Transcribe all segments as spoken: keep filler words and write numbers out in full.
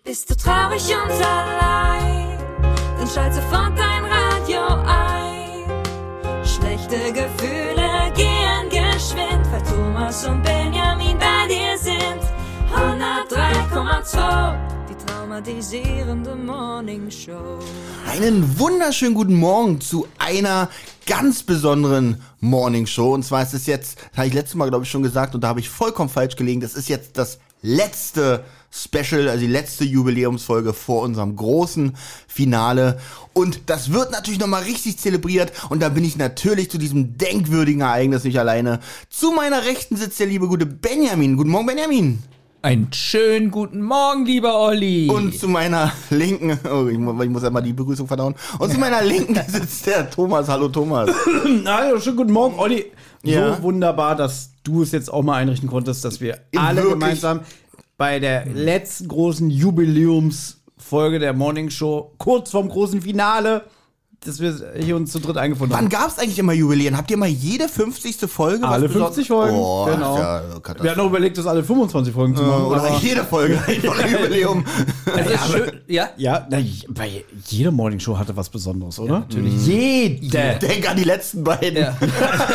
Bist du traurig und allein? Dann schalt sofort dein Radio ein. Schlechte Gefühle gehen geschwind, weil Thomas und Benjamin bei dir sind. hundertdrei Komma zwei, die traumatisierende Morning Show. Einen wunderschönen guten Morgen zu einer ganz besonderen Morning Show. Und zwar ist es jetzt, das habe ich letztes Mal, glaube ich, schon gesagt, und da habe ich vollkommen falsch gelegen, das ist jetzt das letzte Special, also die letzte Jubiläumsfolge vor unserem großen Finale. Und das wird natürlich nochmal richtig zelebriert. Und da bin ich natürlich zu diesem denkwürdigen Ereignis nicht alleine. Zu meiner Rechten sitzt der liebe gute Benjamin. Guten Morgen, Benjamin. Einen schönen guten Morgen, lieber Olli. Und zu meiner Linken, oh, ich muss, ich muss einmal die Begrüßung verdauen. Und zu meiner Linken sitzt der Thomas. Hallo Thomas. Hallo, schönen guten Morgen, Olli. Ja. So wunderbar, dass du es jetzt auch mal einrichten konntest, dass wir alle Wirklich? gemeinsam bei der letzten großen Jubiläumsfolge der Morning Show, kurz vorm großen Finale, dass wir hier uns zu dritt eingefunden Wann haben. gab es eigentlich immer Jubiläen? Habt ihr mal jede fünfzigste Folge? Alle was besonders- fünfzig Folgen, Oh, genau. Ja, Wir hatten auch überlegt, das alle fünfundzwanzig Folgen zu machen. oder aber jede Folge einfach ein Jubiläum. Also ist schön, ja? ja, na, weil jede Morning Show hatte was Besonderes, oder? natürlich. Jede. Denk an die letzten beiden. Ja.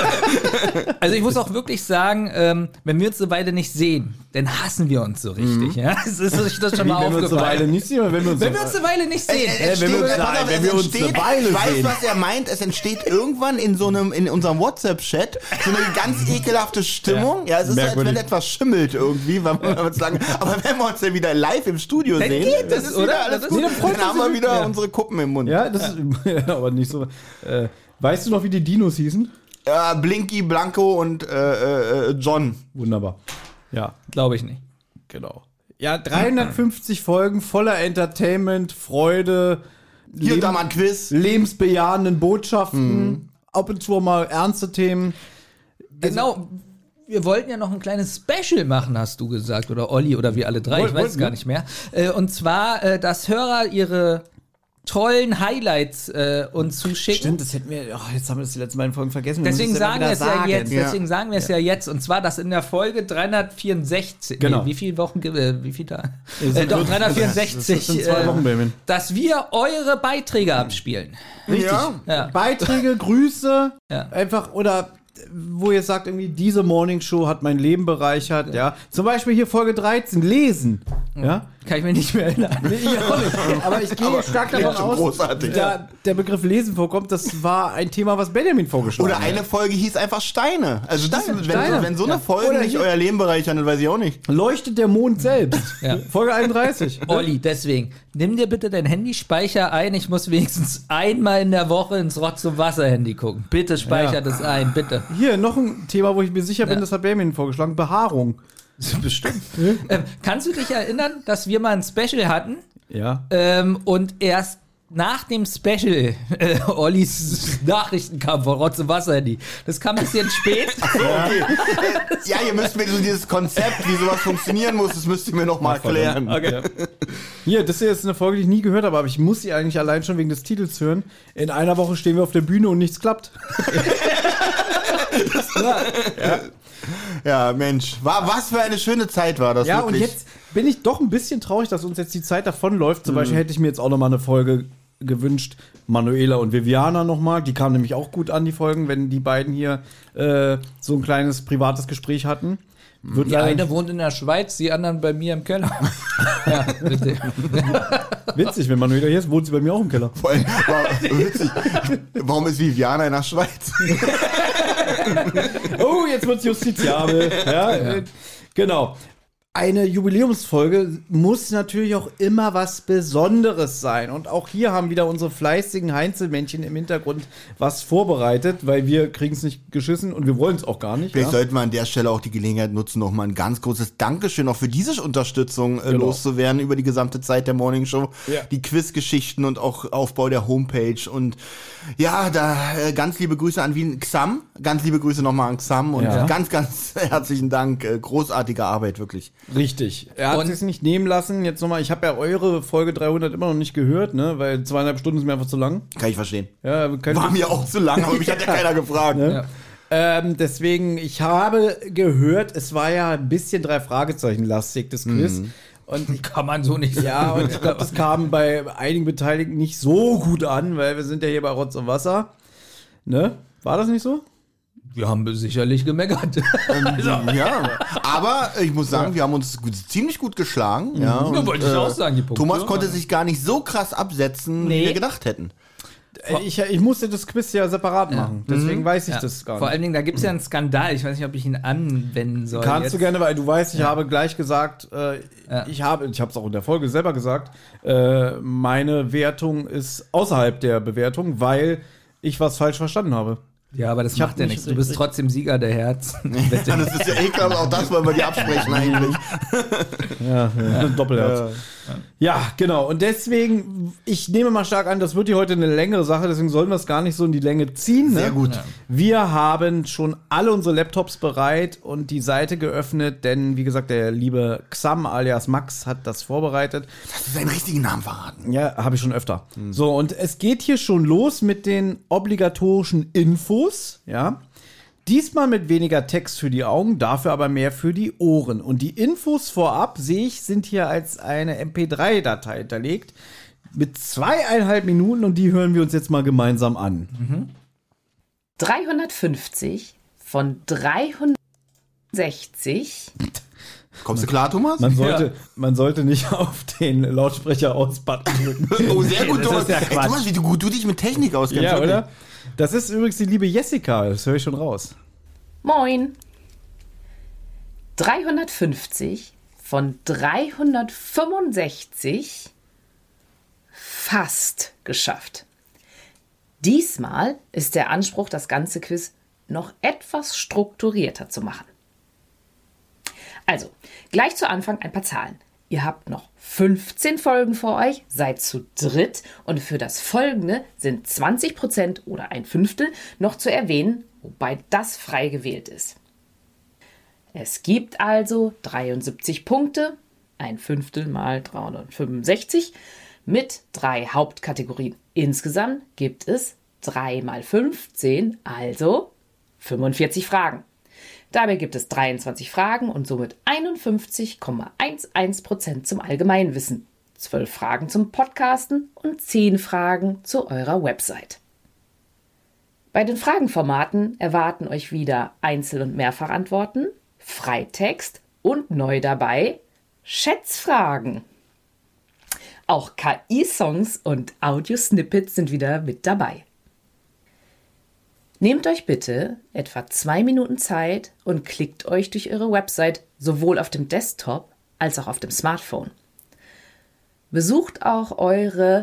Also ich muss auch wirklich sagen, ähm, wenn wir uns eine Weile nicht sehen, dann hassen wir uns so richtig. Ja? Es ist euch das schon mal Wenn wir uns eine Weile aufgefallen. nicht sehen, oder wenn wir uns Wenn wir uns eine Weile nicht sehen. Es, es wenn wir steht- uns- pass nein, auf, wenn es wir uns entsteht- eine Weile Ich weiß, sehen. was er meint. Es entsteht irgendwann in so einem, in unserem WhatsApp-Chat so eine ganz ekelhafte Stimmung. Ja, es ist so, als Merkwürdig. wenn etwas schimmelt irgendwie, weil wir uns sagen, aber wenn wir uns dann wieder live im Studio Dann sehen, geht dann es, ist oder? wieder alles Das gut. ist- dann freut Dann man haben wir sich. wieder Ja. unsere Kuppen im Mund. Ja, das ist aber nicht so. Äh, weißt du noch, wie die Dinos hießen? Ja, Blinky, Blanco und äh, äh, John. Wunderbar. Ja, Glaube ich nicht. genau. Ja, dreihundertfünfzig Folgen voller Entertainment, Freude, Hier und da mal ein Quiz. lebensbejahenden Botschaften, ab und zu mal ernste Themen. Genau. Wir wollten ja noch ein kleines Special machen, hast du gesagt. Oder Olli oder wir alle drei, ich Woll- weiß es wollten gar wir? nicht mehr. Äh, Und zwar, äh, dass Hörer ihre tollen Highlights äh, uns zuschicken. Stimmt, das hätten wir. Oh, jetzt haben wir das die letzten beiden Folgen vergessen. Wir Deswegen müssen es sagen immer wir es wieder ja sagen. jetzt. Ja. Deswegen sagen wir es ja jetzt. Und zwar, dass in der Folge dreihundertvierundsechzig. Genau. Nee, wie viele Wochen gibt äh, Wie viele Tage? Es Äh, sind- doch, das dreihundertvierundsechzig. sind zwei äh, Wochen, Benjamin. dass wir eure Beiträge abspielen. Richtig. Ja. Ja. Beiträge, Grüße, Ja. einfach oder wo ihr sagt, irgendwie, diese Morning Show hat mein Leben bereichert, ja. Zum Beispiel hier Folge dreizehn, lesen, ja. Kann ich mir nicht mehr erinnern. Nee, ich auch nicht. Aber ich gehe stark davon klingt schon aus, großartig. da der Begriff Lesen vorkommt, das war ein Thema, was Benjamin vorgeschlagen Oder hat. eine Folge hieß einfach Steine. Also das, Steine, wenn, Steine. wenn so eine Ja. Folge Oder nicht hier- euer Leben bereichern, dann weiß ich auch nicht. Leuchtet der Mond selbst. Ja. Folge einunddreißig. Olli, deswegen, nimm dir bitte dein Handyspeicher ein. Ich muss wenigstens einmal in der Woche ins Rotz- und Wasser-Handy gucken. Bitte speicher Ja. das ein, bitte. Hier, noch ein Thema, wo ich mir sicher bin, Ja. das hat Benjamin vorgeschlagen. Behaarung. Bestimmt. ähm, kannst du dich erinnern, dass wir mal ein Special hatten Ja. ähm, und erst nach dem Special äh, Ollis Nachrichten kam von Rotz- und Wasser-Handy? Das kam ein bisschen spät. Okay. Ja, ihr müsst mir so dieses Konzept, wie sowas funktionieren muss, das müsst ihr mir noch mal erklären. Okay. Hier, das hier ist eine Folge, die ich nie gehört habe, aber ich muss sie eigentlich allein schon wegen des Titels hören. In einer Woche stehen wir auf der Bühne und nichts klappt. Ja, Mensch, war, was für eine schöne Zeit war das Ja, wirklich. und jetzt bin ich doch ein bisschen traurig, dass uns jetzt die Zeit davonläuft. Zum Beispiel hätte ich mir jetzt auch noch mal eine Folge gewünscht, Manuela und Viviana nochmal. Die kamen nämlich auch gut an, die Folgen, wenn die beiden hier äh, so ein kleines privates Gespräch hatten. Wird Die leider eine wohnt in der Schweiz, die anderen bei mir im Keller. Ja, bitte. witzig, wenn Manuela hier ist, wohnt sie bei mir auch im Keller. Vor allem, war witzig. Warum ist Viviana in der Schweiz? Oh, jetzt wird's justiziabel. Ja, äh, genau. Eine Jubiläumsfolge muss natürlich auch immer was Besonderes sein. Und auch hier haben wieder unsere fleißigen Heinzelmännchen im Hintergrund was vorbereitet, weil wir kriegen es nicht geschissen und wir wollen es auch gar nicht. Vielleicht Ja? sollten wir an der Stelle auch die Gelegenheit nutzen, noch mal ein ganz großes Dankeschön auch für diese Unterstützung äh, Genau. loszuwerden über die gesamte Zeit der Morning Show. Ja. Die Quizgeschichten und auch Aufbau der Homepage. Und ja, da äh, ganz liebe Grüße an Wien Xam. Ganz liebe Grüße nochmal an Xam und Ja. ganz, ganz herzlichen Dank. Äh, großartige Arbeit, wirklich. Richtig. Er hat Und- es nicht nehmen lassen. Jetzt nochmal, ich habe ja eure Folge dreihundert immer noch nicht gehört, ne? Weil zweieinhalb Stunden ist mir einfach zu lang. Kann ich verstehen. Ja, wir können War mir auch zu lang, aber mich hat ja keiner gefragt. Ja. Ähm, deswegen, ich habe gehört, es war ja ein bisschen drei Fragezeichen lastig, das Quiz. Und ich, Kann man so nicht sagen. ja, und ich glaube, das kam bei einigen Beteiligten nicht so gut an, weil wir sind ja hier bei Rotz und Wasser. Ne? War das nicht so? Wir haben sicherlich gemeckert. Ja, aber ich muss sagen, wir haben uns gut, ziemlich gut geschlagen. Ja, Ja, wollte ich auch sagen, die Punkte. Thomas konnte sich gar nicht so krass absetzen, Nee. wie wir gedacht hätten. Ich, ich musste das Quiz ja separat machen, deswegen weiß ich Ja. das gar Vor nicht. allen Dingen, da gibt es ja einen Skandal. Ich weiß nicht, ob ich ihn anwenden soll. Kannst jetzt. du gerne, weil du weißt, ich habe gleich gesagt, äh, Ja. ich habe, ich habe es auch in der Folge selber gesagt, äh, meine Wertung ist außerhalb der Bewertung, weil ich was falsch verstanden habe. Ja, aber das Ich hab macht ja nicht nichts. Du bist richtig- trotzdem Sieger der Herzen. Ja, das ist ja ekelhaft, auch das wollen wir dir absprechen eigentlich. Ja, ja. Doppelherz. Ja, genau. Und deswegen, ich nehme mal stark an, das wird hier heute eine längere Sache, deswegen sollen wir es gar nicht so in die Länge ziehen. Ne? Sehr gut. Ja. Wir haben schon alle unsere Laptops bereit und die Seite geöffnet, denn wie gesagt, der liebe Xam alias Max hat das vorbereitet. Hast du seinen richtigen Namen verraten? Ja, habe ich schon öfter. So, und es geht hier schon los mit den obligatorischen Infos, ja. Diesmal mit weniger Text für die Augen, dafür aber mehr für die Ohren. Und die Infos vorab, sehe ich, sind hier als eine M P drei Datei hinterlegt. Mit zweieinhalb Minuten und die hören wir uns jetzt mal gemeinsam an. dreihundertfünfzig von dreihundertsechzig. Kommst du klar, Thomas? Man sollte, man sollte nicht auf den Lautsprecher aus-Button drücken. Oh, sehr gut, das Thomas. ist ja Ey, Quatsch. Thomas, wie du gut du dich mit Technik auskennst. Ja, wirklich. oder? Das ist übrigens die liebe Jessica, das höre ich schon raus. Moin. dreihundertfünfzig von dreihundertfünfundsechzig fast geschafft. Diesmal ist der Anspruch, das ganze Quiz noch etwas strukturierter zu machen. Also, gleich zu Anfang ein paar Zahlen. Ihr habt noch fünfzehn Folgen vor euch, seid zu dritt und für das Folgende sind zwanzig Prozent oder ein Fünftel noch zu erwähnen, wobei das frei gewählt ist. Es gibt also dreiundsiebzig Punkte, ein Fünftel mal dreihundertfünfundsechzig, mit drei Hauptkategorien. Insgesamt gibt es drei mal fünfzehn, also fünfundvierzig Fragen. Dabei gibt es dreiundzwanzig Fragen und somit einundfünfzig Komma elf Prozent zum Allgemeinwissen, zwölf Fragen zum Podcasten und zehn Fragen zu eurer Website. Bei den Fragenformaten erwarten euch wieder Einzel- und Mehrfachantworten, Freitext und neu dabei Schätzfragen. Auch K I-Songs und Audio-Snippets sind wieder mit dabei. Nehmt euch bitte etwa zwei Minuten Zeit und klickt euch durch eure Website sowohl auf dem Desktop als auch auf dem Smartphone. Besucht auch eure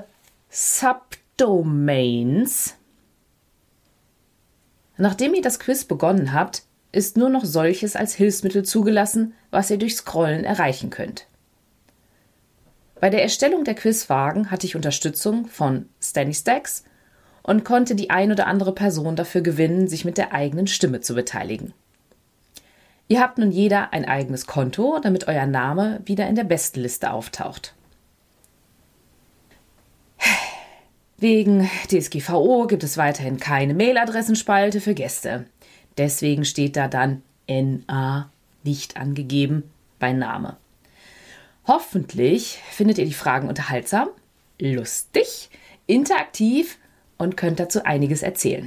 Subdomains. Nachdem ihr das Quiz begonnen habt, ist nur noch solches als Hilfsmittel zugelassen, was ihr durch Scrollen erreichen könnt. Bei der Erstellung der Quizfragen hatte ich Unterstützung von Stanny Stacks und konnte die ein oder andere Person dafür gewinnen, sich mit der eigenen Stimme zu beteiligen. Ihr habt nun jeder ein eigenes Konto, damit euer Name wieder in der Bestenliste auftaucht. Wegen D S G V O gibt es weiterhin keine Mailadressenspalte für Gäste. Deswegen steht da dann N A nicht angegeben bei Name. Hoffentlich findet ihr die Fragen unterhaltsam, lustig, interaktiv und könnt dazu einiges erzählen.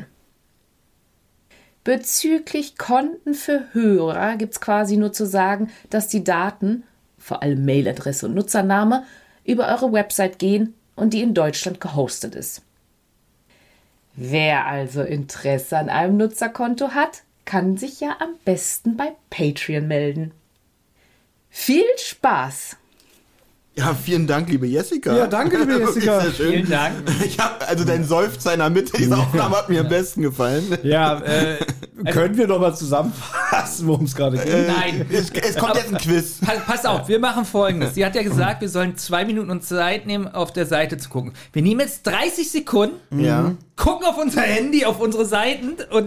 Bezüglich Konten für Hörer gibt es quasi nur zu sagen, dass die Daten, vor allem Mailadresse und Nutzername, über eure Website gehen und die in Deutschland gehostet ist. Wer also Interesse an einem Nutzerkonto hat, kann sich ja am besten bei Patreon melden. Viel Spaß! Ja, vielen Dank, liebe Jessica. Ja, danke, liebe Wirklich Jessica. sehr schön. Vielen Dank. Ich hab, also dein Seufzer in der Mitte dieser Aufnahme hat mir am besten gefallen. Ja, äh, können wir doch mal zusammenfassen, worum es gerade geht? Nein. Es, es kommt jetzt ein Quiz. Pass, pass auf, wir machen Folgendes. Sie hat ja gesagt, wir sollen zwei Minuten uns Zeit nehmen, auf der Seite zu gucken. Wir nehmen jetzt dreißig Sekunden, Ja. gucken auf unser Handy, auf unsere Seiten und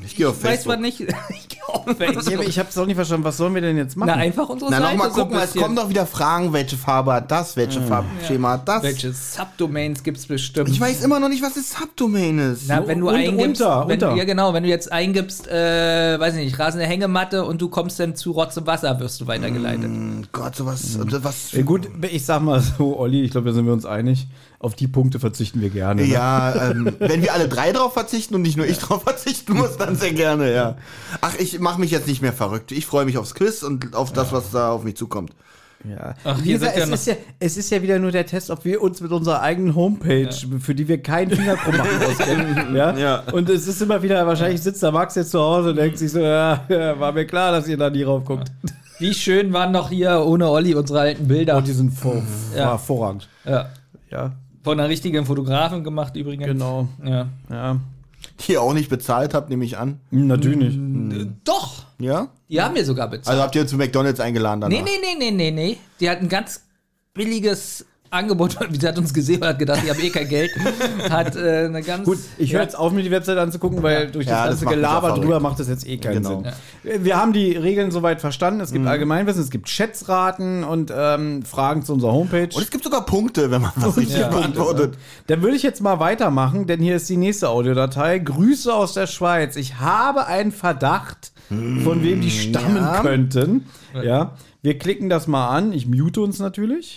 Ich gehe auf Ich weiß Facebook. zwar nicht, ich gehe auf Facebook. Ich hab's auch nicht verstanden, was sollen wir denn jetzt machen? Na, einfach unsere Na, Seite nochmal so ein gucken, es bisschen. kommen doch wieder Fragen, welche Farbe hat das, welche Farbschema hat das. Welche Subdomains gibt's bestimmt? Ich weiß immer noch nicht, was das Subdomain ist. Na, wenn du Und eingibst, unter, wenn, unter. ja genau, wenn du jetzt eingibst, äh, weiß ich nicht, rasende Hängematte und du kommst dann zu Rotz und Wasser, wirst du weitergeleitet. Oh Gott, sowas, was. Ja, gut, ich sag mal so, Olli, ich glaube, da sind wir uns einig. Auf die Punkte verzichten wir gerne. Ne? Ja, ähm, wenn wir alle drei drauf verzichten und nicht nur ich drauf verzichten muss, dann sehr gerne, ja. Ach, ich mache mich jetzt nicht mehr verrückt. Ich freue mich aufs Quiz und auf das, was da auf mich zukommt. Ja. Ach, Wie hier gesagt, sind ja es, noch- ist ja, es ist ja wieder nur der Test, ob wir uns mit unserer eigenen Homepage, für die wir keinen Fingerkrumm machen, auskennen. Ja? Ja. Und es ist immer wieder, wahrscheinlich sitzt der Max jetzt zu Hause und denkt sich so, ja, ja, war mir klar, dass ihr da nie rauf guckt. Wie schön waren noch hier ohne Olli unsere alten Bilder. Und die sind vor, Ja. hervorragend. ja. Ja, Von einer richtigen Fotografin gemacht übrigens. genau. Ja. Ja, Die ihr auch nicht bezahlt habt, nehme ich an. natürlich. Doch, Ja? die haben wir sogar bezahlt. Also habt ihr zu McDonalds eingeladen danach? nee, nee, nee, nee, nee, nee. Die hat ein ganz billiges Angebot, sie hat uns gesehen und hat gedacht, ich habe eh kein Geld. Hat äh, eine ganz. Gut, ich höre ja. jetzt auf, mir die Website anzugucken, weil durch Ja, das das ganze macht mich Gelaber auch verrückt. drüber macht das jetzt eh keinen Genau. Sinn. Wir haben die Regeln soweit verstanden. Es gibt Allgemeinwissen, es gibt Schätzraten und ähm, Fragen zu unserer Homepage. Und es gibt sogar Punkte, wenn man was richtig Ja. beantwortet. Dann würde ich jetzt mal weitermachen, denn hier ist die nächste Audiodatei. Grüße aus der Schweiz. Ich habe einen Verdacht, von wem die stammen ja. könnten. Ja, wir klicken das mal an. Ich mute uns natürlich.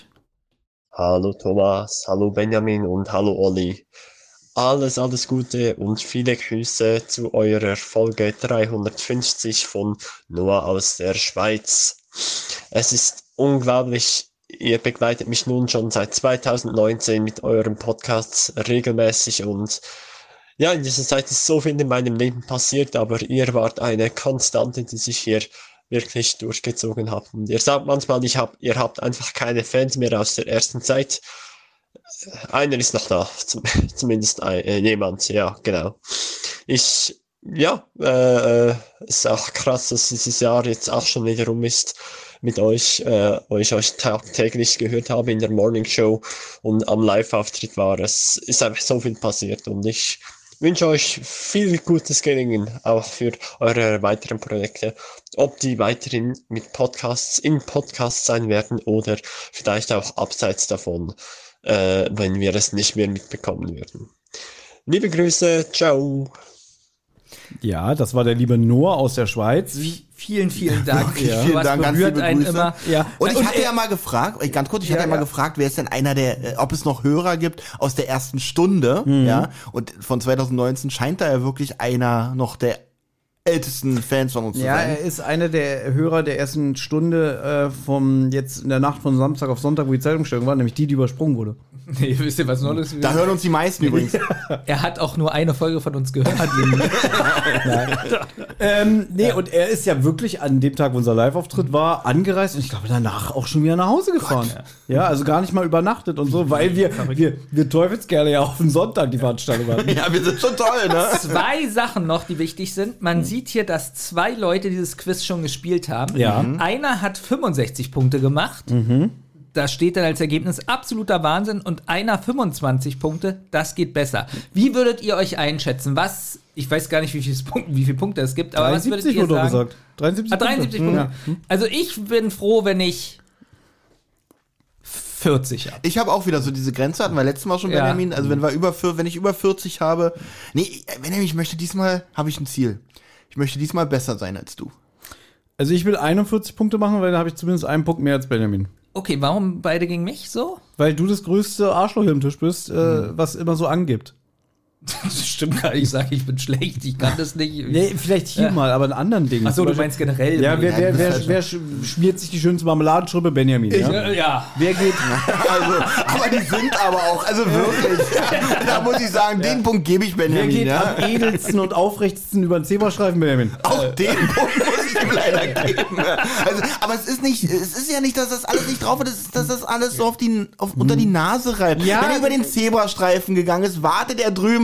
Hallo Thomas, hallo Benjamin und hallo Olli. Alles, alles Gute und viele Grüße zu eurer Folge dreihundertfünfzig von Noah aus der Schweiz. Es ist unglaublich, ihr begleitet mich nun schon seit zweitausendneunzehn mit euren Podcasts regelmäßig und ja, in dieser Zeit ist so viel in meinem Leben passiert, aber ihr wart eine Konstante, die sich hier wirklich durchgezogen habt. Und ihr sagt manchmal, ich hab, ihr habt einfach keine Fans mehr aus der ersten Zeit. Einer ist noch da, zum, zumindest ein, äh, jemand, ja, genau. Ich, ja, äh, ist auch krass, dass dieses Jahr jetzt auch schon wieder rum ist mit euch, äh, wo ich euch tagtäglich gehört habe in der Morning Show und am Live-Auftritt war. Es ist einfach so viel passiert und ich wünsche euch viel gutes Gelingen, auch für eure weiteren Projekte. Ob die weiterhin mit Podcasts in Podcasts sein werden oder vielleicht auch abseits davon, äh, wenn wir es nicht mehr mitbekommen würden. Liebe Grüße, ciao! Ja, das war der liebe Noah aus der Schweiz. Vielen, vielen Dank. Wirklich vielen Was Dank, ganz berührt liebe einen Grüße. immer. Ja. Und ich Und hatte er- ja mal gefragt, ich- ganz kurz, ich Ja, hatte ja mal ja. gefragt, wer ist denn einer der, äh, ob es noch Hörer gibt aus der ersten Stunde, ja, und von zweitausendneunzehn scheint da ja wirklich einer noch der ältesten Fans von uns Ja, zu er sein. ist einer der Hörer der ersten Stunde äh, vom jetzt in der Nacht von Samstag auf Sonntag, wo die Zeitumstellung war, nämlich die, die übersprungen wurde. Nee, wisst ihr was Neues? Da hören uns die meisten übrigens. Er hat auch nur eine Folge von uns gehört. Ähm, nee, und er ist ja wirklich an dem Tag, wo unser Live-Auftritt war, angereist und ich glaube danach auch schon wieder nach Hause gefahren. Ja, also gar nicht mal übernachtet und so, weil wir, wir, wir Teufelskerle ja auf den Sonntag die Veranstaltung hatten. Ja, wir sind schon toll, ne? Zwei Sachen noch, die wichtig sind. Man sieht hier, dass zwei Leute dieses Quiz schon gespielt haben. Ja. Mhm. Einer hat fünfundsechzig Punkte gemacht. Da steht dann als Ergebnis absoluter Wahnsinn. Und einer fünfundzwanzig Punkte. Das geht besser. Wie würdet ihr euch einschätzen? Was, ich weiß gar nicht, wie, viele Punkte, wie viele Punkte es gibt, aber was würdet dreiundsiebzig ihr wurde doch sagen? gesagt. dreiundsiebzig, Ah, dreiundsiebzig Punkte. Also ich bin froh, wenn ich vierzig habe. Ich habe auch wieder so diese Grenze, hatten wir letztes Mal schon, Ja. Benjamin. Also wenn wir über, vier- wenn ich über vierzig habe, nee, Benjamin, ich möchte diesmal, habe ich ein Ziel. Ich möchte diesmal besser sein als du. Also ich will einundvierzig Punkte machen, weil da habe ich zumindest einen Punkt mehr als Benjamin. Okay, warum beide gegen mich so? Weil du das größte Arschloch hier am Tisch bist, äh, was immer so angibt. Das stimmt gar nicht. Ich sage, ich bin schlecht, ich kann das nicht. Nee, vielleicht hier Ja. mal, aber in anderen Dingen. Achso, Zum du Beispiel- meinst generell. Ja, wer, wer, Ja, wer, das ist wer sch- schmiert sich die schönste Marmeladenschrippe? Benjamin. Ja? Äh, ja. Wer geht. Also, aber die sind aber auch, also wirklich, ja, da muss ich sagen, den Punkt gebe ich Wer Benjamin, geht ja. am edelsten und aufrechtsten über den Zebrastreifen, Benjamin? Auch den Punkt muss ich ihm leider geben. Also, aber es ist nicht, es ist ja nicht, dass das alles nicht drauf ist, es ist, dass das alles so auf die, auf, unter die Nase reibt. Ja. Wenn er über den Zebrastreifen gegangen ist, wartet er drüben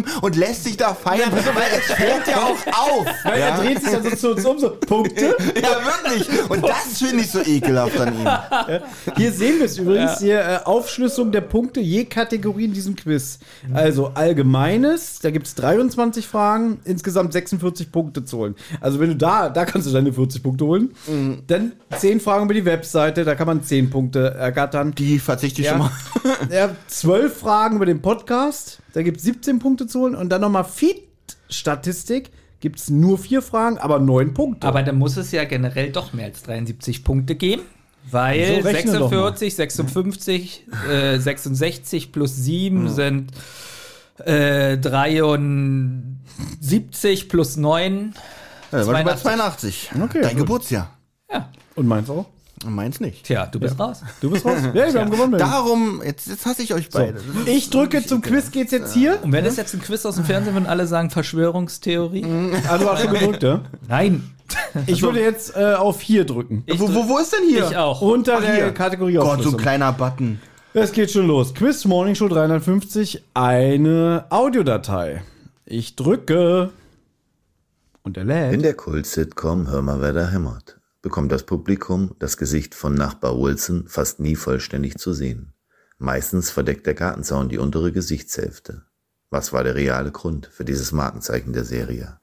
Treppen und lässt sich da feiern, weil es fällt ja auch auf. Weil ja? er dreht sich dann so zu uns um, so Punkte. Ja, wirklich. Und das finde ich so ekelhaft an ihm. Hier sehen wir es übrigens, hier äh, Aufschlüsselung der Punkte je Kategorie in diesem Quiz. Also Allgemeines, da gibt es dreiundzwanzig Fragen, insgesamt sechsundvierzig Punkte zu holen. Also wenn du da, da kannst du deine vierzig Punkte holen. Mhm. Dann zehn Fragen über die Webseite, da kann man zehn Punkte ergattern. Die verzichte ich Ja. schon mal. Ja, zwölf Fragen über den Podcast, da gibt es siebzehn Punkte zu holen. Und dann nochmal Feed-Statistik, gibt es nur vier Fragen, aber neun Punkte. Aber dann muss es ja generell doch mehr als dreiundsiebzig Punkte geben. Weil So, rechne doch mal. sechsundvierzig, sechsundfünfzig, äh, sechsundsechzig plus sieben sind äh, dreiundsiebzig plus neun. Ja, da war ich bei zweiundachtzig. zweiundachtzig. Okay, Dein gut. Geburtsjahr. Ja, Und meins auch? Meins nicht. tja, du bist raus. Du bist raus? Ja, wir haben gewonnen. Darum, jetzt, jetzt hasse ich euch beide. Das ist Ich drücke zum Quiz, geht's jetzt hier? Und wenn es jetzt ein Quiz aus dem Fernsehen, würden alle sagen Verschwörungstheorie? Ah, du hast schon gedrückt, ja? Nein. Ich würde jetzt äh, auf hier drücken. Ich, wo, wo, wo ist denn hier? ich auch. Unter Ach, der hier. Kategorie Gott, so ein Aufschlüsselung. kleiner Button. Es geht schon los. Quiz Morning Show dreihundertfünfzig, eine Audiodatei. Ich drücke. Und er lädt. In der Kult-Sitcom Hör mal, wer da hämmert, bekommt das Publikum das Gesicht von Nachbar Wilson fast nie vollständig zu sehen. Meistens verdeckt der Gartenzaun die untere Gesichtshälfte. Was war der reale Grund für dieses Markenzeichen der Serie?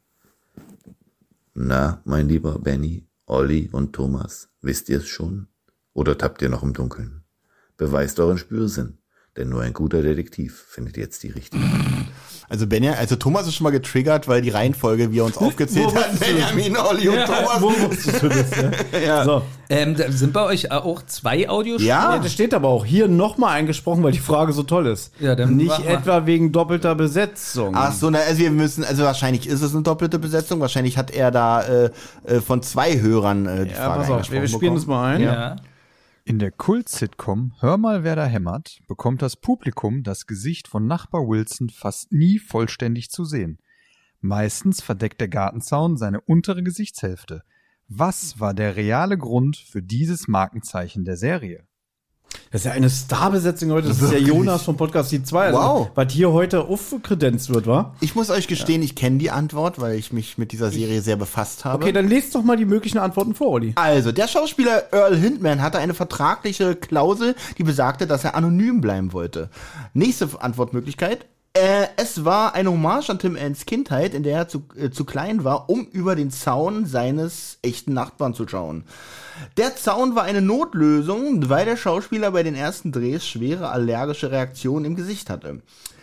Na, mein lieber Benny, Olli und Thomas, wisst ihr es schon? Oder tappt ihr noch im Dunkeln? Beweist euren Spürsinn, denn nur ein guter Detektiv findet jetzt die richtige. Also Benja, also Thomas ist schon mal getriggert, weil die Reihenfolge, wie er uns aufgezählt hat, Benjamin, Olli und Thomas. Wo wusstest du das? Ja. Ja. So. Ähm, da sind bei euch auch zwei Audiospuren? Ja. Ja, das steht aber auch hier nochmal eingesprochen, weil die Frage so toll ist. Ja, dann Nicht mach mal. etwa wegen doppelter Besetzung. Ach so, na, also wir müssen, also wahrscheinlich ist es eine doppelte Besetzung. Wahrscheinlich hat er da äh, äh, von zwei Hörern äh, die ja, Frage pass auf, eingesprochen wir spielen das bekommen. mal ein. Ja. In der Kult-Sitcom Hör mal, wer da hämmert, bekommt das Publikum das Gesicht von Nachbar Wilson fast nie vollständig zu sehen. Meistens verdeckt der Gartenzaun seine untere Gesichtshälfte. Was war der reale Grund für dieses Markenzeichen der Serie? Das ist ja eine Starbesetzung heute. Das ist ja Jonas vom Podcast Die zwei. Also, Wow. was hier heute aufgekredenzt wird, wa? Ich muss euch gestehen, ich kenne die Antwort, weil ich mich mit dieser Serie sehr befasst habe. Okay, dann lest doch mal die möglichen Antworten vor, Olli. Also, der Schauspieler Earl Hindman hatte eine vertragliche Klausel, die besagte, dass er anonym bleiben wollte. Nächste Antwortmöglichkeit. Äh, es war eine Hommage an Tim Allens Kindheit, in der er zu, äh, zu klein war, um über den Zaun seines echten Nachbarn zu schauen. Der Zaun war eine Notlösung, weil der Schauspieler bei den ersten Drehs schwere allergische Reaktionen im Gesicht hatte.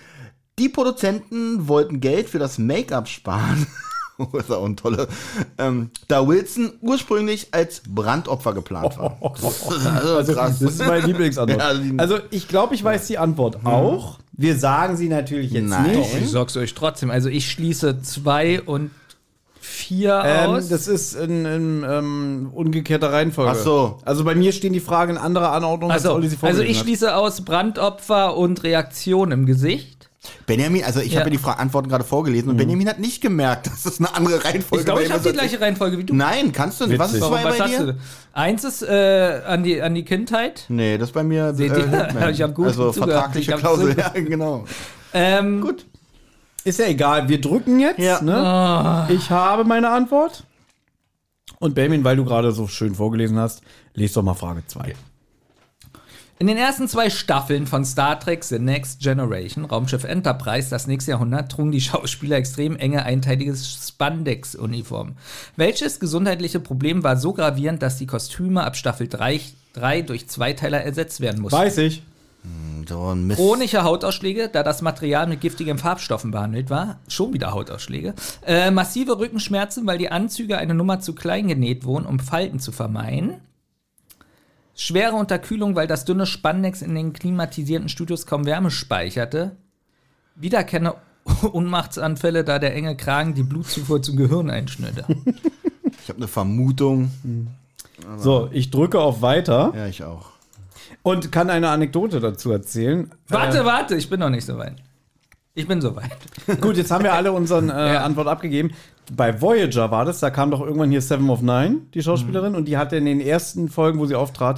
Die Produzenten wollten Geld für das Make-up sparen. Das ist auch ein tolle. Ähm, da Wilson ursprünglich als Brandopfer geplant war. Also, krass. Das ist meine Lieblingsantwort. Ja, die- Also, ich glaube, ich weiß die Antwort auch. Wir sagen sie natürlich jetzt Nein. Doch, ich nicht. sag's euch trotzdem. Also ich schließe zwei und vier Ähm, aus. das ist in, in ähm, umgekehrter Reihenfolge. Ach so. Also bei mir stehen die Fragen in anderer Anordnung, also, Olli sie also vorgelesen ich hat. schließe aus Brandopfer und Reaktion im Gesicht. Benjamin, also ich Ja. habe ja die Fra- Antworten gerade vorgelesen und Benjamin hat nicht gemerkt, dass es eine andere Reihenfolge Ich glaube, ich bei ihm habe die ist als gleiche Reihenfolge wie du. Nein, kannst du nicht. Was ist Warum, zwei was bei hast dir? du? Eins ist äh, an, die, an die Kindheit. Nee, das ist bei mir Seht äh, ihr? Hindman. Ich hab gut Also zugehört. vertragliche Ich hab Klausel, zugehört. ja, genau. Ähm, Gut. Ist ja egal, wir drücken jetzt. Ja. Ne? Ich habe meine Antwort. Und Benjamin, weil du gerade so schön vorgelesen hast, lest doch mal Frage zwei. In den ersten zwei Staffeln von Star Trek The Next Generation, Raumschiff Enterprise, das nächste Jahrhundert, trugen die Schauspieler extrem enge, einteilige Spandex-Uniformen. Welches gesundheitliche Problem war so gravierend, dass die Kostüme ab Staffel drei durch Zweiteiler ersetzt werden mussten? Weiß ich. So ein Mist. Chronische Hautausschläge, da das Material mit giftigen Farbstoffen behandelt war. Schon wieder Hautausschläge. Äh, massive Rückenschmerzen, weil die Anzüge eine Nummer zu klein genäht wurden, um Falten zu vermeiden. Schwere Unterkühlung, weil das dünne Spandex in den klimatisierten Studios kaum Wärme speicherte. Wieder keine Ohnmachtsanfälle, da der enge Kragen die Blutzufuhr zum Gehirn einschnürte. Ich habe eine Vermutung. So, ich drücke auf Weiter Ja, ich auch. und kann eine Anekdote dazu erzählen. Warte, warte, ich bin noch nicht so weit. Ich bin so weit. Gut, jetzt haben wir alle unseren äh, Ja. Antwort abgegeben. Bei Voyager war das, da kam doch irgendwann hier Seven of Nine, die Schauspielerin, und die hatte in den ersten Folgen, wo sie auftrat,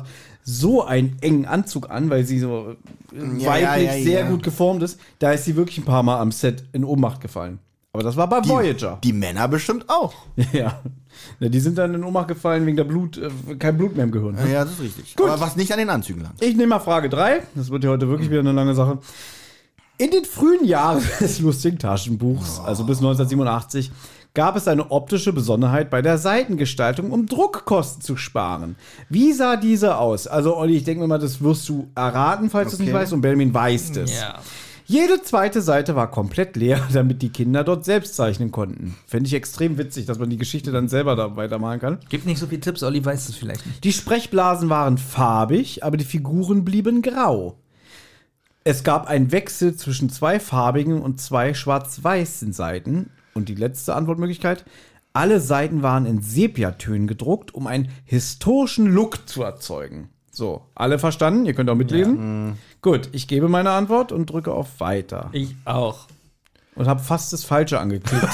so einen engen Anzug an, weil sie so äh, Ja, weiblich ja, ja, sehr ja. gut geformt ist. Da ist sie wirklich ein paar Mal am Set in Ohnmacht gefallen. Aber das war bei Voyager. Die Männer bestimmt auch. Ja. ja. Die sind dann in Ohnmacht gefallen wegen der Blut, äh, kein Blut mehr im Gehirn. Ne? Ja, das ist richtig. Gut. Aber was nicht an den Anzügen lag. Ich nehme mal Frage drei. Das wird ja heute wirklich wieder eine lange Sache. In den frühen Jahren des lustigen Taschenbuchs, also bis neunzehnhundertsiebenundachtzig, gab es eine optische Besonderheit bei der Seitengestaltung, um Druckkosten zu sparen. Wie sah diese aus? Also, Olli, ich denke mir mal, das wirst du erraten, falls du es nicht weißt, und Benjamin weiß es. Ja. Jede zweite Seite war komplett leer, damit die Kinder dort selbst zeichnen konnten. Fände ich extrem witzig, dass man die Geschichte dann selber da weitermalen kann. Gibt nicht so viele Tipps, Olli weiß es vielleicht nicht. Die Sprechblasen waren farbig, aber die Figuren blieben grau. Es gab einen Wechsel zwischen zwei farbigen und zwei schwarz-weißen Seiten. Und die letzte Antwortmöglichkeit: Alle Seiten waren in Sepiatönen gedruckt, um einen historischen Look zu erzeugen. So, alle verstanden? Ihr könnt auch mitlesen. Ja. Gut, ich gebe meine Antwort und drücke auf Weiter. Ich auch. Und habe fast das Falsche angeklickt.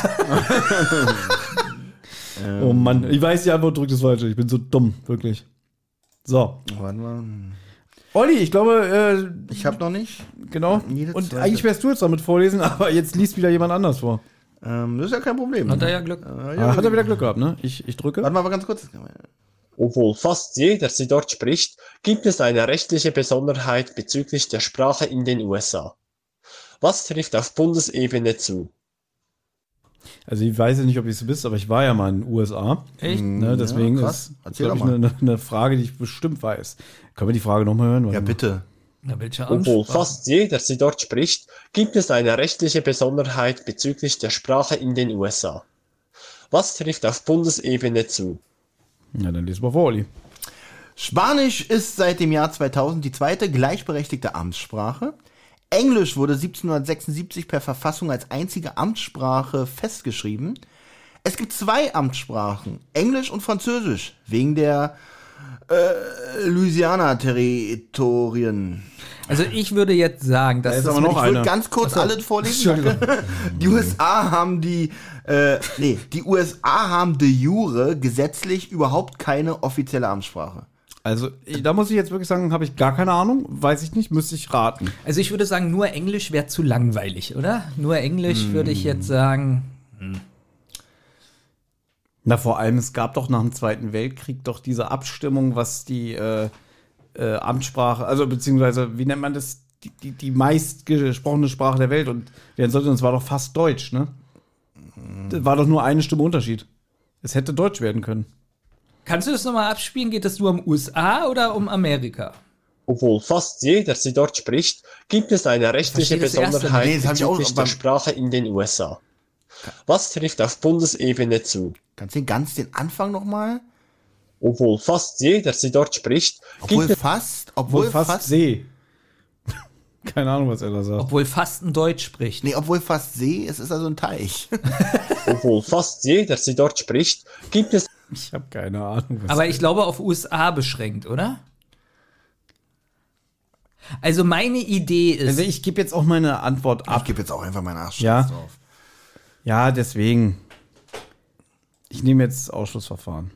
Oh Mann, ich weiß die Antwort, drückt das Falsche. Ich bin so dumm, wirklich. So. Warte mal. Olli, ich glaube, äh, Ich habe noch nicht. genau. Jede Und zweite. eigentlich wärst du jetzt damit vorlesen, aber jetzt liest wieder jemand anders vor. Ähm, das ist ja kein Problem. Hat er ja Glück. Äh, Ah, ja, hat er wieder Glück gehabt, ne? Ich, ich drücke. Warte mal, aber ganz kurz. Obwohl fast jeder sie dort spricht, gibt es eine rechtliche Besonderheit bezüglich der Sprache in den U S A. Was trifft auf Bundesebene zu? Also ich weiß ja nicht, ob ihr es wisst, aber ich war ja mal in den U S A. Echt? Ne, deswegen Ja, krass. ist, Erzähl glaube ich, doch mal. eine, eine Frage, die ich bestimmt weiß. Können wir die Frage nochmal hören? Warte Ja, mal. bitte. Na, welche Obwohl Amtssprache? fast jeder sie dort spricht, gibt es eine rechtliche Besonderheit bezüglich der Sprache in den U S A. Was trifft auf Bundesebene zu? Ja, dann lesen wir vor, Olli. Spanisch ist seit dem Jahr zweitausend die zweite gleichberechtigte Amtssprache. Englisch wurde siebzehnhundertsechsundsiebzig per Verfassung als einzige Amtssprache festgeschrieben. Es gibt zwei Amtssprachen, Englisch und Französisch, wegen der äh, Louisiana-Territorien. Also ich würde jetzt sagen, dass Da ist das aber noch Ich würde einer. ganz kurz alle vorlesen. Danke. Die U S A haben die, äh, nee, die U S A haben de jure gesetzlich überhaupt keine offizielle Amtssprache. Also, ich- da muss ich jetzt wirklich sagen, habe ich gar keine Ahnung. Weiß ich nicht, müsste ich raten. Also ich würde sagen, nur Englisch wäre zu langweilig, oder? Nur Englisch würde ich jetzt sagen. Na, vor allem, es gab doch nach dem Zweiten Weltkrieg doch diese Abstimmung, was die äh, äh, Amtssprache, also beziehungsweise, wie nennt man das, die, die, die meistgesprochene Sprache der Welt. Und wir sollten, das war doch fast Deutsch, ne? Das war doch nur eine Stimme Unterschied. Es hätte Deutsch werden können. Kannst du das nochmal abspielen? Geht es nur um U S A oder um Amerika? Obwohl fast jeder sie dort spricht, gibt es eine rechtliche Verstehe das erste Besonderheit nicht. Nee, das hab ich auch bezüglich beim- der Sprache in den U S A. Was trifft auf Bundesebene zu? Kannst du den ganz den Anfang nochmal? Obwohl fast jeder sie dort spricht, Obwohl gibt es fast, obwohl Wohl fast, fast, See. Keine Ahnung, was er da sagt. Obwohl fast ein Deutsch spricht. nee, obwohl fast See, es ist also ein Teich. obwohl fast jeder sie dort spricht, gibt es Ich habe keine Ahnung. Was Aber ich glaube auf U S A beschränkt, oder? Also meine Idee ist, also ich gebe jetzt auch meine Antwort Ich ab. gebe jetzt auch einfach meine Arsch Ja. drauf. Ja, deswegen. Ich nehme jetzt Ausschlussverfahren.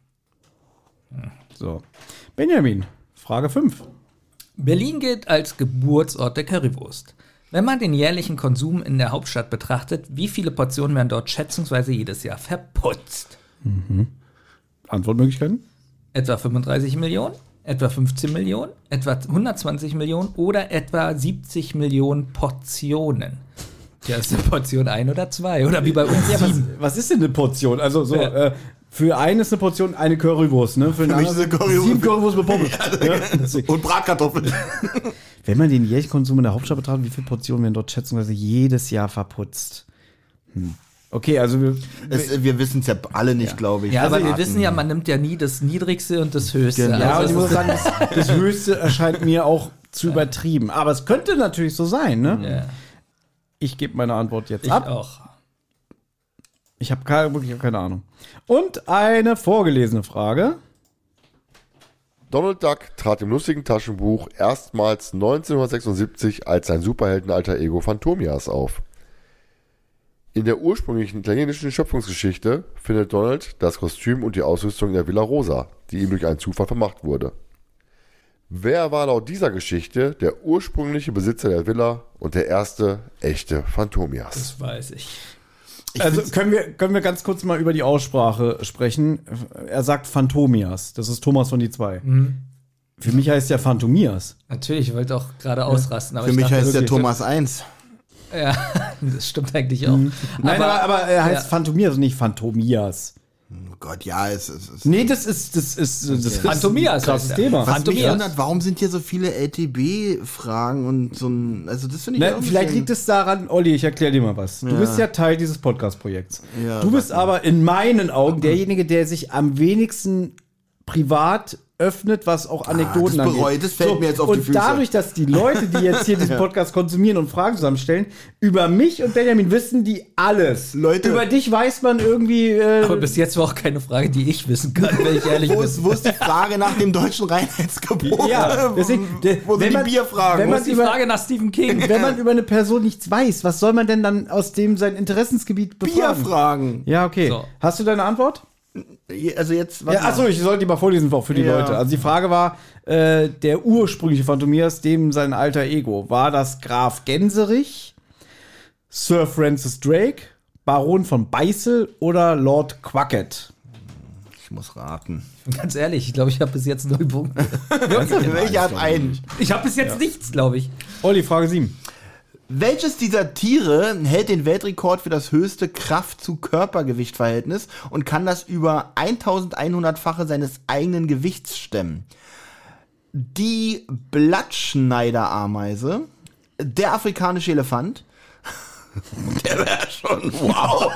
So. Benjamin, Frage fünf. Berlin gilt als Geburtsort der Currywurst. Wenn man den jährlichen Konsum in der Hauptstadt betrachtet, wie viele Portionen werden dort schätzungsweise jedes Jahr verputzt? Antwortmöglichkeiten? Etwa fünfunddreißig Millionen, etwa fünfzehn Millionen, etwa hundertzwanzig Millionen oder etwa siebzig Millionen Portionen. Ja, ist eine Portion ein oder zwei? Oder wie bei uns Ja, was, sieben. was ist denn eine Portion? Also so, Ja. äh, für einen ist eine Portion eine Currywurst, ne? Für, den mich anderen ist eine Currywurst- sieben Currywurst mit Pommes. Ja, deswegen. Und Bratkartoffeln. Wenn man den jährlichen Konsum in der Hauptstadt betrachtet, wie viele Portionen werden dort schätzungsweise jedes Jahr verputzt? Hm. Okay, also wir, Es, wir wissen es ja alle nicht, glaube ich. Ja, aber wir Raten. wissen ja, man nimmt ja nie das Niedrigste und das Höchste. Genau. ja, und ich Also muss es sagen, das, das Höchste erscheint mir auch zu übertrieben. Aber es könnte natürlich so sein, ne? ja, Ich gebe meine Antwort jetzt ich ab. auch. Ich habe keine, wirklich keine Ahnung. Und eine vorgelesene Frage. Donald Duck trat im lustigen Taschenbuch erstmals neunzehnhundertsechsundsiebzig als sein Superhelden-Alter Ego Phantomias auf. In der ursprünglichen italienischen Schöpfungsgeschichte findet Donald das Kostüm und die Ausrüstung in der Villa Rosa, die ihm durch einen Zufall vermacht wurde. Wer war laut dieser Geschichte der ursprüngliche Besitzer der Villa und der erste echte Phantomias? Das weiß ich. Also können wir, können wir ganz kurz mal über die Aussprache sprechen. Er sagt Phantomias. Das ist Thomas von die zwei. Mhm. Für mich heißt der Phantomias. Natürlich, ich wollte auch gerade ausrasten. Aber Für ich mich dachte, heißt der wirklich, Thomas eins. Ja, das stimmt eigentlich auch. Nein, aber, aber er heißt ja. Phantomias und nicht Phantomias. Oh Gott, ja, es ist. Es Nee, das ist, das ist, das ist Phantomias ein krasses heißt er. Thema. Was mich Phantomias. wundert, warum sind hier so viele L T B-Fragen und so ein. Also, das finde ich Ne, auch ein vielleicht bisschen- liegt es daran, Olli, ich erkläre dir mal was. Du Ja. bist ja Teil dieses Podcast-Projekts. Ja, du bist sag mal. aber in meinen Augen derjenige, der sich am wenigsten privat öffnet, was auch Anekdoten das angeht. bereut, das fällt mir jetzt auf die und Füße. dadurch, dass die Leute, die jetzt hier diesen Podcast konsumieren und Fragen zusammenstellen, über mich und Benjamin wissen die alles. Leute. Über dich weiß man irgendwie. Äh, Aber bis jetzt war auch keine Frage, die ich wissen kann, wenn ich ehrlich Wo bin. ist, wo ist die Frage nach dem deutschen Reinheitsgebot? ja, deswegen, de, Wo sind wenn man, die Bierfragen? Wenn Wo man, ist die über, Frage nach Stephen King? wenn man über eine Person nichts weiß, was soll man denn dann aus dem sein Interessensgebiet befragen? Bierfragen. Ja, okay. So. Hast du deine Antwort? Also jetzt. Ja, achso, ich sollte die mal vorlesen auch für die Ja. Leute. Also die Frage war, äh, der ursprüngliche Phantomias, dem sein alter Ego, war das Graf Gänserich, Sir Francis Drake, Baron von Beißel oder Lord Quacket? Ich muss raten. Ganz ehrlich, ich glaube, ich habe bis jetzt null Punkte. Welcher hat einen? Ich habe bis jetzt nichts, glaube ich. Olli, Frage sieben. Welches dieser Tiere hält den Weltrekord für das höchste Kraft-zu-Körpergewicht-Verhältnis und kann das über eintausendeinhundert-fache seines eigenen Gewichts stemmen? Die Blattschneiderameise, der afrikanische Elefant, der wäre schon, wow.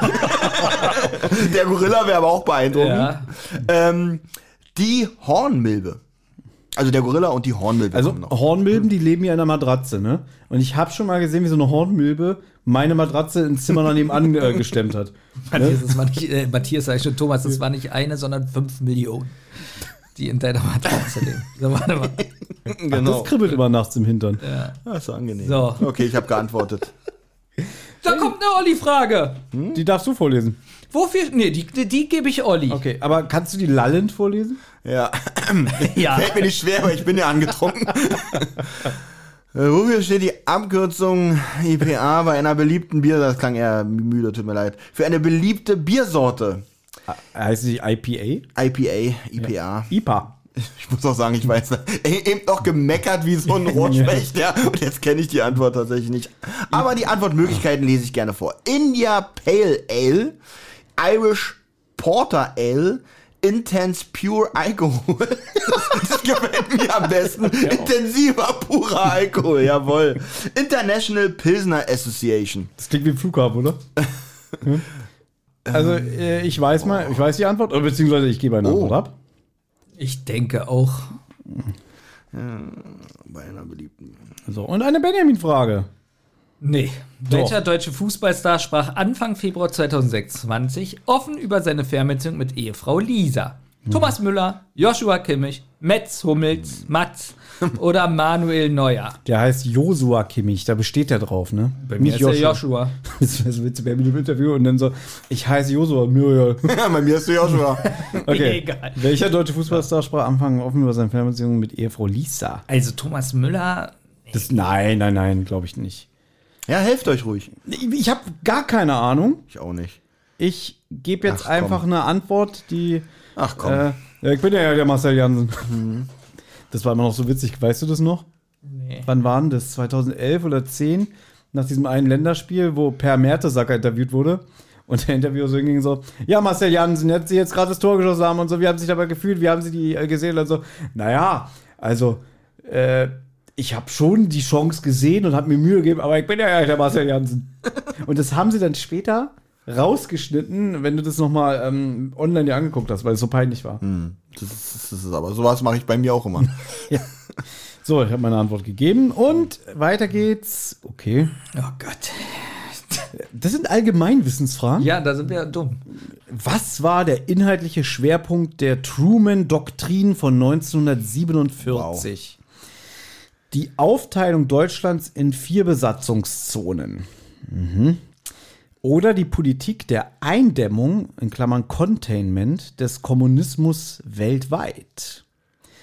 Der Gorilla wäre aber auch beeindruckend. Ja. Ähm, die Hornmilbe. Also der Gorilla und die Hornmilbe. Also kommen noch. Hornmilben, die leben ja in einer Matratze, ne? Und ich habe schon mal gesehen, wie so eine Hornmilbe meine Matratze ins Zimmer noch nebenan äh, gestemmt hat. Matthias, das war nicht, äh, Matthias sag ich schon, Thomas, das war nicht eine, sondern fünf Millionen, die in deiner Matratze leben. So, warte mal. Ach, das kribbelt immer nachts im Hintern. Ja. Das ist so angenehm. So. Okay, ich habe geantwortet. Da kommt eine Olli-Frage. Die darfst du vorlesen. Wofür? Nee, die, die, die gebe ich Olli. Okay, aber kannst du die lallend vorlesen? Ja. Ja. Fällt mir nicht schwer, aber ich bin ja angetrunken. Äh, Wofür steht die Abkürzung I P A bei einer beliebten Bier? Das klang eher müde, tut mir leid. Für eine beliebte Biersorte. Heißt sie I P A? I P A, I P A. I P A. Ich muss auch sagen, ich weiß, ey, eben noch gemeckert wie so ein Rotspecht, ja. Und jetzt kenne ich die Antwort tatsächlich nicht. Aber die Antwortmöglichkeiten lese ich gerne vor. India Pale Ale, Irish Porter Ale, Intense Pure Alcohol. Das, das gefällt mir am besten. Intensiver, purer Alkohol, jawohl. International Pilsner Association. Das klingt wie ein Flughafen, oder? Hm? Also, äh, ich weiß mal, ich weiß die Antwort, oder beziehungsweise ich gebe eine Oh. Antwort ab. Ich denke auch. Bei einer beliebten. So, und eine Benjamin-Frage. Nee. Doch. Welcher deutsche Fußballstar sprach Anfang Februar zweitausendsechsundzwanzig offen über seine Fernbeziehung mit Ehefrau Lisa? Thomas Müller, Joshua Kimmich, Metz Hummels, Mats oder Manuel Neuer? Der heißt Josua Kimmich, da besteht der drauf, ne? Bei mir ist der Joshua. Das wäre so witzig, wenn wir im Interview und dann so, ich heiße Josua. Ja, Ja, bei mir ist du Joshua. okay. Egal. Welcher deutsche Fußballstar sprach Anfang offen über seine Fernbeziehung mit Ehefrau Lisa? Also Thomas Müller, Das, nein, nein, nein, glaube ich nicht. Ja, helft euch ruhig. Ich, ich habe gar keine Ahnung. Ich auch nicht. Ich gebe jetzt Ach, komm. einfach eine Antwort, die. Ach komm. Äh, ja, ich bin ja der Marcel Jansen. Das war immer noch so witzig. Weißt du das noch? nee. Wann war denn das? zweitausendelf oder zehn? Nach diesem einen Länderspiel, wo Per Mertesacker interviewt wurde. Und der Interviewer so ging so, ja, Marcel Jansen, hat sie jetzt gerade das Tor geschossen haben und so, wie haben sie sich dabei gefühlt, wie haben sie die äh, gesehen und so. Naja, also, äh, ich habe schon die Chance gesehen und habe mir Mühe gegeben, aber ich bin ja der Marcel Jansen. Und das haben sie dann später rausgeschnitten, wenn du das nochmal ähm, online dir angeguckt hast, weil es so peinlich war. Das ist, das ist aber, sowas mache ich bei mir auch immer. So, ich habe meine Antwort gegeben und weiter geht's. Okay. Oh Gott. Das sind Allgemeinwissensfragen. Ja, da sind wir dumm. Was war der inhaltliche Schwerpunkt der Truman-Doktrin von neunzehnhundertsiebenundvierzig? Die Aufteilung Deutschlands in vier Besatzungszonen. Mhm. Oder die Politik der Eindämmung, in Klammern Containment, des Kommunismus weltweit.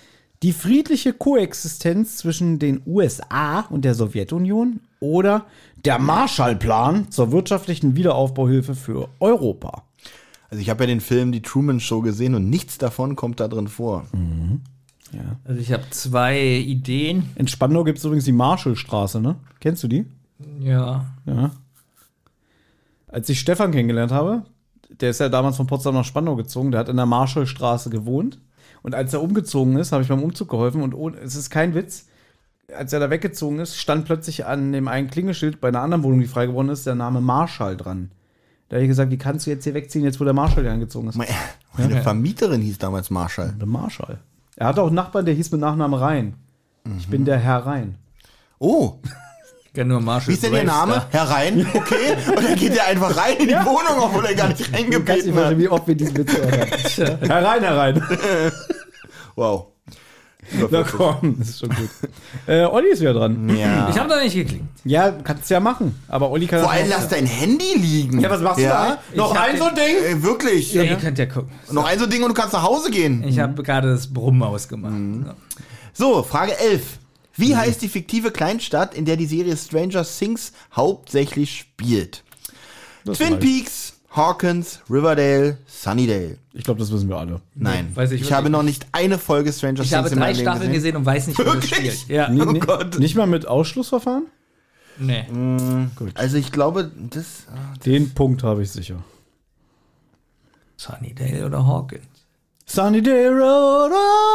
Die friedliche Koexistenz zwischen den U S A und der Sowjetunion oder der Marshallplan zur wirtschaftlichen Wiederaufbauhilfe für Europa. Also ich habe ja den Film Die Truman Show gesehen und nichts davon kommt da drin vor. Mhm. Ja. Also ich habe zwei Ideen. In Spandau gibt es übrigens die Marshallstraße, ne? Kennst du die? Ja. Ja. Als ich Stefan kennengelernt habe, der ist ja damals von Potsdam nach Spandau gezogen, der hat in der Marshallstraße gewohnt. Und als er umgezogen ist, habe ich beim Umzug geholfen und ohne, es ist kein Witz, als er da weggezogen ist, stand plötzlich an dem einen Klingelschild bei einer anderen Wohnung, die frei geworden ist, der Name Marshall dran. Da habe ich gesagt, wie kannst du jetzt hier wegziehen, jetzt wo der Marshall hier angezogen ist? Meine, meine Vermieterin hieß damals Marshall. Der Marshall. Er hatte auch einen Nachbarn, der hieß mit Nachnamen Rhein. Mhm. Ich bin der Herr Rhein. Oh. Ich kenne nur Marshall. Wie ist denn Ihr Name? Herr Rhein? Okay. Und dann geht er einfach rein in die ja. Wohnung, obwohl er gar nicht reingebeten hat. Wie oft wir diesen Witz hören. Herr Rhein, Herr Rhein. Wow. Na komm, das ist schon gut. Äh, Olli ist wieder dran. Ja. Ich habe da nicht geklickt. Ja, kannst du ja machen. Aber Olli kann. Vor allem lass dein Handy liegen. Ja, was machst ja. du da? Noch ein so Ding? Äh, wirklich. Ja, ihr könnt ja gucken. Noch ein so Ding und du kannst nach Hause gehen. Ich habe gerade das Brummen ausgemacht. Mhm. So, Frage elf. Wie mhm. heißt die fiktive Kleinstadt, in der die Serie Stranger Things hauptsächlich spielt? Das Twin Peaks, Hawkins, Riverdale, Sunnydale. Ich glaube, das wissen wir alle. Nein, weiß ich, ich habe noch nicht eine Folge Stranger ich Things in meinem Leben gesehen. Ich habe drei Staffeln gesehen und weiß nicht, wie das spielt. Ja. Nee, oh nee, Gott. Nicht mal mit Ausschlussverfahren? Nee. Mhm. Gut. Also ich glaube, das... Den Punkt habe ich sicher. Sunnydale oder Hawkins? Sunnydale Road,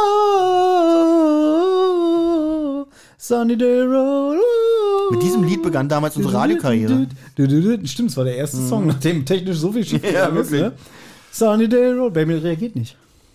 oh, Sunnydale Road, oh. Mit diesem Lied begann damals unsere Radiokarriere. Stimmt, es war der erste Song, nachdem technisch so viel schief ja, ist. Ne? Sunnydale Road, Baby reagiert nicht.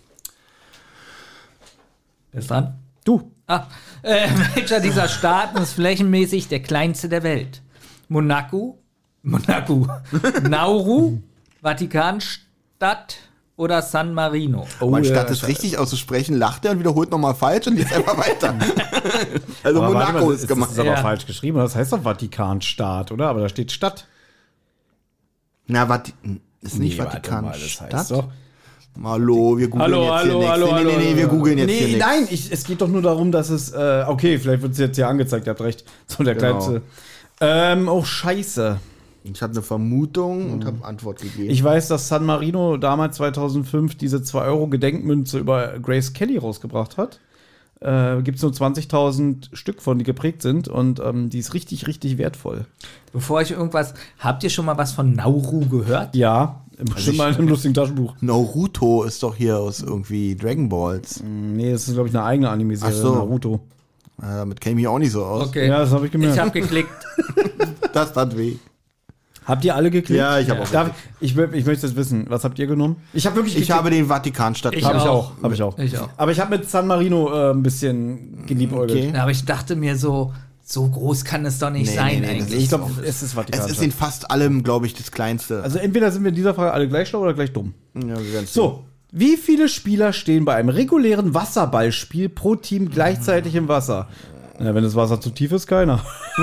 Wer ist dran? Du. Ah, äh, welcher dieser Staaten ist flächenmäßig der kleinste der Welt? Monaco, Monaco, Nauru, Vatikanstadt oder San Marino? Oh, man statt es richtig auszusprechen, lacht er und wiederholt nochmal falsch und jetzt einfach weiter. Also aber Monaco mal, ist gemacht. Das ist aber ja. falsch geschrieben. Das heißt doch Vatikanstaat, oder? Aber da steht Stadt. Na, Vati ist nicht nee, Vatikanstadt. Das heißt doch. Hallo, wir googeln hallo, jetzt hallo, hier nichts. hallo, Nee, hallo, nee, nee, nee, wir googeln jetzt nee, hier nichts. Nein, ich, es geht doch nur darum, dass es, äh, okay, vielleicht wird es jetzt hier angezeigt, ihr habt recht. So, der Genau. kleinste. Ähm, oh, scheiße. Ich hatte eine Vermutung und habe Antwort gegeben. Ich weiß, dass San Marino damals zweitausendfünf diese zwei Euro Gedenkmünze über Grace Kelly rausgebracht hat. Äh, Gibt es nur zwanzigtausend Stück von, die geprägt sind und ähm, die ist richtig, richtig wertvoll. Bevor ich irgendwas, habt ihr schon mal was von Nauru gehört? Ja, bestimmt mal in einem lustigen Taschenbuch. Naruto ist doch hier aus irgendwie Dragon Balls. Nee, das ist, glaube ich, eine eigene Anime-Serie, Ach so. Naruto. Ja, damit kenne ich mich auch nicht so aus. Okay. Ja, das habe ich gemerkt. Ich habe geklickt. Das tat weh. Habt ihr alle geklickt? Ja, ich habe Ja. auch. Darf, ich, ich, ich möchte jetzt wissen, was habt ihr genommen? Ich habe wirklich Ich habe den Vatikanstadt. Ich Habe ich auch. auch. Hab ich auch. Ich auch. Aber ich habe mit San Marino äh, ein bisschen geliebäugelt. Okay. Ja, aber ich dachte mir so, so groß kann es doch nicht Nee, sein nee, nee, das eigentlich. Ich glaube, es ist Es Vatikan. ist in fast allem, glaube ich, das Kleinste. Also entweder sind wir in dieser Frage alle gleich schlau oder gleich dumm. ja, wir werden So, wie viele Spieler stehen bei einem regulären Wasserballspiel pro Team gleichzeitig im Wasser? Ja, wenn das Wasser zu tief ist, keiner.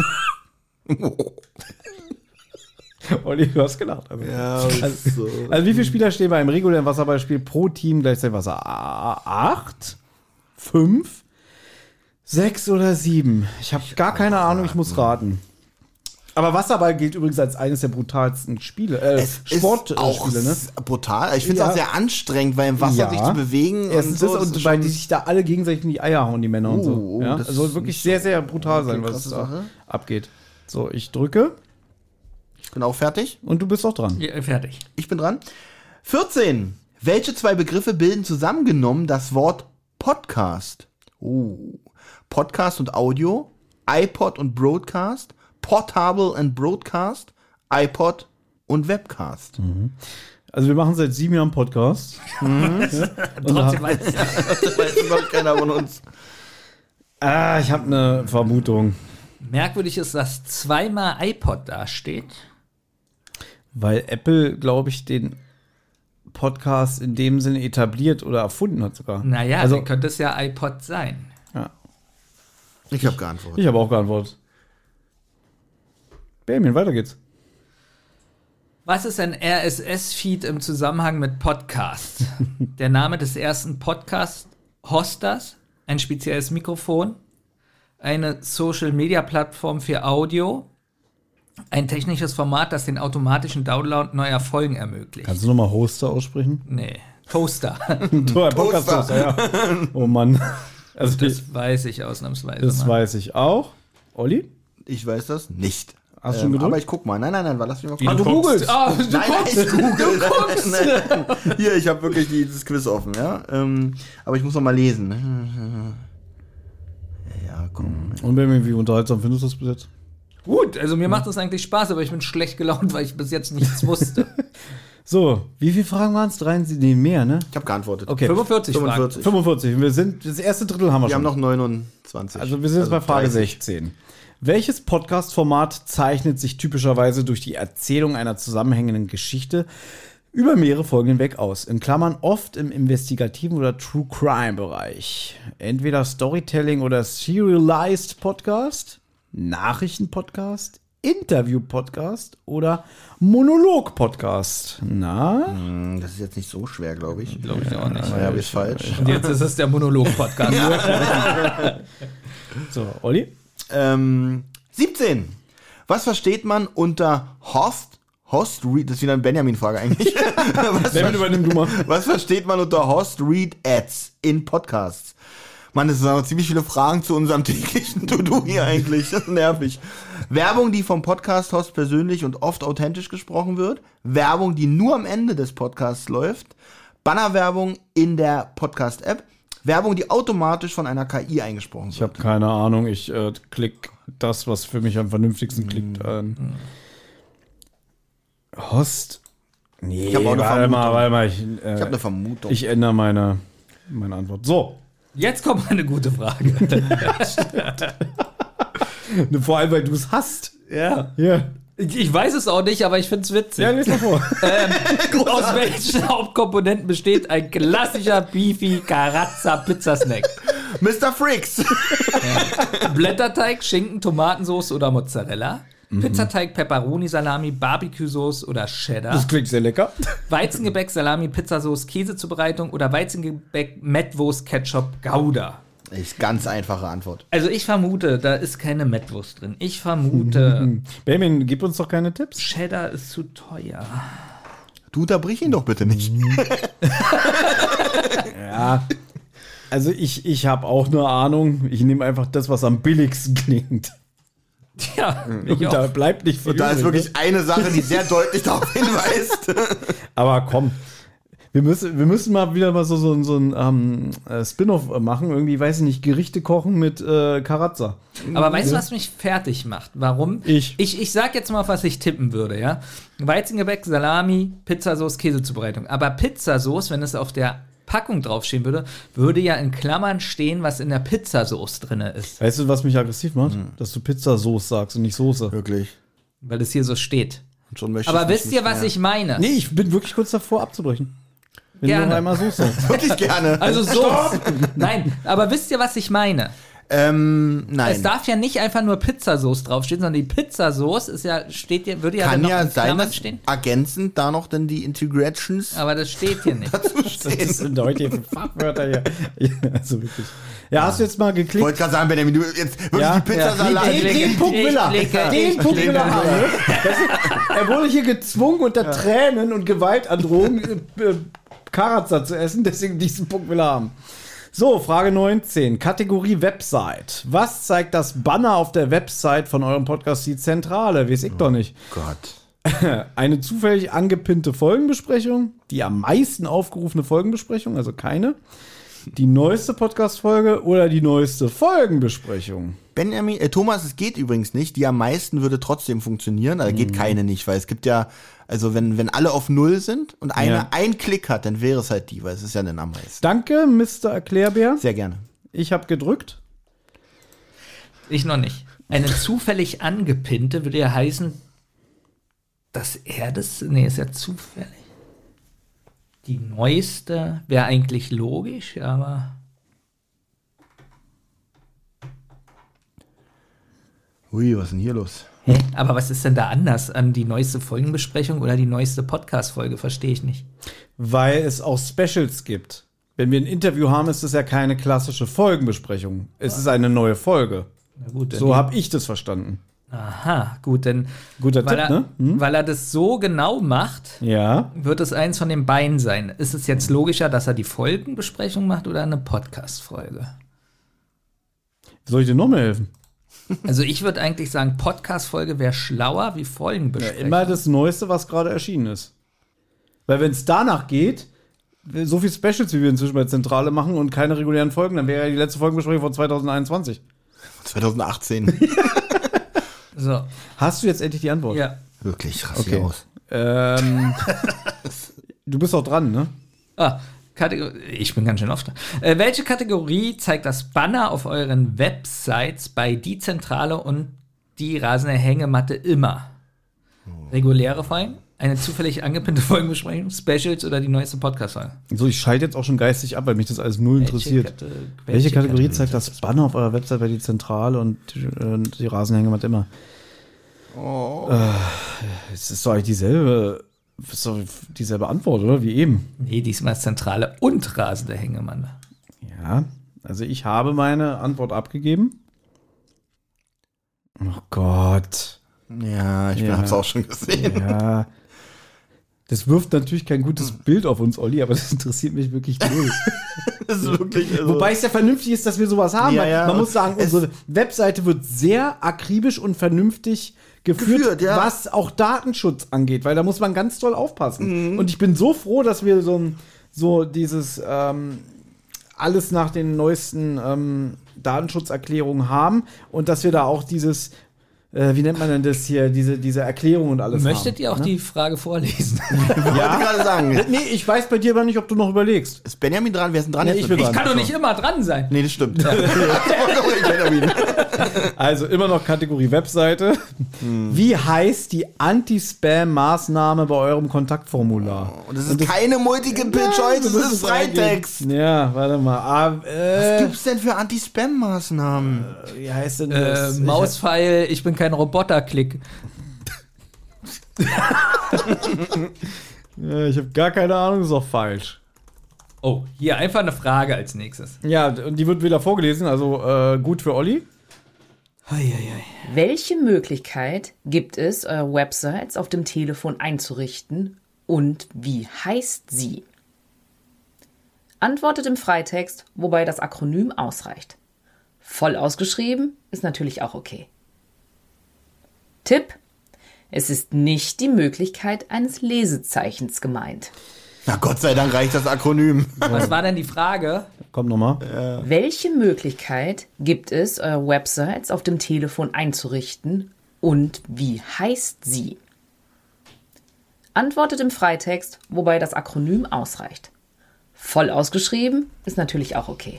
Olli, du hast gelacht. Also, Ja, also, so. also wie viele Spieler stehen bei einem regulären Wasserballspiel pro Team gleichzeitig im Wasser? A- Acht? Fünf? Sechs oder sieben? Ich habe gar keine Ahnung, ich muss raten. Aber Wasserball gilt übrigens als eines der brutalsten Spiele, äh, Es ist auch Sportspiele, ne? s- brutal. Ich finde es Ja. auch sehr anstrengend, weil im Wasser Ja. sich zu bewegen Erstens und das so. und ist weil schon- die sich da alle gegenseitig in die Eier hauen, die Männer und so. Oh, oh, Ja? das Das soll ist wirklich nicht sehr, sehr brutal sein, Okay, was krasse da Sache. abgeht. So, ich drücke Ich bin auch fertig. und du bist auch dran. Ja, fertig. Ich bin dran. vierzehn. Welche zwei Begriffe bilden zusammengenommen das Wort Podcast? Oh. Podcast und Audio, iPod und Broadcast, Portable and Broadcast, iPod und Webcast. Also wir machen seit sieben Jahren Podcast. Trotzdem weiß ich Das weiß noch keiner von uns. Ah, ich habe eine Vermutung. Merkwürdig ist, dass zweimal iPod dasteht. Weil Apple, glaube ich, den Podcast in dem Sinne etabliert oder erfunden hat sogar. Naja, also dann könnte es ja iPod sein. ja. Ich habe geantwortet. Ich habe auch geantwortet. Benjamin, weiter geht's. Was ist ein R S S-Feed im Zusammenhang mit Podcast? Der Name des ersten Podcast-Hosters, ein spezielles Mikrofon, eine Social-Media-Plattform für Audio, ein technisches Format, das den automatischen Download neuer Folgen ermöglicht. Kannst du nochmal Hoster aussprechen? Nee, Toaster. Podcast-Toaster, ja. Oh Mann. Also Das das, weiß ich ausnahmsweise das mal. weiß ich auch. Olli? Ich weiß das nicht. Hast du schon ähm, gedrückt? aber ich guck mal. Nein, nein, nein, war lass mich mal Wie, gucken. du googelst? Ah, du Nein, guckst. nein, ich google. Nein. Hier, ich habe wirklich dieses Quiz offen, ja. Ähm, aber ich muss noch mal lesen. Ja, komm. Und Benjamin, wie unterhaltsam findest du das bis jetzt? Gut, also mir macht das eigentlich Spaß, aber ich bin schlecht gelaunt, weil ich bis jetzt nichts wusste. So, wie viele Fragen waren es? Drei? Nee, mehr, ne? Ich habe geantwortet. Okay. fünfundvierzig Fragen. fünfundvierzig. fünfundvierzig. Wir sind, das erste Drittel haben wir, Wir haben schon. noch neunundzwanzig. Also wir sind jetzt bei Frage dreißig. sechzehn. Welches Podcast-Format zeichnet sich typischerweise durch die Erzählung einer zusammenhängenden Geschichte über mehrere Folgen hinweg aus? In Klammern oft im investigativen oder True Crime-Bereich. Entweder Storytelling oder Serialized Podcast, Nachrichten-Podcast, Interview-Podcast oder Monolog-Podcast. Na? Hm, Das ist jetzt nicht so schwer, glaube ich. Glaube ich auch nicht. Naja, aber ist falsch. Und jetzt ist es der Monolog-Podcast. So, Olli? Ähm, siebzehn. Was versteht man unter Host? Host Read, das ist wieder eine Benjamin-Frage eigentlich. was, Benjamin, übernimm du mal. was versteht man unter Host Read Ads in Podcasts? Mann, das sind aber ziemlich viele Fragen zu unserem täglichen To-Do hier eigentlich. Das ist nervig. Werbung, die vom Podcast-Host persönlich und oft authentisch gesprochen wird. Werbung, die nur am Ende des Podcasts läuft. Bannerwerbung in der Podcast-App. Werbung, die automatisch von einer K I eingesprochen Ich wird. habe keine Ahnung. Ich äh, klick das, was für mich am vernünftigsten klickt, an. Host? Nee, Ich hab auch eine warte mal, Vermutung. warte mal. Ich, äh, Ich habe eine Vermutung. ich ändere meine, meine Antwort. So. Jetzt kommt mal eine gute Frage. Vor allem, weil du es hast. Ja. Ja. Ich ich weiß es auch nicht, aber ich finde es witzig. Ja, lies mal vor. Aus welchen Hauptkomponenten besteht ein klassischer Beefy Carazza Pizzasnack? Mister Fricks. Blätterteig, Schinken, Tomatensauce oder Mozzarella? Pizzateig, Pepperoni, Salami, Barbecue-Sauce oder Cheddar? Das klingt sehr lecker. Weizengebäck, Salami, Pizzasauce, Käsezubereitung oder Weizengebäck, Mettwurst, Ketchup, Gouda? Ist ganz einfache Antwort. Also ich vermute, da ist keine Mettwurst drin. Ich vermute, Benjamin, gib uns doch keine Tipps. Cheddar ist zu teuer. Du unterbrich ihn doch bitte nicht. Ja. Also ich, ich habe auch eine Ahnung. Ich nehme einfach das, was am billigsten klingt. Ja, ich Und da auch. bleibt nicht viel Und da ist übrig, wirklich eine Sache, die sehr deutlich darauf hinweist. ne? Aber komm. Wir müssen, wir müssen mal wieder mal so, so, so ein ähm, äh, Spin-off machen. Irgendwie, weiß ich nicht, Gerichte kochen mit äh, Carazza. Aber weißt du, was mich fertig macht? Warum? Ich. Ich, ich sag jetzt mal, was ich tippen würde, ja. Weizengebäck, Salami, Pizzasauce, Käsezubereitung. Aber Pizzasauce, wenn es auf der Packung draufstehen würde, würde ja in Klammern stehen, was in der Pizzasauce drin ist. Weißt du, was mich aggressiv macht? Dass du Pizzasauce sagst und nicht Soße. Wirklich. Weil es hier so steht. Und schon möchte Aber ich mich wisst ihr, nicht was mehr. ich meine? Nee, ich bin wirklich kurz davor abzubrechen. Wenn Gerne. du noch einmal Soße sagst. Wirklich gerne. Also so. Nein, aber wisst ihr, was ich meine? ähm, nein. Es darf ja nicht einfach nur Pizzasauce draufstehen, sondern die Pizzasauce ist ja, steht ja, würde ja Kann dann noch ja in sein, Klammern dass stehen. ergänzend da noch dann die Integrations Aber das steht hier nicht. dazu Das stehen. sind heute hier für Fachwörter hier. Ja, also wirklich. Ja, hast du jetzt mal Ich geklickt? wollte gerade sagen, Benjamin, du jetzt wirklich Ja, die Pizzasalat. ja. Den, klicke, den Punkt ich will er. klicke, Den ich Punkt will er klicke. haben. ne? Das ist, er wurde hier gezwungen unter Tränen und Gewaltandrohungen äh, Karazza zu essen, deswegen diesen Punkt will er haben. So, Frage neunzehn. Kategorie Website. Was zeigt das Banner auf der Website von eurem Podcast die Zentrale? Weiß ich doch nicht. Gott. Eine zufällig angepinnte Folgenbesprechung, die am meisten aufgerufene Folgenbesprechung, also keine, die neueste Podcast-Folge oder die neueste Folgenbesprechung. Benjamin, äh, Thomas, es geht übrigens nicht. Die am meisten würde trotzdem funktionieren, aber geht keine nicht, weil es gibt ja, also wenn, wenn alle auf Null sind und einer Ja. einen Klick hat, dann wäre es halt die, weil es ist ja dann am meisten. Danke, Mister Erklärbär. Sehr gerne. Ich habe gedrückt. Ich noch nicht. Eine zufällig angepinnte würde ja heißen, dass er das. Nee, ist ja zufällig. Die neueste wäre eigentlich logisch, aber. Ui, was ist denn hier los? Hä? Aber was ist denn da anders an die neueste Folgenbesprechung oder die neueste Podcast-Folge? Verstehe ich nicht. Weil es auch Specials gibt. Wenn wir ein Interview haben, ist es ja keine klassische Folgenbesprechung. Es ist eine neue Folge. Na gut, So habe ich das verstanden. Aha, gut, denn Guter weil, Tipp, er, ne? Hm? weil er das so genau macht, Ja. wird es eins von den beiden sein. Ist es jetzt logischer, dass er die Folgenbesprechung macht oder eine Podcast-Folge? Soll ich dir noch mal helfen? Also ich würde eigentlich sagen, Podcast-Folge wäre schlauer wie Ja, Folgenbesprechung. immer das Neueste, was gerade erschienen ist. Weil wenn es danach geht, so viel Specials, wie wir inzwischen bei Zentrale machen und keine regulären Folgen, dann wäre ja die letzte Folgenbesprechung von zwanzig einundzwanzig. zwanzig achtzehn. So, Hast du jetzt endlich die Antwort? ja. Wirklich, raste Okay. aus. Ähm, du bist auch dran, ne? Ah, Kategor- ich bin ganz schön oft da. Äh, welche Kategorie zeigt das Banner auf euren Websites bei Die Zentrale und die rasende Hängematte immer? Reguläre Folgen? Eine zufällig angepinnte Folgenbesprechung? Specials oder die neueste Podcast-Folge? So, ich schalte jetzt auch schon geistig ab, weil mich das alles null interessiert. Welche, Kate- Welche Kategorie Kategorie zeigt das Banner auf eurer Website bei die Zentrale und äh, die Rasenhängematte immer? Oh. Äh, es ist doch eigentlich dieselbe, ist doch dieselbe Antwort, oder? Wie eben. Nee, diesmal ist Zentrale und rasende Hängematte. Ja, also ich habe meine Antwort abgegeben. Oh Gott. Ja, ich Ja. hab's auch schon gesehen. Ja. Das wirft natürlich kein gutes Bild auf uns, Olli, aber das interessiert mich wirklich null. Das ist wirklich, also, Wobei es ja vernünftig ist, dass wir sowas haben. Ja, weil ja. Man muss sagen, Es- unsere Webseite wird sehr akribisch und vernünftig geführt, Geführt, ja. was auch Datenschutz angeht, weil da muss man ganz doll Mhm. aufpassen. Und ich bin so froh, dass wir so, ein, so dieses ähm, alles nach den neuesten ähm, Datenschutzerklärungen haben und dass wir da auch dieses äh, wie nennt man denn das hier, diese, diese Erklärung und alles Möchtet haben, ihr auch ne? die Frage vorlesen? wollte ich gerade sagen. Nee, ich weiß bei dir aber nicht, ob du noch überlegst. Ist Benjamin dran? Wer ist denn dran? Ja, jetzt ich mit bin mir? Ich kann doch nicht immer dran sein. Nee, das stimmt. Benjamin. Also immer noch Kategorie Webseite. Wie heißt die Anti-Spam-Maßnahme bei eurem Kontaktformular? Und das ist keine Multiple-Choice, das ist Freitext. Ja, warte mal. Ah, Was äh, gibt's denn für Anti-Spam-Maßnahmen? wie heißt denn Äh, das? Mauspfeil, ich bin kein Roboter-Klick. Ich, ja, ich habe gar keine Ahnung, das ist auch falsch. Oh, hier einfach eine Frage als nächstes. Ja, und die wird wieder vorgelesen, also äh, gut für Olli. Welche Möglichkeit gibt es, eure Websites auf dem Telefon einzurichten und wie heißt sie? Antwortet im Freitext, wobei das Akronym ausreicht. Voll ausgeschrieben ist natürlich auch okay. Tipp: Es ist nicht die Möglichkeit eines Lesezeichens gemeint. Na Gott sei Dank reicht das Akronym. Was war denn die Frage? Komm nochmal. Welche Möglichkeit gibt es, eure Websites auf dem Telefon einzurichten und wie heißt sie? Antwortet im Freitext, wobei das Akronym ausreicht. Voll ausgeschrieben ist natürlich auch okay.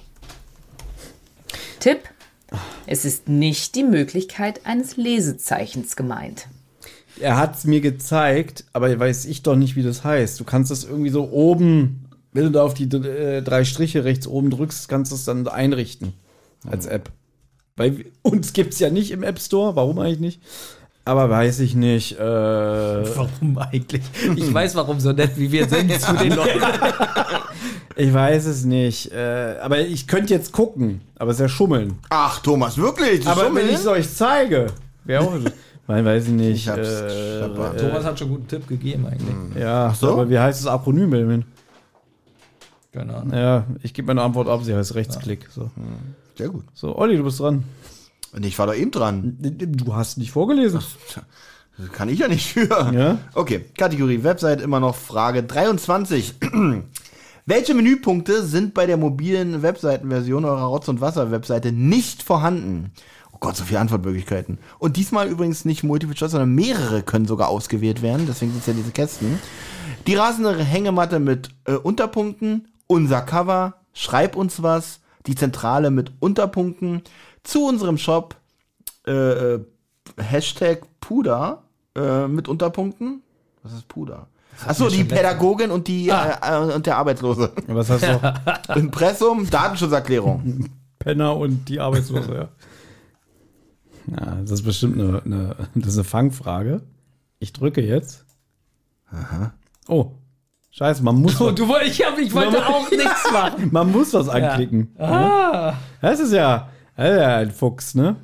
Tipp: Es ist nicht die Möglichkeit eines Lesezeichens gemeint. Er hat es mir gezeigt, aber weiß ich doch nicht, wie das heißt. Du kannst das irgendwie so oben, wenn du da auf die äh, drei Striche rechts oben drückst, kannst du es dann einrichten als App. Weil wir- uns gibt es ja nicht im App Store, warum eigentlich nicht? Aber weiß ich nicht. Äh, Warum eigentlich? Ich weiß, warum so nett wie wir sind zu den Leuten. ich weiß es nicht. Äh, aber ich könnte jetzt gucken, aber es ist ja Schummeln. Ach, Thomas, wirklich? Das Aber ist wenn so ich es euch zeige, wäre auch. Weil, weiß ich nicht. Ich hab's- äh, ich hab- Thomas hat schon einen guten Tipp gegeben eigentlich. ja, so? aber wie heißt das Akronym, Benjamin? Keine Ahnung. Ja, ich gebe meine Antwort ab, sie heißt Rechtsklick. So. Sehr gut. so, Olli, du bist dran. Und ich war doch eben dran. Du hast nicht vorgelesen. Das kann ich ja nicht für. Ja? Okay, Kategorie Website immer noch Frage dreiundzwanzig. Welche Menüpunkte sind bei der mobilen Webseitenversion eurer Rotz- und Wasser-Webseite nicht vorhanden? Oh Gott, so viele Antwortmöglichkeiten. Und diesmal übrigens nicht Multiple Choice, sondern mehrere können sogar ausgewählt werden. Deswegen sind es ja diese Kästen. Die rasende Hängematte mit äh, Unterpunkten, unser Cover, schreib uns was, die Zentrale mit Unterpunkten, zu unserem Shop, äh, äh, Hashtag Puder äh, mit Unterpunkten. Was ist Puder? Achso, die Pädagogin und, die, äh, äh, und der Arbeitslose. Was hast du? noch? Impressum, Datenschutzerklärung. Penner und die Arbeitslose, ja. Ja, das ist bestimmt eine, eine, das ist eine Fangfrage. Ich drücke jetzt. Aha. Oh, Scheiße, man muss. Du, du, ich, hab, ich wollte auch nichts machen. Man muss was anklicken. Ja. Ah. Das ist ja, das ist ja ein Fuchs, ne?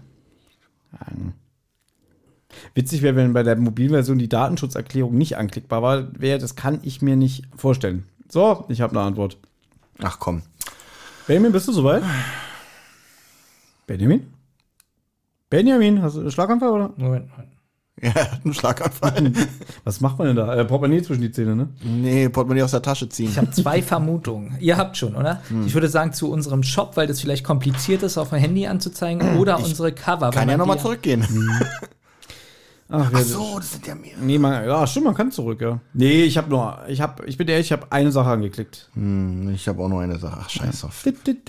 Witzig wäre, wenn bei der Mobilversion die Datenschutzerklärung nicht anklickbar war, wäre, das kann ich mir nicht vorstellen. So, ich habe eine Antwort. Ach komm. Benjamin, bist du soweit? Benjamin? Benjamin, hast du einen Schlaganfall, oder? Moment, Moment. Ja, er hat einen Schlaganfall. Was macht man denn da? Äh, Portemonnaie zwischen die Zähne, ne? Nee, Portemonnaie aus der Tasche ziehen. Ich habe zwei Vermutungen. Ihr habt schon, oder? Hm. Ich würde sagen, zu unserem Shop, weil das vielleicht kompliziert ist, auf dem Handy anzuzeigen, oder ich unsere Cover. Kann ja nochmal zurückgehen. Ach, Ach so, das sind ja mehrere. Nee, man, ja, stimmt, man kann zurück, ja. Nee, ich habe nur, ich habe, ich bin ehrlich, ich habe eine Sache angeklickt. Hm, ich habe auch nur eine Sache. Ach, scheiß auf.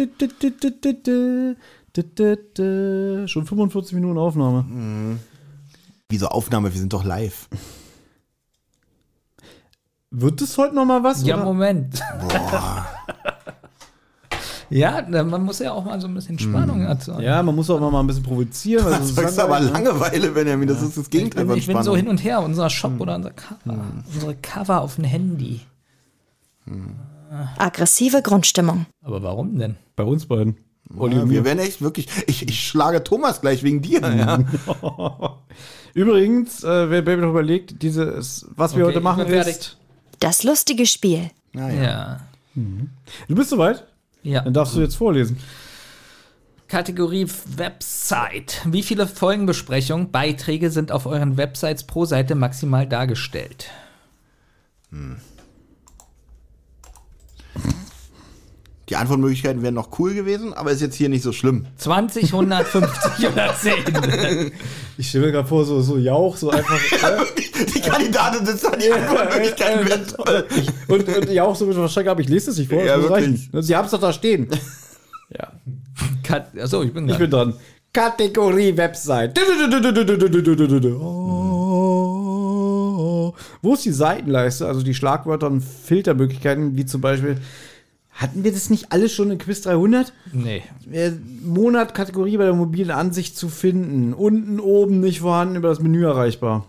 Schon fünfundvierzig Minuten Aufnahme. Hm. Wieso Aufnahme? Wir sind doch live. Wird das heute noch mal was? Ja, oder? Moment. Boah. Ja, man muss ja auch mal so ein bisschen Spannung erzeugen. Ja, man muss auch mal ein bisschen provozieren. Das Also ist aber Langeweile, Benjamin. Das ist das Gegenteil Ich bin, von ich bin Spannung. so hin und her, unser Shop hm. oder unser Cover. Hm. Unsere Cover auf dem Handy. Hm. Aggressive Grundstimmung. Aber warum denn? Bei uns beiden. Ja, wir werden echt wirklich. Ich, ich schlage Thomas gleich wegen dir. Ja. Übrigens, äh, wer Baby noch überlegt, dieses, was wir Okay, heute machen, ich bin fertig. ist. Das lustige Spiel. Ah, ja. Ja. Mhm. Du bist soweit? Ja. Dann darfst du jetzt vorlesen. Kategorie Website. Wie viele Folgenbesprechungen, Beiträge sind auf euren Websites pro Seite maximal dargestellt? Hm. Die Antwortmöglichkeiten wären noch cool gewesen, aber ist jetzt hier nicht so schlimm. zwanzig, hundertfünfzig oder zehn? Ich stelle mir gerade vor, so, so Jauch, so einfach. Die Kandidatin sitzt da, die Antwortmöglichkeiten wären toll. Und, und Jauch so mit Verstecker, aber ich lese das nicht vor. Ja, das muss wirklich. reichen. Sie haben es doch da stehen. Ja. Achso, ich bin Ich dran. bin dran. Kategorie Website. Oh. Wo ist die Seitenleiste? Also die Schlagwörter und Filtermöglichkeiten, wie zum Beispiel. Hatten wir das nicht alles schon in Quiz dreihundert? Nee. Monat, Kategorie bei der mobilen Ansicht zu finden. Unten, oben nicht vorhanden, über das Menü erreichbar.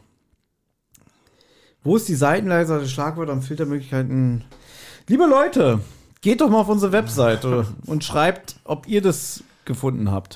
Wo ist die Seitenleiste, die Schlagwörter und Filtermöglichkeiten? Liebe Leute, geht doch mal auf unsere Webseite und schreibt, ob ihr das gefunden habt.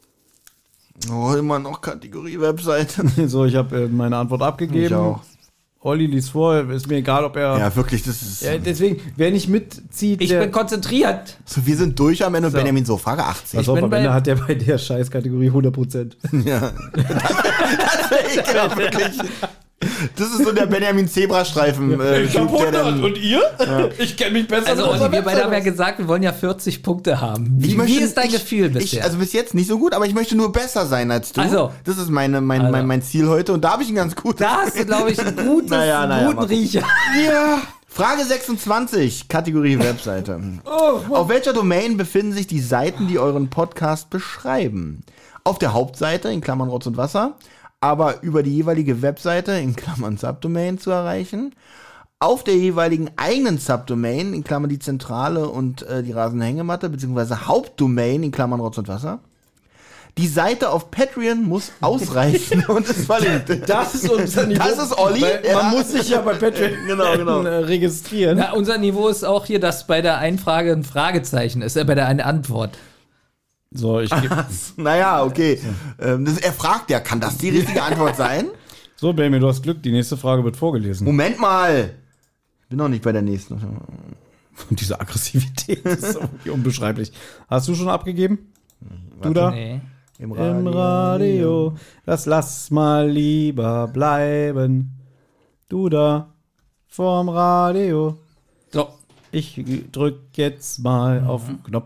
Oh, immer noch Kategorie Webseite. So, ich habe äh, meine Antwort abgegeben. Ich auch. Olli liest vor, ist mir egal, ob er. Ja, wirklich, das ist. Ja, deswegen, wer nicht mitzieht. Ich der, bin konzentriert. So, wir sind durch am Ende und So. Benjamin so, Frage achtzig. Pass auf, bin am bei- Ende hat der bei der Scheißkategorie hundert Prozent. Ja. Das wäre ekelhaft, wirklich. Das ist so der Benjamin Zebrastreifen. Äh, Typ, der dann, Und ihr? Ich kenne mich besser Also, Olli, wir beide haben ja gesagt, wir wollen ja vierzig Punkte haben. Wie, Ich möchte- wie ist dein ich- Gefühl ich, bisher? Also bis jetzt nicht so gut, aber ich möchte nur besser sein als du. Also. Das ist meine, mein, Also. mein, mein Ziel heute und da habe ich ein ganz gutes. da hast du, glaube ich, einen gutes, Naja, naja, guten mal gucken. Riecher. Ja. Frage sechsundzwanzig, Kategorie Webseite. Auf welcher Domain befinden sich die Seiten, die euren Podcast beschreiben? Auf der Hauptseite, in Klammern Rotz und Wasser, aber über die jeweilige Webseite, in Klammern Subdomain, zu erreichen. Auf der jeweiligen eigenen Subdomain, in Klammern die Zentrale und äh, die rasende Hängematte, beziehungsweise Hauptdomain, in Klammern Rotz und Wasser. Die Seite auf Patreon muss ausreichen und ist verlinkt. Das ist unser Niveau. Das ist Olli. Weil Ja. Man muss sich ja bei Patreon Genau, genau. äh, registrieren. Na, unser Niveau ist auch hier, dass bei der einen Frage ein Fragezeichen ist, äh, bei der einen Antwort. So, ich gebe. Naja, okay. Ähm, das, er fragt ja, kann das die richtige Antwort sein? So, Baby, du hast Glück. Die nächste Frage wird vorgelesen. Moment mal. Bin noch nicht bei der nächsten. Und diese Aggressivität ist irgendwie unbeschreiblich. Hast du schon abgegeben? Du da? Nee. Im Im Radio. Das lass mal lieber bleiben. Du da. Vorm Radio. So. Ich drück jetzt mal auf den Knopf.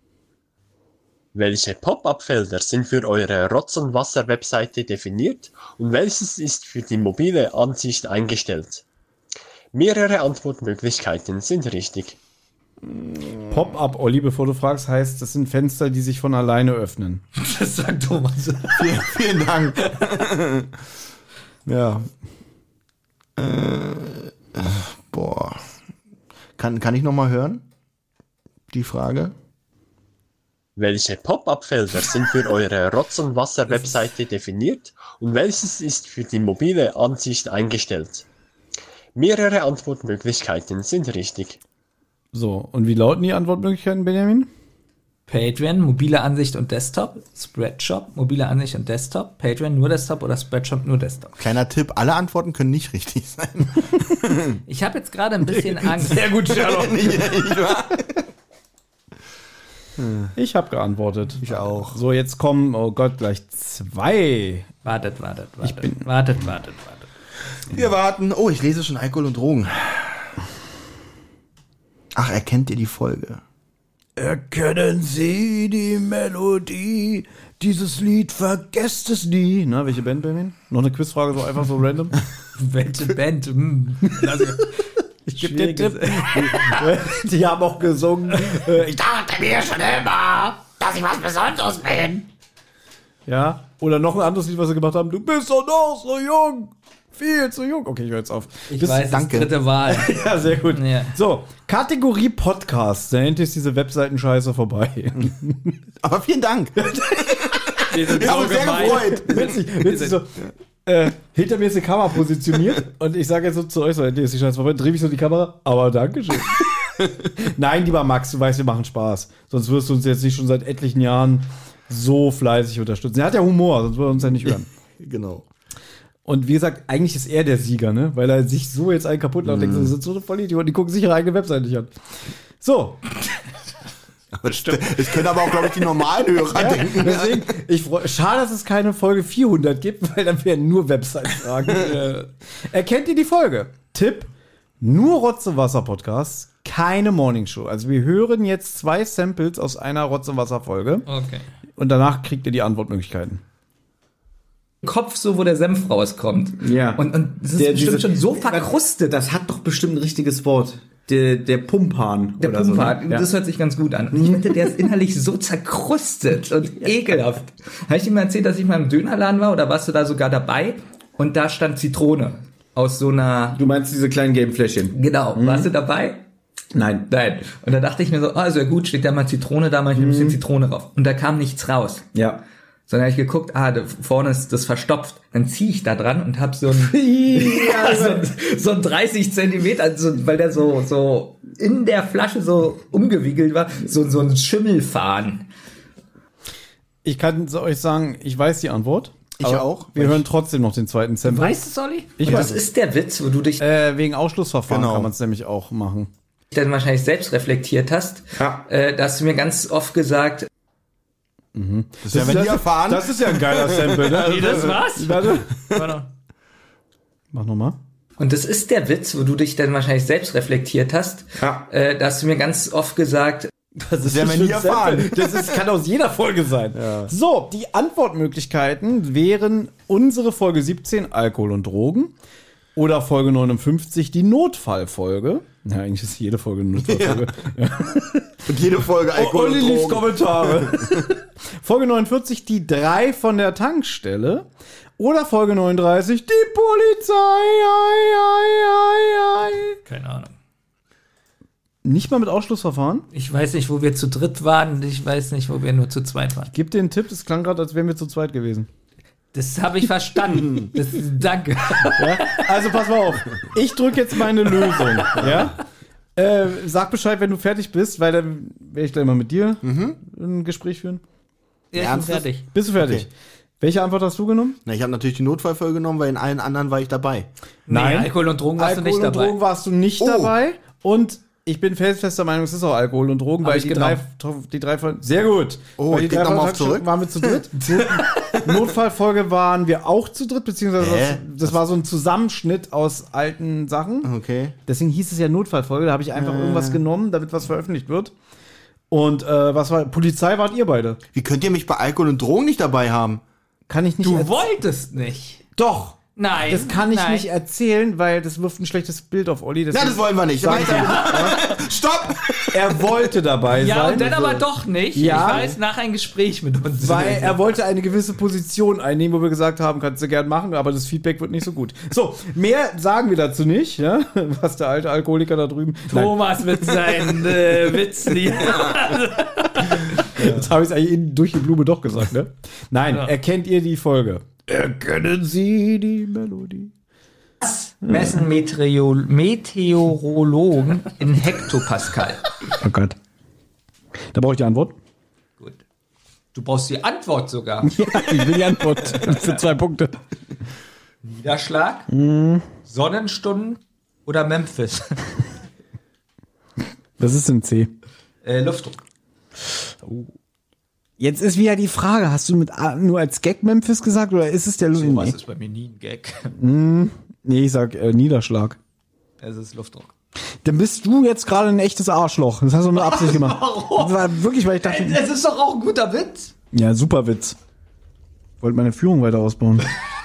Welche Pop-up-Felder sind für eure Rotz- und Wasser-Webseite definiert und welches ist für die mobile Ansicht eingestellt? Mehrere Antwortmöglichkeiten sind richtig. Pop-up, Olli, bevor du fragst, heißt, das sind Fenster, die sich von alleine öffnen. Das sagt Thomas. Vielen, vielen Dank. Ja. Äh, äh, boah. Kann, kann ich noch mal hören? Die Frage? Welche Pop-up-Felder sind für eure Rotz- und Wasser-Webseite definiert und welches ist für die mobile Ansicht eingestellt? Mehrere Antwortmöglichkeiten sind richtig. So, und wie lauten die Antwortmöglichkeiten, Benjamin? Patreon, mobile Ansicht und Desktop, Spreadshop, mobile Ansicht und Desktop, Patreon nur Desktop oder Spreadshop nur Desktop. Kleiner Tipp, alle Antworten können nicht richtig sein. Ich habe jetzt gerade ein bisschen Angst. Sehr gut, Sherlock. Nicht wahr? Ich habe geantwortet. Ich auch. So, jetzt kommen, oh Gott, gleich zwei. Wartet, wartet, wartet. Ich bin- wartet, wartet, wartet. Wir warten. Oh, ich lese schon Alkohol und Drogen. Ach, erkennt ihr die Folge? Erkennen Sie die Melodie? Dieses Lied vergesst es nie. Na, welche Band, Benjamin? Noch eine Quizfrage, so einfach so random? Welche Band? Hm. Ich gebe dir Tipp. Die haben auch gesungen. äh, Ich dachte mir schon immer, dass ich was Besonderes bin. Ja, oder noch ein anderes Lied, was sie gemacht haben. Du bist doch noch so jung. Viel zu jung. Okay, ich höre jetzt auf. Ich Bis- weiß, danke. das dritte Wahl. Ja, sehr gut. Ja. So, Kategorie Podcast. Da ist diese Webseitenscheiße vorbei. Aber vielen Dank. Wir sind Wir haben uns sehr gefreut. witzig, witzig so. Äh, hinter mir ist eine Kamera positioniert und ich sage jetzt so zu euch, so, nee, ist die Scheiße vorbei, drehe ich so die Kamera, aber Dankeschön. Nein, lieber Max, du weißt, wir machen Spaß. Sonst wirst du uns jetzt nicht schon seit etlichen Jahren so fleißig unterstützen. Er hat ja Humor, sonst würde er uns ja nicht hören. Genau. Und wie gesagt, eigentlich ist er der Sieger, ne? Weil er sich so jetzt einen kaputt macht und denkt, so, das sind so eine Vollidioten, die gucken sich ihre eigene Webseite nicht an. So, Das, das können aber auch, glaube ich, die normalen Hörer denken. deswegen, ich freu, schade, dass es keine Folge vierhundert gibt, weil dann werden nur Website-Fragen. äh, erkennt ihr die Folge? Tipp, nur Rotze-Wasser-Podcasts, keine Morningshow. Also wir hören jetzt zwei Samples aus einer Rotze-Wasser-Folge Okay. und danach kriegt ihr die Antwortmöglichkeiten. Kopf, so wo der Senf rauskommt. Ja. Und, und das ist Der- bestimmt diese- schon so verkrustet. Das hat doch bestimmt ein richtiges Wort. Der, der Pumphahn. Der oder Pumper, so, ne? das hört sich ganz gut an. Und ich wette, der ist innerlich so zerkrustet und ekelhaft. Habe ich dir mal erzählt, dass ich mal im Dönerladen war oder warst du da sogar dabei? Und da stand Zitrone aus so einer... Du meinst diese kleinen gelben Fläschchen? Genau, warst du dabei? Nein. Nein. Und da dachte ich mir so, ah, ist ja gut, steht da mal Zitrone, da mach ich ein bisschen Zitrone drauf. Und da kam nichts raus. Ja. Sondern habe ich geguckt, ah, da vorne ist das verstopft. Dann ziehe ich da dran und hab so ein, ja, so, ein- so ein dreißig Zentimeter, so, weil der so, so in der Flasche so umgewickelt war, so, so ein Schimmelfaden. Ich kann euch sagen, ich weiß die Antwort. Ich aber auch. Wir hören trotzdem noch den zweiten Sample. Weißt du, Solly? Ich Und weiß das es. ist der Witz, wo du dich Äh, wegen Ausschlussverfahren Genau. kann man es nämlich auch machen. dann wahrscheinlich selbst reflektiert hast. Ja. Äh, da hast du mir ganz oft gesagt, Das werden wir nie erfahren. Das ist ja ein geiler Sample, ne? nee, das war's. Warte. Warte. Mach nochmal. Und das ist der Witz, wo du dich dann wahrscheinlich selbst reflektiert hast. Ja. Äh, da hast du mir ganz oft gesagt, Das werden wir nie bestimmt erfahren. Sample. Das ist, kann aus jeder Folge sein. So, die Antwortmöglichkeiten wären unsere Folge siebzehn, Alkohol und Drogen. Oder Folge neunundfünfzig, die Notfallfolge. Ja, eigentlich ist jede Folge eine Notfallfolge. Und jede Folge Alkohol Olli und liest Drogen. Kommentare. Folge neunundvierzig, die drei von der Tankstelle. Oder Folge neununddreißig, die Polizei. Ei, ei, ei, ei. keine Ahnung. Nicht mal mit Ausschlussverfahren? Ich weiß nicht, wo wir zu dritt waren und ich weiß nicht, wo wir nur zu zweit waren. Gib dir einen Tipp, es klang gerade, als wären wir zu zweit gewesen. Das habe ich verstanden. Das, danke. Ja? Also pass mal auf. Ich drücke jetzt meine Lösung. Ja? Äh, sag Bescheid, wenn du fertig bist, weil dann werde ich gleich mal mit dir ein Gespräch führen. Ja, ich bin Ernsthaft? fertig. Bist du fertig? Okay. Welche Antwort hast du genommen? Na, ich habe natürlich die Notfallfolge genommen, weil in allen anderen war ich dabei. Nein. Nee, Alkohol und Drogen warst Alkohol du nicht und dabei. Drogen warst du nicht Oh. dabei. Und ich bin felsenfester Meinung, es ist auch Alkohol und Drogen, Hab weil ich die drei, die drei von. Sehr gut. Oh, weil die ich klick drei noch mal von auf zurück. waren wir zu dritt. Notfallfolge waren wir auch zu dritt, beziehungsweise Hä? das, das war so ein Zusammenschnitt aus alten Sachen. Okay. Deswegen hieß es ja Notfallfolge. Da habe ich einfach irgendwas genommen, damit was veröffentlicht wird. Und äh, was war? Polizei wart ihr beide. Wie könnt ihr mich bei Alkohol und Drogen nicht dabei haben? Kann ich nicht Du erz- wolltest nicht. Doch. Nein. Das kann ich nein. nicht erzählen, weil das wirft ein schlechtes Bild auf Olli. Na, Deswegen das wollen wir nicht. sag ich Weiter. Stopp! Er wollte dabei Ja, sein. und dann aber doch nicht. Ja. Ich weiß, nach ein Gespräch mit uns. Weil er wollte eine gewisse Position einnehmen, wo wir gesagt haben, kannst du gern machen, aber das Feedback wird nicht so gut. So, mehr sagen wir dazu nicht, ja? Was der alte Alkoholiker da drüben. Nein, Thomas mit seinen äh, Witzen. jetzt habe ich es eigentlich in- durch die Blume doch gesagt, ne? Nein, Ja. erkennt ihr die Folge? Erkennen Sie die Melodie? messen Meteoro Meteorologen in Hektopascal? Oh Gott. Da brauche ich die Antwort. Gut. Du brauchst die Antwort sogar. Ja, ich will die Antwort für zwei Punkte. Niederschlag, Mm. Sonnenstunden oder Memphis? Was ist denn C? Äh, Luftdruck. Jetzt ist wieder die Frage, hast du mit A nur als Gag Memphis gesagt oder ist es der So Lu- was nee. ist bei mir nie ein Gag. Mm, nee, ich sag äh, Niederschlag. Es ist Luftdruck. Dann bist du jetzt gerade ein echtes Arschloch. Das hast du mit Absicht gemacht. Warum? Das war wirklich, weil ich dachte, Es ist doch auch ein guter Witz. ja, super Witz. Wollte meine Führung weiter ausbauen.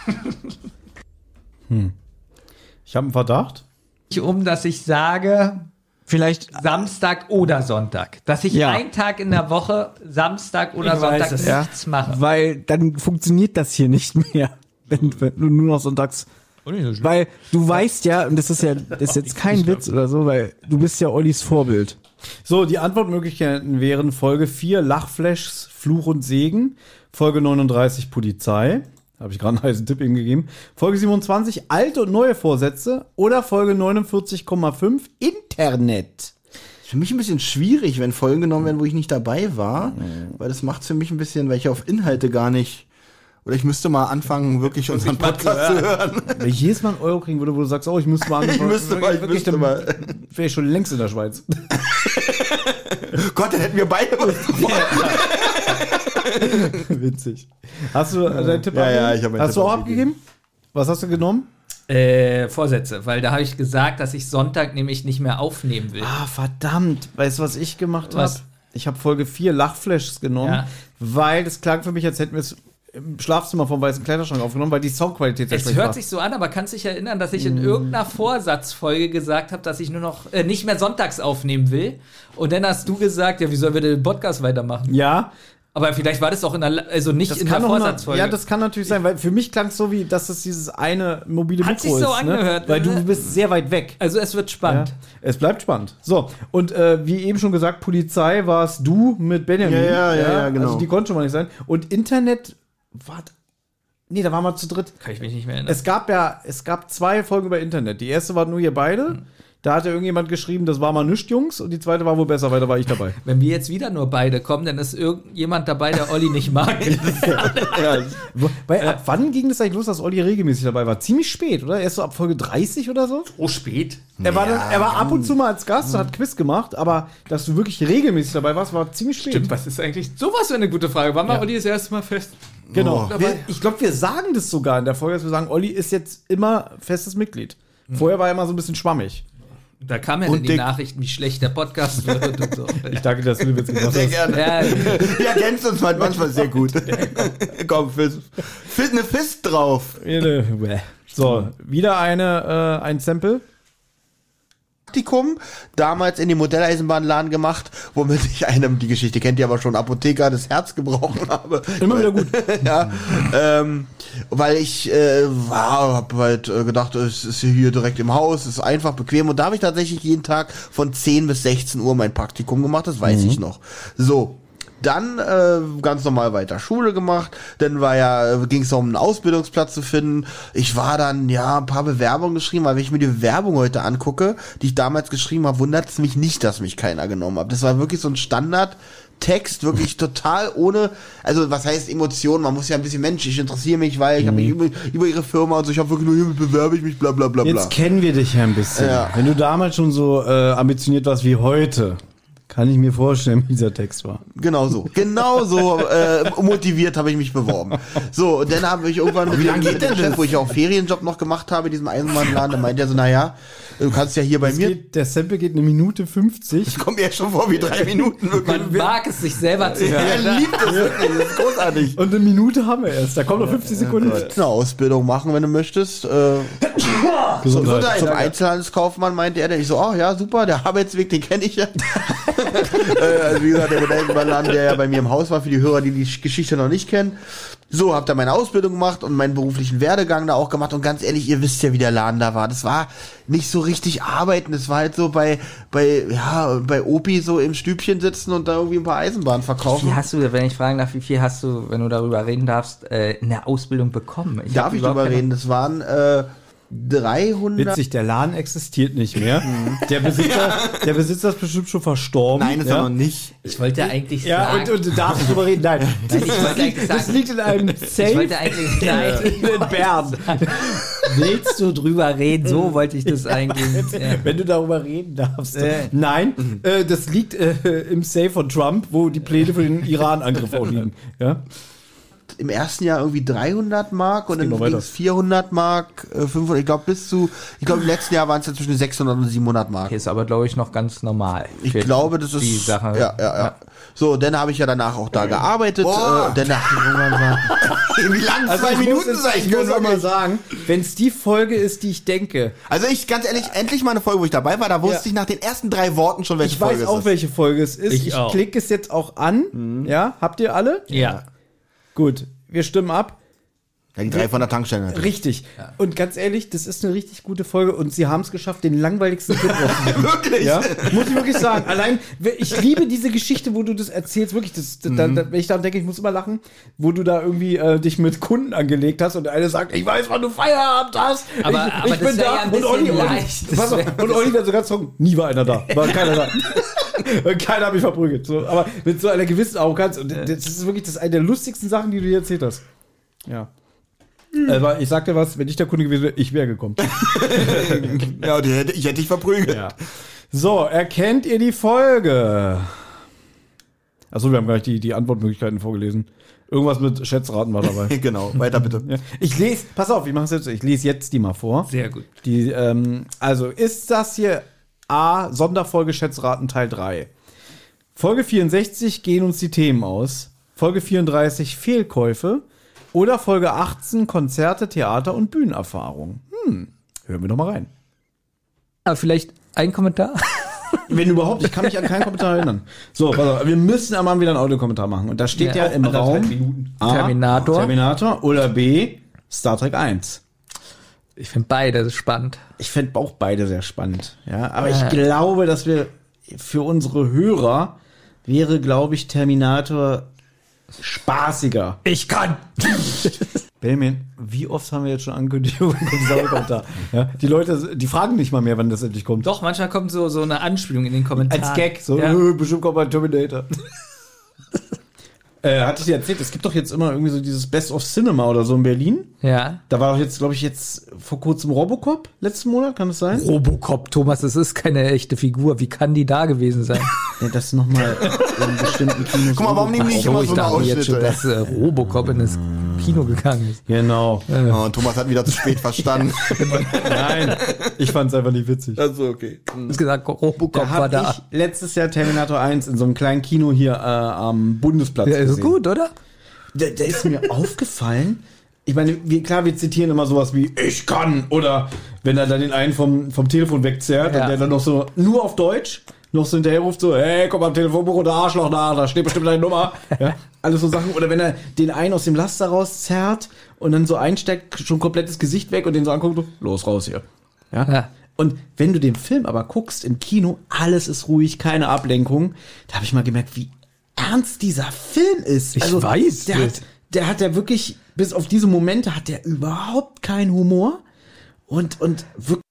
hm. Ich habe einen Verdacht. Um, dass ich sage, Vielleicht Samstag oder Sonntag. Dass ich Ja. einen Tag in der Woche, Samstag oder Ich Sonntag, weiß es, ja. nichts mache. Weil dann funktioniert das hier nicht mehr. Wenn, wenn du nur noch sonntags. Weil du weißt ja, und das ist ja das ist jetzt kein Witz oder so, weil du bist ja Ollis Vorbild. So, die Antwortmöglichkeiten wären Folge vier Lachflashs Fluch und Segen, Folge neununddreißig Polizei, habe ich gerade einen heißen Tipp eben gegeben, Folge siebenundzwanzig alte und neue Vorsätze oder Folge neunundvierzig Komma fünf Internet. Ist für mich ein bisschen schwierig, wenn Folgen genommen werden, wo ich nicht dabei war, weil das macht für mich ein bisschen, weil ich auf Inhalte gar nicht, oder ich müsste mal anfangen, wirklich unseren Podcast zu hören. Wenn ich jedes Mal einen Euro kriegen würde, wo du sagst, oh, ich müsste mal Ich müsste mal, ich müsste mal. Wäre ich schon längst in der Schweiz. Gott, dann hätten wir beide was davon. Witzig. Hast du äh, deinen Tipp Ja, abgegeben? ja, ich hab meinen Hast Tipp du auch abgegeben. abgegeben? Was hast du genommen? Äh, Vorsätze, weil da habe ich gesagt, dass ich Sonntag nämlich nicht mehr aufnehmen will. Ah, verdammt. Weißt du, was ich gemacht habe? Was? Ich habe Folge vier Lachflashs genommen, Ja. weil das klang für mich, als hätten wir es im Schlafzimmer vom Weißen Kleiderschrank aufgenommen, weil die Soundqualität sehr Es schlecht hört war. sich so an, aber kannst dich erinnern, dass ich in irgendeiner Vorsatzfolge gesagt habe, dass ich nur noch äh, nicht mehr sonntags aufnehmen will. Und dann hast du gesagt, ja, wie sollen wir den Podcast weitermachen? Ja, Aber vielleicht war das auch in der, also nicht das in der kann auch noch, Vorsatzfolge. ja, das kann natürlich sein, weil für mich klang es so wie, dass es dieses eine mobile Hat Mikro sich so ist, angehört, ne? Weil ne? du bist sehr weit weg. also es wird Ja, spannend. es bleibt spannend. So, und äh, wie eben schon gesagt, Polizei warst du mit Benjamin. Ja, ja, ja, ja, genau. Also die konnte schon mal nicht sein. Und Internet, warte, nee, da waren wir zu dritt. Kann ich mich nicht mehr erinnern. Es gab ja, es gab zwei Folgen über Internet. Die erste war nur ihr beide. Da hatte irgendjemand geschrieben, das war mal nichts, Jungs. Und die zweite war wohl besser, weil da war ich dabei. Wenn wir jetzt wieder nur beide kommen, dann ist irgendjemand dabei, der Olli nicht mag. Weil, ab wann ging das eigentlich los, dass Olli regelmäßig dabei war? Ziemlich spät, oder? Erst so ab Folge dreißig oder so? So spät. Er war, dann, er war ab und zu mal als Gast und hat Quiz gemacht, aber dass du wirklich regelmäßig dabei warst, war ziemlich spät. Stimmt, was ist eigentlich? Sowas wäre eine gute Frage. Wann war Olli das erste Mal fest? Genau. Oh. Wir, ich glaube, wir sagen das sogar in der Folge, dass wir sagen, Olli ist jetzt immer festes Mitglied. Vorher war er immer so ein bisschen schwammig. Da kam ja Und dann die dick. Nachricht, wie schlecht der Podcast wird und so. Ich danke, dass du den Witz gemacht Sehr hast. gerne. Ja, Du ergänzt uns mal manchmal sehr gut. Komm, Fist, Fist, eine Fist drauf. So, wieder eine, äh, ein Sample. Praktikum damals in dem Modelleisenbahnladen gemacht, womit ich einem, die Geschichte kennt ihr aber schon, Apotheker das Herz gebrochen habe. Immer wieder gut. Ja, ähm, weil ich äh, war, hab halt äh, gedacht, es ist hier direkt im Haus, ist einfach bequem und da habe ich tatsächlich jeden Tag von zehn bis sechzehn Uhr mein Praktikum gemacht, das weiß ich noch. So. Dann äh, ganz normal weiter Schule gemacht. Dann war ja, ging es um einen Ausbildungsplatz zu finden. Ich war dann, ja, ein paar Bewerbungen geschrieben, weil wenn ich mir die Bewerbung heute angucke, die ich damals geschrieben habe, wundert es mich nicht, dass mich keiner genommen hat. Das war wirklich so ein Standardtext, wirklich total ohne, also was heißt Emotionen, man muss ja ein bisschen Mensch, ich interessiere mich, weil ich habe mich über, über ihre Firma und so, ich habe wirklich nur, hier bewerbe ich mich, bla bla bla bla. Jetzt kennen wir dich ja ein bisschen. Ja. Wenn du damals schon so äh, ambitioniert warst wie heute, kann ich mir vorstellen, wie dieser Text war. Genau so. Genau so äh, motiviert habe ich mich beworben. So, und dann habe ich irgendwann wie lange geht denn Chef, wo ich auch Ferienjob noch gemacht habe, in diesem Eisenbahnladen, da meinte er so, naja, du kannst ja hier bei Es mir. geht, der Sample geht eine Minute fünfzig. Ich komme mir jetzt schon vor wie drei Minuten. Wirklich. man mag es, sich selber zu hören. Er liebt es wirklich, das ist großartig. Und eine Minute haben wir erst. Da kommen noch fünfzig Sekunden. Eine Ausbildung machen, wenn du möchtest. Äh, so, so da, zum Einzelhandelskaufmann meinte er, dann ich so, oh ja, super, der Arbeitsweg, den kenne ich ja. äh, also wie gesagt, der Modelleisenbahnladen, der ja bei mir im Haus war, für die Hörer, die die Geschichte noch nicht kennen. So, hab da meine Ausbildung gemacht und meinen beruflichen Werdegang da auch gemacht und ganz ehrlich, ihr wisst ja, wie der Laden da war. Das war nicht so richtig arbeiten, das war halt so bei, bei, ja, bei Opi so im Stübchen sitzen und da irgendwie ein paar Eisenbahnen verkaufen. Wie hast du, wenn ich fragen darf, wie viel hast du, wenn du darüber reden darfst, äh, in der Ausbildung bekommen? Ich Darf hab ich überhaupt drüber keine- reden? Das waren, äh, dreihundert... Witzig, der Laden existiert nicht mehr. der, Besitzer, der Besitzer ist bestimmt schon verstorben. Nein, ist ja? er noch nicht. Ich wollte eigentlich Ja, sagen... und, und du darfst drüber reden. Nein, Nein, ich wollte eigentlich das sagen... liegt in einem Safe Ich wollte eigentlich... Nein, in Bern. willst du drüber reden? So wollte ich das eigentlich... Ja. Wenn du darüber reden darfst. Äh. Nein, äh, das liegt äh, im Safe von Trump, wo die Pläne für den Iran-Angriff auch liegen. Ja? Im ersten Jahr irgendwie dreihundert Mark und geht dann noch weiter. ging es vierhundert Mark, äh, fünfhundert, ich glaube bis zu, ich glaube im letzten Jahr waren es ja zwischen sechshundert und siebenhundert Mark. Ist aber, glaube ich, noch ganz normal. Ich glaube, das ist die Sache. Ja, ja, ja. So, dann habe ich ja danach auch da gearbeitet. Boah. Äh, und dann dachte ich irgendwann mal, wie lang? Also Zwei ich Minuten muss, jetzt, sag ich muss auch mal sagen, wenn es die Folge ist, die ich denke. Also ich, ganz ehrlich, endlich mal eine Folge, wo ich dabei war, da wusste Ja. ich nach den ersten drei Worten schon, welche Ich Folge weiß es auch, ist. welche Folge es ist. Ich Ich, auch. klicke es jetzt auch an. Ja, habt ihr alle? Ja. Gut, wir stimmen ab. Ja, die drei von der Tankstelle natürlich. Richtig. Und ganz ehrlich, das ist eine richtig gute Folge und sie haben es geschafft, den langweiligsten Clip rauszunehmen. Wirklich? Ja, muss ich wirklich sagen. Allein, ich liebe diese Geschichte, wo du das erzählst, wirklich, das, das, da, da, wenn ich daran denke, ich muss immer lachen, wo du da irgendwie äh, dich mit Kunden angelegt hast und der eine sagt, ich weiß, wann du Feierabend hast. Aber- ich, aber ich das bin wär da. ja ein und bisschen Olli, Olli, leicht. Das pass auf, wär- und Olli dann so ganz trocken, nie war einer da, war keiner da. Und keiner hat mich verprügelt. So, aber mit so einer gewissen Arroganz. Und das ist wirklich das eine der lustigsten Sachen, die du dir erzählt hast. Ja. Aber ich sag dir was, wenn ich der Kunde gewesen wäre, ich wäre gekommen. Ja, die hätte, ich hätte dich verprügelt. Ja. So, erkennt ihr die Folge? Achso, wir haben gar nicht die, die Antwortmöglichkeiten vorgelesen. Irgendwas mit Schätzraten war dabei. Genau, weiter bitte. Ja. Ich lese, pass auf, ich mache es jetzt, ich lese jetzt die mal vor. Sehr gut. Die, ähm, also ist das hier A, Sonderfolge Schätzraten Teil drei. Folge vierundsechzig gehen uns die Themen aus. Folge vierunddreißig Fehlkäufe. Oder Folge achtzehn Konzerte, Theater und Bühnenerfahrung. Hm, hören wir doch mal rein. Aber vielleicht ein Kommentar? Wenn überhaupt, ich kann mich an keinen Kommentar erinnern. So, pass auf, wir müssen am wieder einen Audiokommentar machen. Und da steht ja, Ja, im Raum A, Terminator. Terminator oder B, Star Trek eins. Ich finde beide spannend. Ich fände auch beide sehr spannend. Ja, aber ich glaube, dass wir für unsere Hörer wäre, glaube ich, Terminator spaßiger. Ich kann! Benjamin, wie oft haben wir jetzt schon Ankündigungen von dieser Kommentar? Ja, die Leute, die fragen nicht mal mehr, wann das endlich kommt. Doch, manchmal kommt so, so eine Anspielung in den Kommentaren. Als Gag, so, Ja. äh, bestimmt kommt bei Terminator. äh, hatte ich dir erzählt, es gibt doch jetzt immer irgendwie so dieses Best of Cinema oder so in Berlin. Ja. Da war doch jetzt, glaube ich, jetzt vor kurzem Robocop, letzten Monat, kann das sein? Robocop, Thomas, das ist keine echte Figur. Wie kann die da gewesen sein? Ja, das nochmal in bestimmten Kinos. Guck mal, warum nehmen die nicht So, immer ich so eine dachte jetzt schon, Ausschnitte? dass äh, Robocop in das Kino gegangen ist. Genau. Oh, Thomas hat wieder zu spät verstanden. Nein, ich fand es einfach nicht witzig. Also okay. Du hast gesagt, Robocop Da war habe da. ich letztes Jahr Terminator eins in so einem kleinen Kino hier äh, am Bundesplatz Ja, ist gesehen. gut, oder? Da, da ist mir aufgefallen, ich meine, wir, klar, wir zitieren immer sowas wie ich kann oder wenn er dann den einen vom, vom Telefon wegzerrt Ja. und der dann noch so, nur auf Deutsch, noch so hinterher ruft so, hey, komm am Telefonbuch oder Arschloch nach, da steht bestimmt deine Nummer. Ja, alles so Sachen. Oder wenn er den einen aus dem Laster rauszerrt und dann so einsteckt, schon komplettes Gesicht weg und den so anguckt, so, los, raus hier. Ja. Ja. Und wenn du den Film aber guckst im Kino, alles ist ruhig, keine Ablenkung, da habe ich mal gemerkt, wie ernst dieser Film ist. Ich weiß der nicht. hat, der hat ja wirklich, bis auf diese Momente hat der überhaupt keinen Humor und, und wirklich.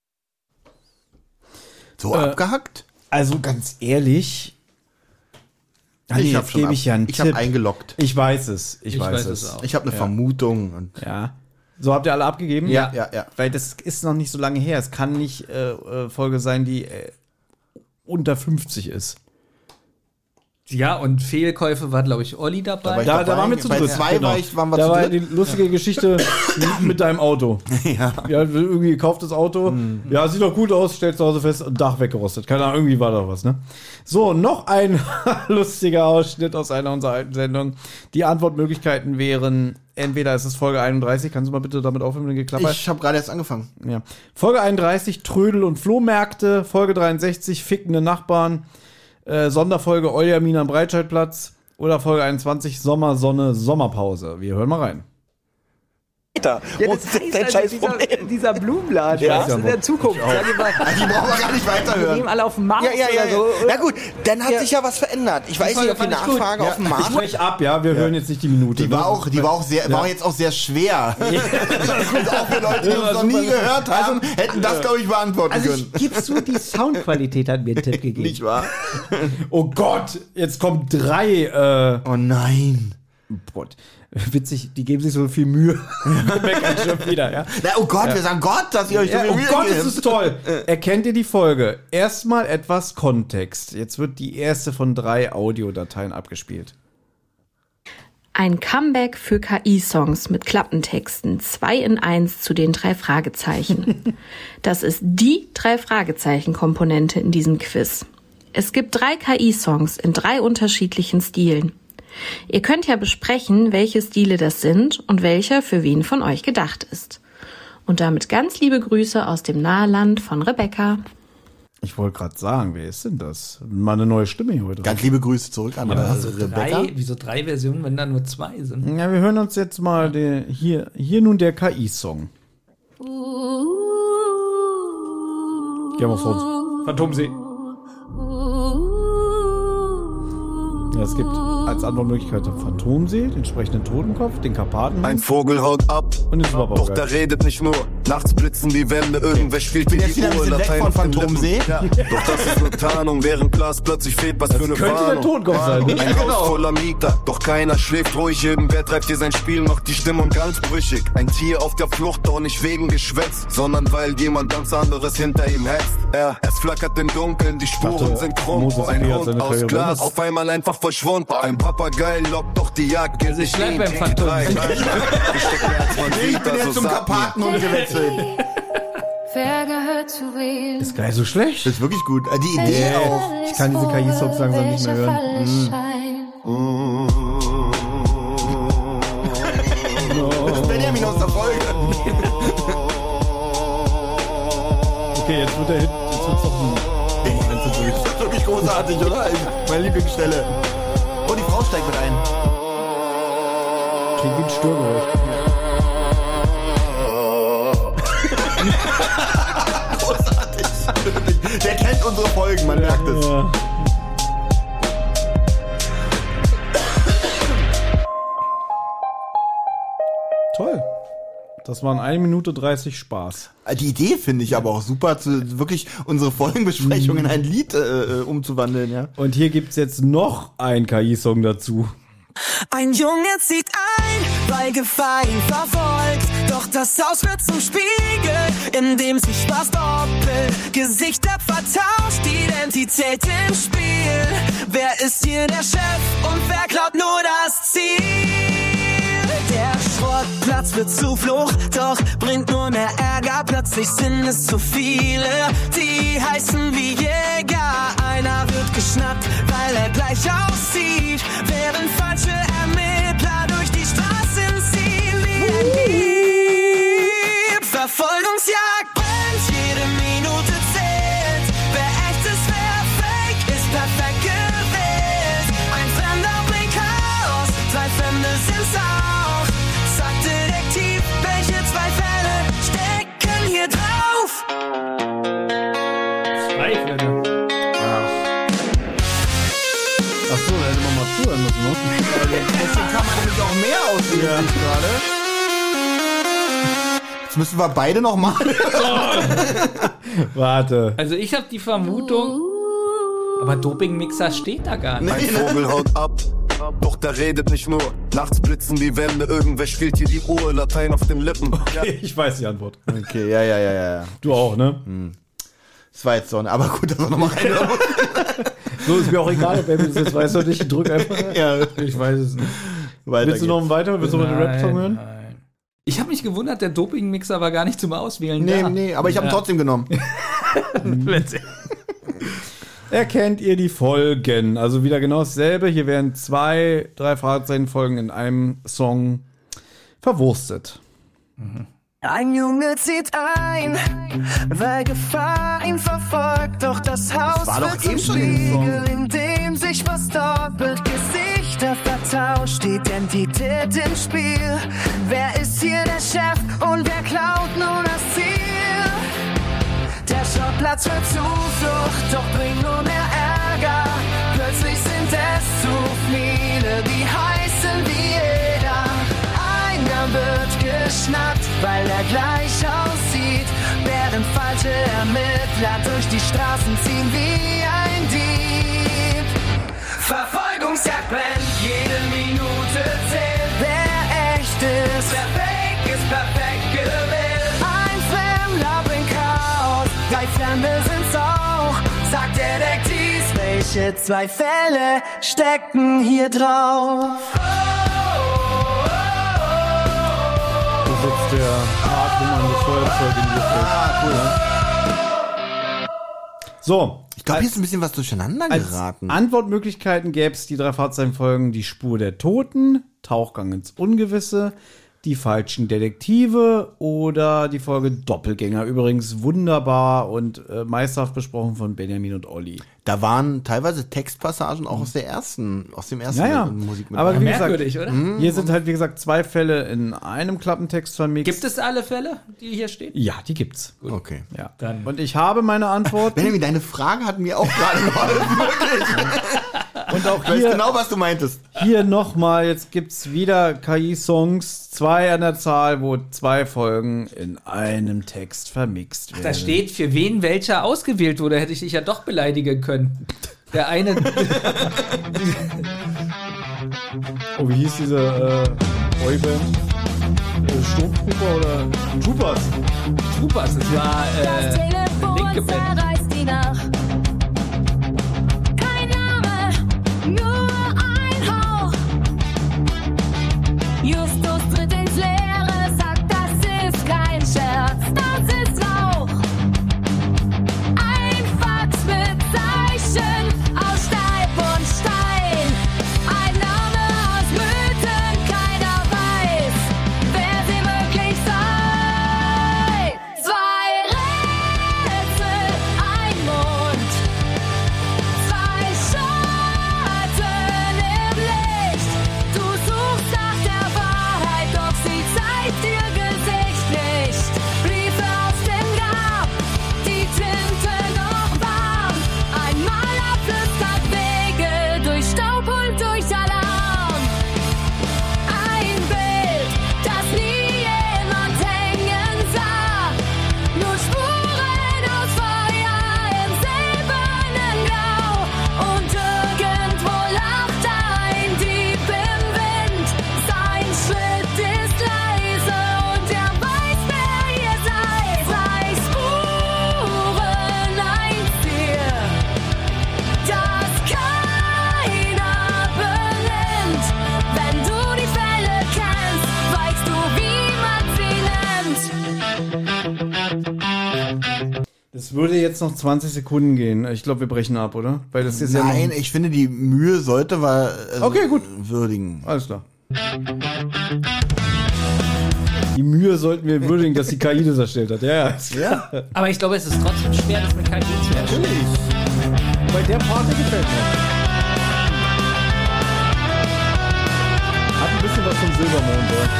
So abgehackt? Also ganz ehrlich. Ah, nee, Ich hab jetzt schon gebe ab- ich ja einen ich Tipp. hab eingeloggt. Ich weiß es. Ich, Ich weiß, weiß es. es auch. Ich habe eine Ja. Vermutung. Und Ja. So habt ihr alle abgegeben? Ja, ja, ja. Weil das ist noch nicht so lange her. Es kann nicht äh, äh, Folge sein, die äh, unter fünfzig ist. Ja, und Fehlkäufe war, glaube ich, Olli dabei. war ich Da, dabei. da waren wir zu Bei dritt. zwei war ich- waren wir da zu war dritt. die lustige Geschichte mit deinem Auto. ja. Ja, irgendwie gekauftes Auto. Ja, sieht doch gut aus, stellst zu Hause fest, Dach weggerostet. Keine Ahnung, irgendwie war da was, ne? So, noch ein lustiger Ausschnitt aus einer unserer alten Sendungen. Die Antwortmöglichkeiten wären, entweder ist es Folge einunddreißig, kannst du mal bitte damit aufhören mit dem Geklapper? Ich habe gerade erst angefangen. Ja. Folge einunddreißig, Trödel und Flohmärkte. Folge dreiundsechzig, fickende Nachbarn. Äh, Sonderfolge Eujamin am Breitscheidplatz. Oder Folge einundzwanzig, Sommer, Sonne, Sommerpause. Wir hören mal rein. Ja, das heißt dein also scheiß dieser, Problem. dieser Blumenladen, Ja. weißt du, in der Zukunft. Sag ich mal, Die brauchen wir gar nicht wir weiterhören. nehmen alle auf den Mars Ja, ja, ja, oder so. ja. Na gut, dann hat Ja. sich ja was verändert. Ich weiß Folge nicht, ob die fand ich gut. Nachfrage auf dem Ich Markt. brech ab, ja, wir hören jetzt nicht die Minute. Die war ne? auch, die war auch sehr, war jetzt auch sehr schwer. Also auch für Leute, die uns noch nie gehört haben, hätten das, glaube ich, beantworten Also können. ich gibst du, die Soundqualität hat mir einen Tipp gegeben. Nicht wahr? Oh Gott, jetzt kommen drei. Äh, Oh nein. Gott. Witzig, die geben sich so viel Mühe. Wir meckern schon wieder, ja. Na, oh Gott, wir sagen Gott, dass ihr euch so Ja, viel oh Mühe Gott, gebt. das ist toll. Erkennt ihr die Folge? Erstmal etwas Kontext. Jetzt wird die erste von drei Audiodateien abgespielt. Ein Comeback für K I-Songs mit Klappentexten. Zwei in eins zu den drei Fragezeichen. Das ist die drei Fragezeichen-Komponente in diesem Quiz. Es gibt drei K I-Songs in drei unterschiedlichen Stilen. Ihr könnt ja besprechen, welche Stile das sind und welcher für wen von euch gedacht ist. Und damit ganz liebe Grüße aus dem Naheland von Rebecca. Ich wollte gerade sagen, wer ist denn das? Mal eine neue Stimme hier heute. Ganz liebe Grüße zurück an Ja, äh, wieso, Rebecca. drei, wieso drei Versionen, wenn da nur zwei sind? Ja, wir hören uns jetzt mal den, hier, hier nun der K I-Song. Game of Thrones. Phantomsee. Ja, es gibt als Antwortmöglichkeit den Phantomsee, den sprechenden Totenkopf, den Karpaten. Ein Vogel haut ab, und den Superpapagei. doch der redet nicht nur. Nachts blitzen die Wände, irgendwer spielt bin wie jetzt die wieder ein Uhr, bisschen weg Latein von auf den Phantomsee. Lippen. Ja. Doch das ist nur Tarnung, während Glas plötzlich fehlt, was für eine könnte der Warnung. Totenkopf sein, ne? Ein Haus voller Mieter, doch keiner schläft ruhig. Irgendwer treibt hier sein Spiel, macht die Stimmung ganz brüchig. Ein Tier auf der Flucht, doch nicht wegen Geschwätz, sondern weil jemand ganz anderes hinter ihm hetzt. Ja, es flackert im Dunkeln, die Spuren dachte, sind krumm. Moses Ein Elias Hund seine aus Karriere Glas, beendet. auf einmal einfach verschwunden. Ein Papagei lockt doch die Jagd. Also ich bleib beim Phantom. Ich bin jetzt zum Karpaten und gewechselt. Wer gehört zu wem? Ist gar nicht so schlecht. Das ist wirklich gut. Äh, Die Idee auch. Ich kann diese K I-Songs langsam nicht mehr hören. Das ist Benjamin aus der Folge. Okay, jetzt wird der Hit. Jetzt wird's doch ein. Das ist wirklich großartig, oder? Meine Lieblingsstelle. Oh, die Frau steigt mit ein. Klingt wie ein Störgeräusch. Großartig. Der kennt unsere Folgen, man merkt es. Ja. Toll. Das waren eine Minute dreißig Spaß. Die Idee finde ich aber auch super, zu, wirklich unsere Folgenbesprechung in ein Lied äh, umzuwandeln, ja. Und hier gibt's jetzt noch einen K I-Song dazu. Ein Junge zieht ein, weil Gefahr ihn verfolgt. Doch das Haus wird zum Spiegel, in dem sich was doppelt. Gesichter vertauscht, Identität im Spiel. Wer ist hier der Chef und wer klaut nur das Ziel? Der Schrottplatz wird Zuflucht, doch bringt nur mehr Ärger. Plötzlich sind es zu viele, die heißen wie Jäger. Einer wird geschnappt, weil er gleich aussieht, während falsche Ermittler durch die Straßen ziehen wie ein Dieb. Verfolgungsjagd brennt, jede Minute zählt. Wer echt ist, wer fake, ist perfekt gewählt. Ein Fremder bringt Chaos, zwei Fremde sind's auch. Zack, Detektiv, welche zwei Fälle stecken hier drauf? Zwei Fälle. Achso, da hätte man mal zuhören müssen, ne? Deswegen kann man nämlich auch mehr auswählen Ja. als gerade. Jetzt müssen wir beide noch mal. Warte. Also ich habe die Vermutung, aber Dopingmixer steht da gar nicht. Ein Vogel haut ab, doch der redet nicht nur. Nachts blitzen die Wände, irgendwer spielt hier die Uhr, Latein auf den Lippen. Okay, ich weiß die Antwort. Okay, ja, ja, ja, ja. Du auch, ne? Das war jetzt so, aber gut, dass wir noch mal rein. So ist mir auch egal, ob er das jetzt weiß oder nicht. Ich drück einfach. Ja, Ich weiß es nicht. weiter Willst du noch einen weiter? Willst du noch einen Rap-Song hören? Nein. Ich habe mich gewundert, der Dopingmixer war gar nicht zum Auswählen Nee, da. nee, aber ich habe ihn Ja. trotzdem genommen. Erkennt ihr die Folgen? Also wieder genau dasselbe. Hier werden zwei, drei Fragezeichen-Folgen in einem Song verwurstet. Ein Junge zieht ein, weil Gefahr ihn verfolgt. Doch das Haus war doch wird zum eben schon in dem Spiegel, in dem sich was doppelt. Gesichter Gesichter vertauscht, Identität im Spiel. Wer ist hier der Chef und wer klaut nur das Ziel? Der Schrottplatz wird Zuflucht, doch bringt nur mehr Ärger. Plötzlich sind es zu viele, die heißen wie jeder. Einer wird geschnappt, weil er gleich aussieht, während falsche Ermittler durch die Straßen ziehen wie ein Dieb. Verfolgungsjagd brennt, jede Minute zählt. Wer echt ist, wer fake ist, perfekt gewählt. Ein Fremder bringt Chaos, drei Fremde sind's auch, sagt Detektiv. Welche zwei Fälle stecken hier drauf? Das ist jetzt der Part, wo man das Feuerzeug in die Luft hält. Ah, cool, ne? So. Ich glaube, hier ist ein bisschen was durcheinander geraten. Als Antwortmöglichkeiten gäbe es die drei Fahrzeichenfolgen: die Spur der Toten, Tauchgang ins Ungewisse, die falschen Detektive oder die Folge Doppelgänger. Übrigens wunderbar und äh, meisterhaft besprochen von Benjamin und Olli. Da waren teilweise Textpassagen auch aus der ersten, aus dem ersten Ja, ja. Musik mit Aber dabei. wie gesagt, merkwürdig, oder? Hier sind halt, wie gesagt, zwei Fälle in einem Klappentext vermixt. Gibt es alle Fälle, die hier stehen? Ja, die gibt's. Okay. Ja. Dann. Und ich habe meine Antwort. Benjamin, deine Frage hat mir auch gerade geholfen. Und auch Ich weiß hier, genau, was du meintest. hier nochmal, jetzt gibt's wieder K I-Songs, zwei an der Zahl, wo zwei Folgen in einem Text vermixt werden. Da steht, für wen welcher ausgewählt wurde, hätte ich dich ja doch beleidigen können. Der eine. Oh, wie hieß diese äh, Boyband? Äh, Sturmtrooper oder Troopers? Troopers, das war Das äh, Telefon linke Band. zerreißt die Nacht. Kein Name, nur ein Hauch. Justus tritt ins Leere, sagt, das ist kein Scherz, das ist Rauch. Ein Fax mit Zeichen aus Stein und Stein. Ein Name aus Mythen, keiner weiß, wer sie wirklich sei. Zwei Rätsel, ein Mond, zwei Schatten im Licht. Du suchst nach der Wahrheit, doch sie zeigt ihr Gesicht nicht. Briefe aus dem Grab, die Tinte noch warm. Ein Maler flüstert Wege durch Staub und durch Alarm. Ein Bild, das nie jemand hängen sah. Nur Spuren aus Feuer im silbernen Grau. Und irgendwo lacht ein Dieb im Wind. Sein Schritt ist leise und er weiß, wer ihr seid. Zwei Spuren, ein Ziel, das keiner benimmt. Wenn du die Fälle kennst, weißt du, wie man sie nennt. Das würde jetzt noch zwanzig Sekunden gehen. Ich glaube, wir brechen ab, oder? Weil das ist ja Nein, noch... ich finde, die Mühe sollte wir also Okay, gut. würdigen. Alles klar. Die Mühe sollten wir würdigen, dass die K I das erstellt hat. Ja, ja. Ja. Aber ich glaube, es ist trotzdem schwer, das mit K I zu erstellen. Bei der Party gefällt mir. Hat ein bisschen was vom Silbermond, ja.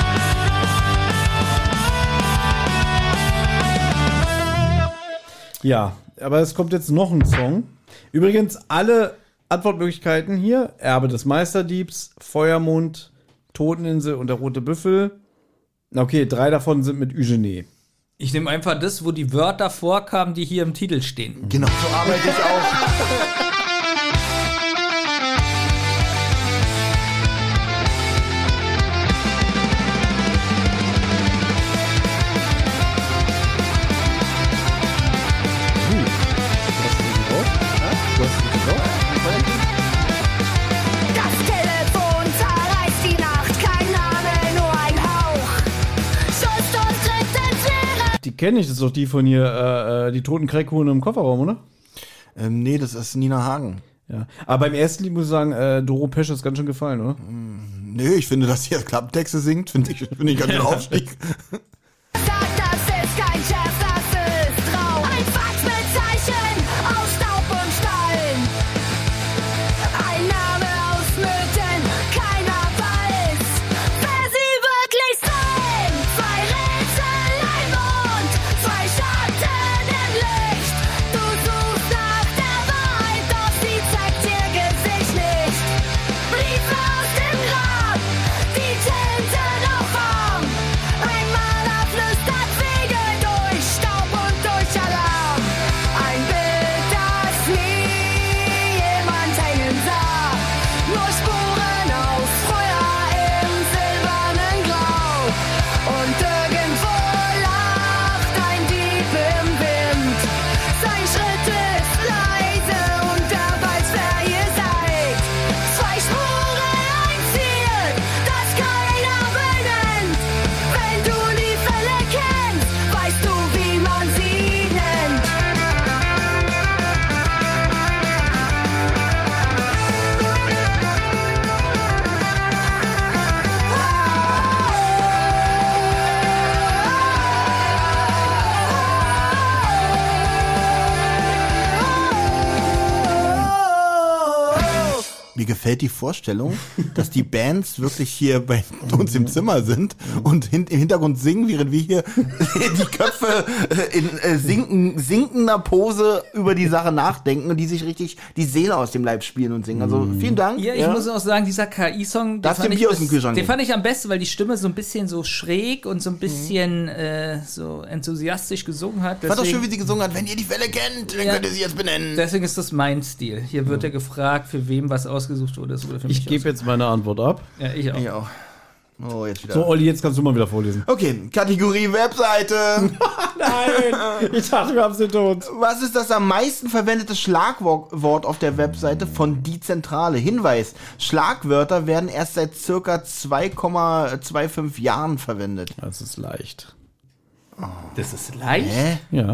Ja, aber es kommt jetzt noch ein Song. Übrigens, alle Antwortmöglichkeiten hier: Erbe des Meisterdiebs, Feuermond, Toteninsel und der rote Büffel. Okay, drei davon sind mit Eugenie. Ich nehme einfach das, wo die Wörter vorkamen, die hier im Titel stehen. Genau, so arbeite ich auch. Das Telefon zerreißt die Nacht, kein Name, nur ein Hauch. Justus tritt ins Leere. Die kenne ich, das ist doch die von hier, äh, äh, die toten Crackhuhn im Kofferraum, oder? Ähm, nee, das ist Nina Hagen. Ja. Aber beim ersten Lied muss ich sagen, äh, Doro Pesch ist ganz schön gefallen, oder? Nee, ich finde, dass sie jetzt Klapptexte singt, finde ich, finde ich ganz schön Aufstieg. Sagt, das ist kein Scherz, das ist Traum. Ein Fax mit Zeichen aus Staub und Stein. Ein Name aus Mythen, Mir gefällt die Vorstellung, dass die Bands wirklich hier bei uns im Zimmer sind und hin, im Hintergrund singen, während wir hier die Köpfe in äh, sinken, sinkender Pose über die Sache nachdenken und die sich richtig die Seele aus dem Leib spielen und singen. Also vielen Dank. Ja, ich ja. muss auch sagen, dieser K I-Song, den, fand ich, aus dem Kühlschrank den fand ich am besten, weil die Stimme so ein bisschen so schräg und so ein bisschen mhm. äh, so enthusiastisch gesungen hat. Ich fand auch schön, wie sie gesungen hat. Wenn ihr die Fälle kennt, dann ja, könnt ihr sie jetzt benennen. Deswegen ist das mein Stil. Hier wird ja gefragt, für wem was ausgesucht wurde. Das wurde für mich ich gebe jetzt meine Antwort ab. Ja, ich auch. Ich auch. Oh, jetzt wieder. So, Olli, jetzt kannst du mal wieder vorlesen. Okay, Kategorie Webseite. Nein, ich dachte, wir haben sie tot. Was ist das am meisten verwendete Schlagwort auf der Webseite von Die Zentrale? Hinweis, Schlagwörter werden erst seit circa zwei Komma fünfundzwanzig Jahren verwendet. Das ist leicht. Oh. Das ist leicht? Hä? Ja.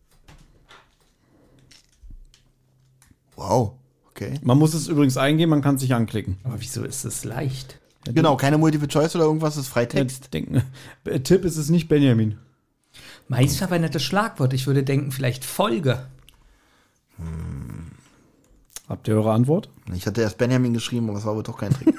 Wow. Okay. Man muss es übrigens eingeben, man kann es sich anklicken. Aber wieso ist es leicht? Genau, keine Multiple Choice oder irgendwas, das ist Freitext. Ja, denken, Tipp ist es nicht Benjamin. Meistverwendetes Schlagwort. Ich würde denken, vielleicht Folge. Hm. Habt ihr eure Antwort? Ich hatte erst Benjamin geschrieben, aber es war wohl doch kein Trick.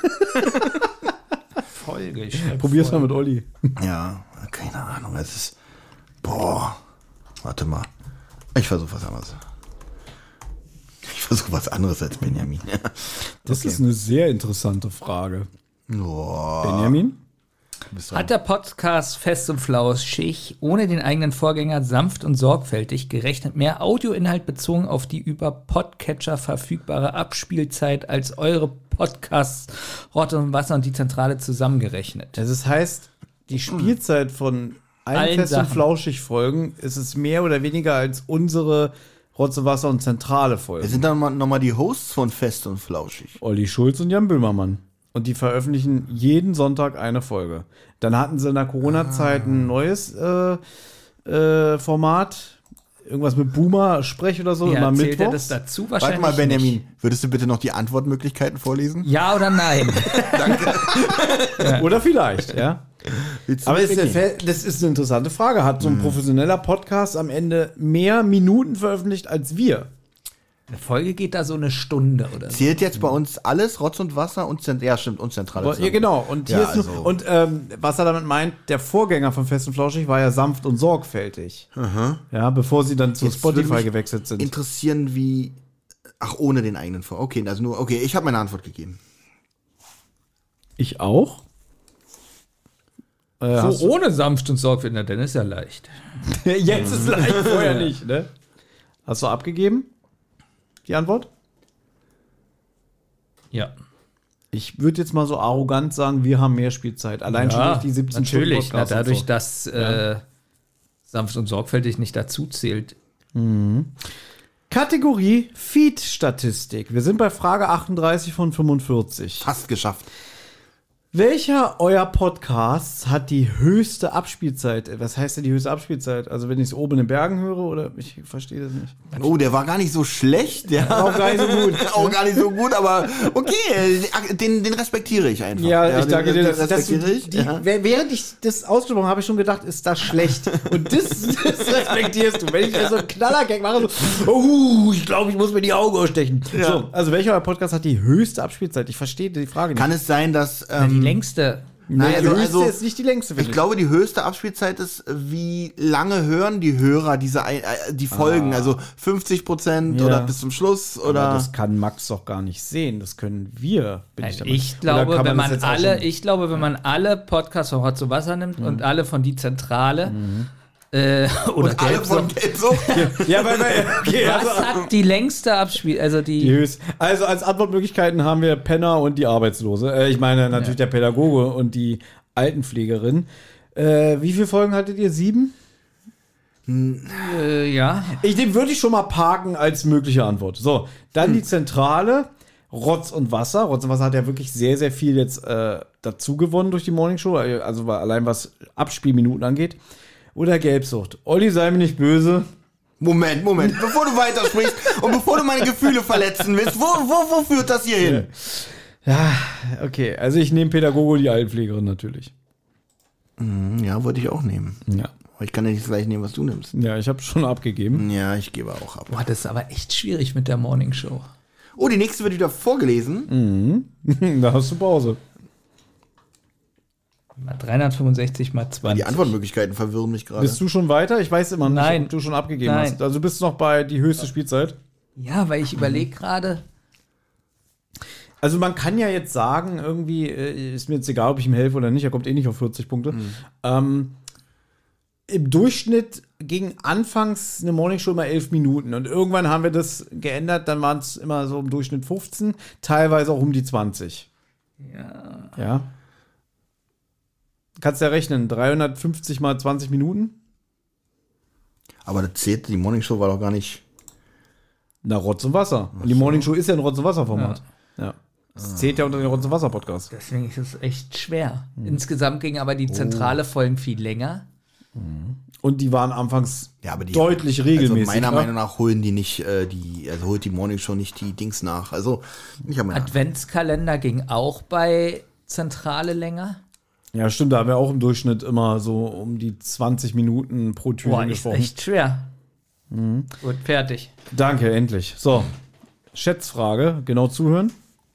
Folge. Ich Probier's mal mit Olli. Ja, keine Ahnung. Es ist. Boah. Warte mal. Ich versuche was anderes. Ich versuche was anderes als Benjamin. Das okay. ist eine sehr interessante Frage. Oh. Benjamin? Hat der Podcast Fest und Flauschig ohne den eigenen Vorgänger sanft und sorgfältig gerechnet mehr Audioinhalt bezogen auf die über Podcatcher verfügbare Abspielzeit als eure Podcasts Rott und Wasser und Die Zentrale zusammengerechnet? Das heißt, die Spielzeit von allen, allen Fest und Flauschig Folgen ist es mehr oder weniger als unsere Rotz und Wasser und Zentrale Folgen. Wir sind dann nochmal noch die Hosts von Fest und Flauschig. Olli Schulz und Jan Böhmermann. Und die veröffentlichen jeden Sonntag eine Folge. Dann hatten sie in der Corona-Zeit ah. ein neues äh, äh, Format. Irgendwas mit Boomer-Sprech oder so. Ja, immer zählt er mittwochs. das dazu wahrscheinlich Warte mal, Benjamin, nicht. Würdest du bitte noch die Antwortmöglichkeiten vorlesen? Ja oder nein? Danke. Ja. Oder vielleicht, ja. Aber ist der, das ist eine interessante Frage. Hat so ein professioneller Podcast am Ende mehr Minuten veröffentlicht als wir? Eine Folge geht da so eine Stunde oder so. Zählt jetzt bei uns alles, Rotz und Wasser und Zentrale? Ja, stimmt, und Zentrale. Ja, genau. Und, hier ja, ist also. nur, und ähm, was er damit meint, der Vorgänger von Fest und Flauschig war ja sanft und sorgfältig. Aha. Ja, bevor sie dann zu jetzt Spotify gewechselt sind. Interessieren, wie. Ach, ohne den eigenen Vor. Okay, also nur. Okay, ich habe meine Antwort gegeben. Ich auch? Äh, so ohne sanft und sorgfältig, dann ist ja leicht. Jetzt ist leicht, vorher nicht, ne? Hast du abgegeben? Die Antwort? Ja. Ich würde jetzt mal so arrogant sagen, wir haben mehr Spielzeit. Allein ja, schon durch die siebzehn natürlich, Stunden. Natürlich, dadurch, so. dass äh, ja. sanft und sorgfältig nicht dazu zählt. Mhm. Kategorie Feed-Statistik. Wir sind bei Frage achtunddreißig von fünfundvierzig. Fast geschafft. Welcher euer Podcasts hat die höchste Abspielzeit? Was heißt denn die höchste Abspielzeit? Also wenn ich es oben in den Bergen höre oder ich verstehe das nicht. Oh, der war gar nicht so schlecht. Der auch gar nicht so gut. Auch gar nicht so gut, aber okay, den, den respektiere ich einfach. Ja, ja ich danke dir. Das, das respektiere ich. Die, ja. Während ich das ausgesprochen habe, habe ich schon gedacht, ist das schlecht. Und das, das respektierst du. Wenn ich so einen Knallergag mache, so, oh, ich glaube, ich muss mir die Augen ausstechen. Ja. So, also welcher euer Podcast hat die höchste Abspielzeit? Ich verstehe die Frage nicht. Kann es sein, dass ähm, die längste. Nein, also, die höchste also, ist nicht die längste. Ich glaube, die höchste Abspielzeit ist, wie lange hören die Hörer diese äh, die Folgen? Ah. Also fünfzig Prozent ja. oder bis zum Schluss? Oder? Aber das kann Max doch gar nicht sehen. Das können wir. Bin Nein, ich ich glaube, man wenn man alle, ich glaube, wenn man alle Podcasts von Rotz zu Wasser nimmt mhm. und alle von Die Zentrale mhm. Äh, oder und alle von Gelbsucht. Ja, weil, weil, okay, was also, hat die längste Abspiel, also die, die höchst, also als Antwortmöglichkeiten haben wir Penner und die Arbeitslose. Äh, ich meine natürlich ja. der Pädagoge und die Altenpflegerin. Äh, wie viele Folgen hattet ihr? Sieben? Hm, äh, ja. Ich den würde ich schon mal parken als mögliche Antwort. So, dann hm. die Zentrale. Rotz und Wasser. Rotz und Wasser hat ja wirklich sehr, sehr viel jetzt äh, dazu gewonnen durch die Morningshow. Also allein was Abspielminuten angeht. Oder Gelbsucht. Olli, sei mir nicht böse. Moment, Moment. Bevor du weitersprichst und bevor du meine Gefühle verletzen willst, wo, wo, wo führt das hier hin? Ja, okay. Also ich nehme Pädagoge, die Altenpflegerin natürlich. Ja, wollte ich auch nehmen. Ja. Aber ich kann ja nicht das gleiche nehmen, was du nimmst. Ja, ich habe schon abgegeben. Ja, ich gebe auch ab. Boah, das ist aber echt schwierig mit der Morningshow. Oh, die nächste wird wieder vorgelesen. Mhm. Da hast du Pause. dreihundertfünfundsechzig mal zwanzig. Die Antwortmöglichkeiten verwirren mich gerade. Bist du schon weiter? Ich weiß immer nicht, Nein. ob du schon abgegeben Nein. hast. Also du bist noch bei die höchste Spielzeit. Ja, weil ich überlege gerade. Also man kann ja jetzt sagen, irgendwie, äh, ist mir jetzt egal, ob ich ihm helfe oder nicht, er kommt eh nicht auf vierzig Punkte. Mhm. Ähm, Im Durchschnitt ging anfangs eine Morningshow immer elf Minuten und irgendwann haben wir das geändert, dann waren es immer so im Durchschnitt fünfzehn, teilweise auch um die zwanzig. Ja. Ja. Kannst ja rechnen, dreihundertfünfzig mal zwanzig Minuten. Aber das zählt, die Morningshow war doch gar nicht. Na, Rotz und Wasser. Und die Morningshow ist ja ein Rotz und Wasser-Format. Ja. ja. Das zählt ja unter den Rotz und Wasser-Podcast. Deswegen ist es echt schwer. Mhm. Insgesamt ging aber die zentrale Folgen viel länger. Und die waren anfangs ja, aber die, deutlich regelmäßig. Also meiner ne? Meinung nach holen die nicht, äh, die, also holt die Morningshow nicht die Dings nach. Also, ich habe Adventskalender ging auch bei Zentrale länger. Ja, stimmt, da haben wir auch im Durchschnitt immer so um die zwanzig Minuten pro Tür Boah, gesprochen. ist echt schwer. Mhm. Gut, fertig. Danke, endlich. So, Schätzfrage, genau zuhören.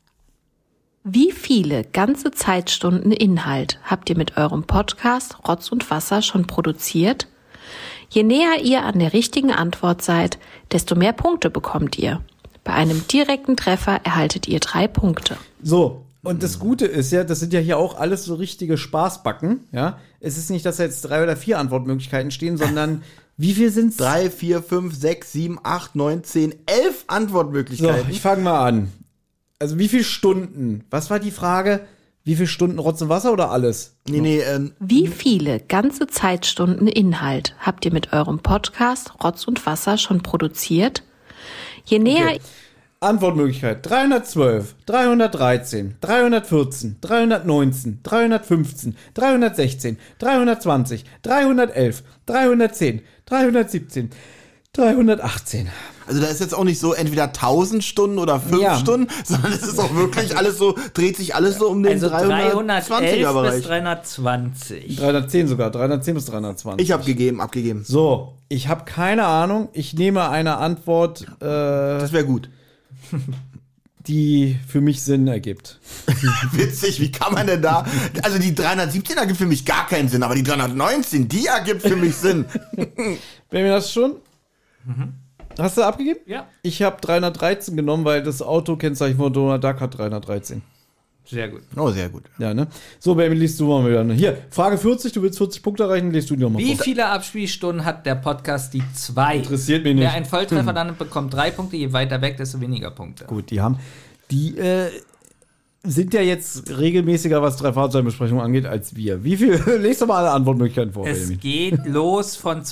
Wie viele ganze Zeitstunden Inhalt habt ihr mit eurem Podcast Rotz und Wasser schon produziert? Je näher ihr an der richtigen Antwort seid, desto mehr Punkte bekommt ihr. Bei einem direkten Treffer erhaltet ihr drei Punkte. So, und das Gute ist ja, das sind ja hier auch alles so richtige Spaßbacken. Ja, es ist nicht, dass da jetzt drei oder vier Antwortmöglichkeiten stehen, sondern wie viel sind's? Drei, vier, fünf, sechs, sieben, acht, neun, zehn, elf Antwortmöglichkeiten. So, ich fange mal an. Also wie viele Stunden? Was war die Frage? Wie viele Stunden Rotz und Wasser oder alles? Nee, nee, ähm, Wie viele ganze Zeitstunden Inhalt habt ihr mit eurem Podcast Rotz und Wasser schon produziert? Je näher... Okay. Antwortmöglichkeit dreihundertzwölf, dreihundertdreizehn, dreihundertvierzehn, dreihundertneunzehn, dreihundertfünfzehn, dreihundertsechzehn, dreihundertzwanzig, dreihundertelf, dreihundertzehn, dreihundertsiebzehn, dreihundertachtzehn. Also da ist jetzt auch nicht so entweder tausend Stunden oder fünf Ja. Stunden, sondern es ist auch wirklich alles so, dreht sich alles so um den Also dreihundertelf Bereich. bis dreihundertzwanzig. dreihundertzehn sogar, dreihundertzehn bis dreihundertzwanzig. Ich habe gegeben, abgegeben. So, ich habe keine Ahnung. Ich nehme eine Antwort, äh, Das wäre gut. die für mich Sinn ergibt. Witzig, wie kann man denn da? Also die dreihundertsiebzehn ergibt für mich gar keinen Sinn, aber die dreihundertneunzehn, die ergibt für mich Sinn. Wenn wir das schon? Hast du abgegeben? Ja. Ich habe dreihundertdreizehn genommen, weil das Autokennzeichen von Donald Duck hat dreihundertdreizehn. Sehr gut. Oh, sehr gut. Ja, ne? So, Baby, liest du mal wieder. Hier, Frage vierzig, du willst vierzig Punkte erreichen, liest du die nochmal Wie vor. viele Abspielstunden hat der Podcast die zwei? Interessiert mich nicht. Wer einen Volltreffer landet, bekommt drei Punkte. Je weiter weg, desto weniger Punkte. Gut, die haben, die äh, sind ja jetzt regelmäßiger, was drei Fahrzeugbesprechungen angeht, als wir. Wie viel? Lest doch mal alle Antwortmöglichkeiten vor, Es Baby. geht los von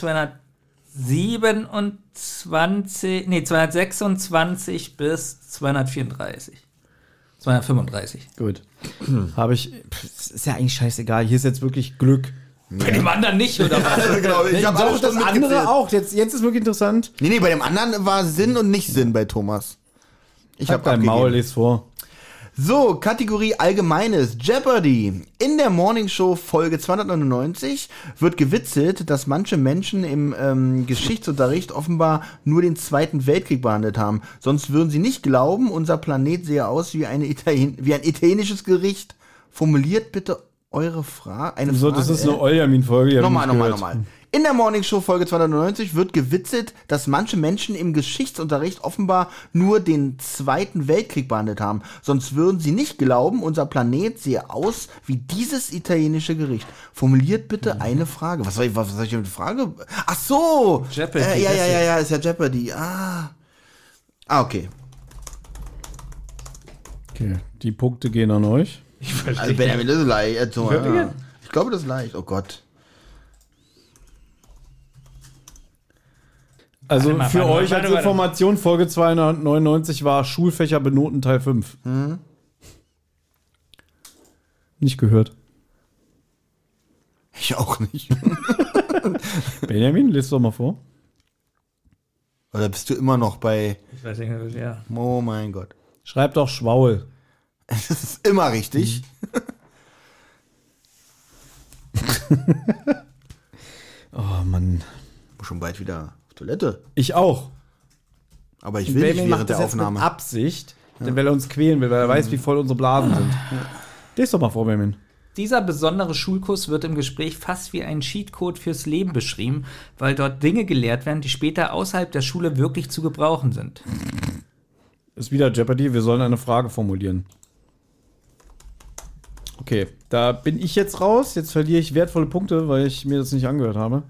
zweihundertsiebenundzwanzig, nee, zweihundertsechsundzwanzig bis zweihundertvierunddreißig. zweihundertfünfunddreißig. Gut. Habe ich, pff, ist ja eigentlich scheißegal, hier ist jetzt wirklich Glück. Bei dem anderen nicht, oder was? Genau, ich habe Doch, alles das schon andere mitgezählt. auch. Jetzt, jetzt ist wirklich interessant. Nee, nee, bei dem anderen war Sinn und nicht Sinn bei Thomas. Ich Hab habe dein abgegeben. Maul, les vor. So, Kategorie Allgemeines. Jeopardy. In der Morningshow Folge zweihundertneunundneunzig wird gewitzelt, dass manche Menschen im ähm, Geschichtsunterricht offenbar nur den Zweiten Weltkrieg behandelt haben. Sonst würden sie nicht glauben, unser Planet sehe aus wie, eine Italien wie ein italienisches Gericht. Formuliert bitte eure Frage. Eine So, Frage. das ist eine äh, Oljamin-Folge. die hab ich Nochmal, nicht nochmal, gehört. nochmal. In der Morningshow Folge zweihundertneunundneunzig wird gewitzelt, dass manche Menschen im Geschichtsunterricht offenbar nur den Zweiten Weltkrieg behandelt haben. Sonst würden sie nicht glauben, unser Planet sehe aus wie dieses italienische Gericht. Formuliert bitte eine Frage. Was soll ich, was soll ich mit der Frage? Ach so! Jeopardy, Äh, ja, ja, deswegen. ja, ja, ist ja Jeopardy. Ah. Ah, okay. Okay, die Punkte gehen an euch. Ich verstehe. Also Benjamin, das ist leicht. Also, Wirklich? ja. Ich glaube, das ist leicht. Oh Gott. Also Warte mal, für warte mal, euch warte, als warte. Information, Folge zweihundertneunundneunzig war Schulfächer benoten Teil fünf. Hm. Nicht gehört. Ich auch nicht. Benjamin, lest doch mal vor. Oder bist du immer noch bei... Ich weiß nicht, ja. Oh mein Gott. Schreib doch Schwaul. Das ist immer richtig. Oh Mann. Muss schon bald wieder auf Toilette. Ich auch. Aber ich will nicht Benjamin während macht der das jetzt Aufnahme. mit Absicht, denn weil er uns quälen will, weil er weiß, wie voll unsere Blasen sind. Lies doch mal vor, Benjamin. Dieser besondere Schulkurs wird im Gespräch fast wie ein Cheatcode fürs Leben beschrieben, weil dort Dinge gelehrt werden, die später außerhalb der Schule wirklich zu gebrauchen sind. Ist wieder Jeopardy, wir sollen eine Frage formulieren. Okay, da bin ich jetzt raus. Jetzt verliere ich wertvolle Punkte, weil ich mir das nicht angehört habe.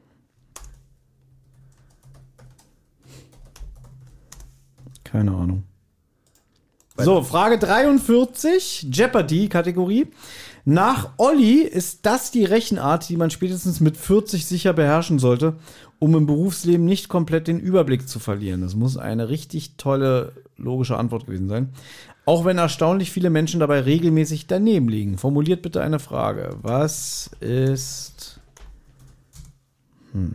Keine Ahnung. So, Frage dreiundvierzig, Jeopardy-Kategorie. Nach Olli ist das die Rechenart, die man spätestens mit vierzig sicher beherrschen sollte, um im Berufsleben nicht komplett den Überblick zu verlieren. Das muss eine richtig tolle, logische Antwort gewesen sein. Auch wenn erstaunlich viele Menschen dabei regelmäßig daneben liegen. Formuliert bitte eine Frage. Was ist... Hm.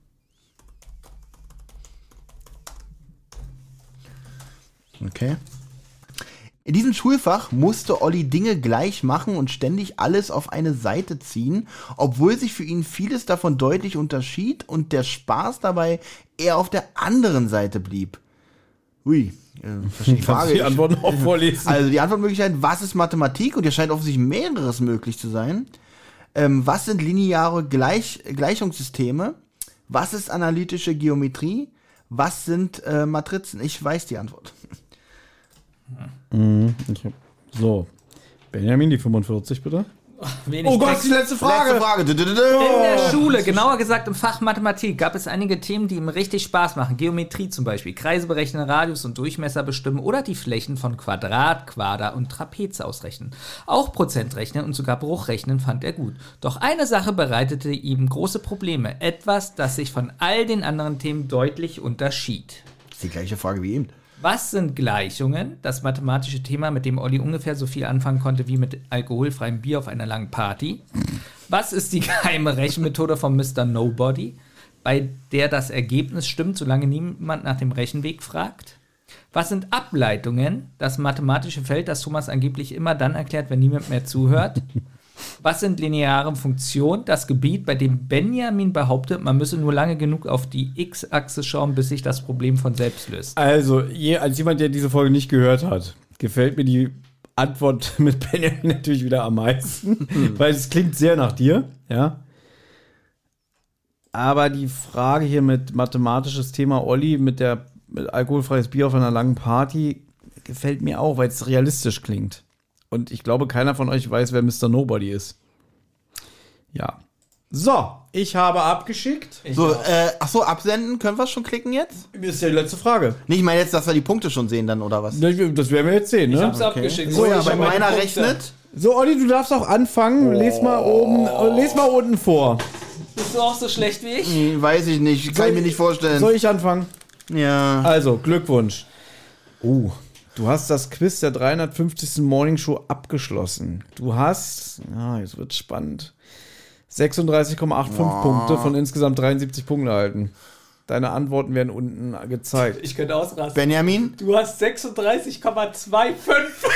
Okay. In diesem Schulfach musste Olli Dinge gleich machen und ständig alles auf eine Seite ziehen, obwohl sich für ihn vieles davon deutlich unterschied und der Spaß dabei eher auf der anderen Seite blieb. Ui, äh, verstehe die Frage. Kannst du die Antworten auch vorlesen? Also die Antwortmöglichkeit, was ist Mathematik? Und hier scheint offensichtlich mehreres möglich zu sein. Ähm, was sind lineare Gleich Gleichungssysteme? Was ist analytische Geometrie? Was sind äh, Matrizen? Ich weiß die Antwort. Mhm, ich hab, so, Benjamin, die fünfundvierzig bitte. Wenig Oh Gott, Text. die letzte Frage. Letzte Frage. In der Schule, genauer gesagt im Fach Mathematik, gab es einige Themen, die ihm richtig Spaß machen. Geometrie zum Beispiel, Kreise berechnen, Radius und Durchmesser bestimmen oder die Flächen von Quadrat, Quader und Trapez ausrechnen. Auch Prozentrechnen und sogar Bruchrechnen fand er gut. Doch eine Sache bereitete ihm große Probleme. Etwas, das sich von all den anderen Themen deutlich unterschied. Das ist die gleiche Frage wie eben. Was sind Gleichungen? Das mathematische Thema, mit dem Olli ungefähr so viel anfangen konnte wie mit alkoholfreiem Bier auf einer langen Party. Was ist die geheime Rechenmethode von Mister Nobody, bei der das Ergebnis stimmt, solange niemand nach dem Rechenweg fragt? Was sind Ableitungen? Das mathematische Feld, das Thomas angeblich immer dann erklärt, wenn niemand mehr zuhört. Was sind lineare Funktionen? Das Gebiet, bei dem Benjamin behauptet, man müsse nur lange genug auf die X-Achse schauen, bis sich das Problem von selbst löst. Also, je, als jemand, der diese Folge nicht gehört hat, gefällt mir die Antwort mit Benjamin natürlich wieder am meisten, weil es klingt sehr nach dir, ja. Aber die Frage hier mit mathematisches Thema Olli, mit der mit alkoholfreies Bier auf einer langen Party, gefällt mir auch, weil es realistisch klingt. Und ich glaube, keiner von euch weiß, wer Mister Nobody ist. Ja. So, ich habe abgeschickt. So, äh, ach so, absenden, können wir schon klicken jetzt? Mir ist ja die letzte Frage. Nee, ich meine jetzt, dass wir die Punkte schon sehen dann, oder was? Das werden wir jetzt sehen, ne? Ich hab's Okay. abgeschickt. So, ja, ich bei hab meine meiner Punkte. rechnet. So, Olli, du darfst auch anfangen. Les mal oben, äh, les mal unten vor. Bist du auch so schlecht wie ich? Hm, weiß ich nicht, kann Soll ich mir nicht vorstellen. Soll ich anfangen? Ja. Also, Glückwunsch. Oh, du hast das Quiz der dreihundertfünfzigsten Morning Show abgeschlossen. Du hast, ja, jetzt wird's spannend, sechsunddreißig Komma fünfundachtzig Punkte von insgesamt dreiundsiebzig Punkten erhalten. Deine Antworten werden unten gezeigt. Ich könnte ausrasten. Benjamin? Du hast sechsunddreißig Komma fünfundzwanzig.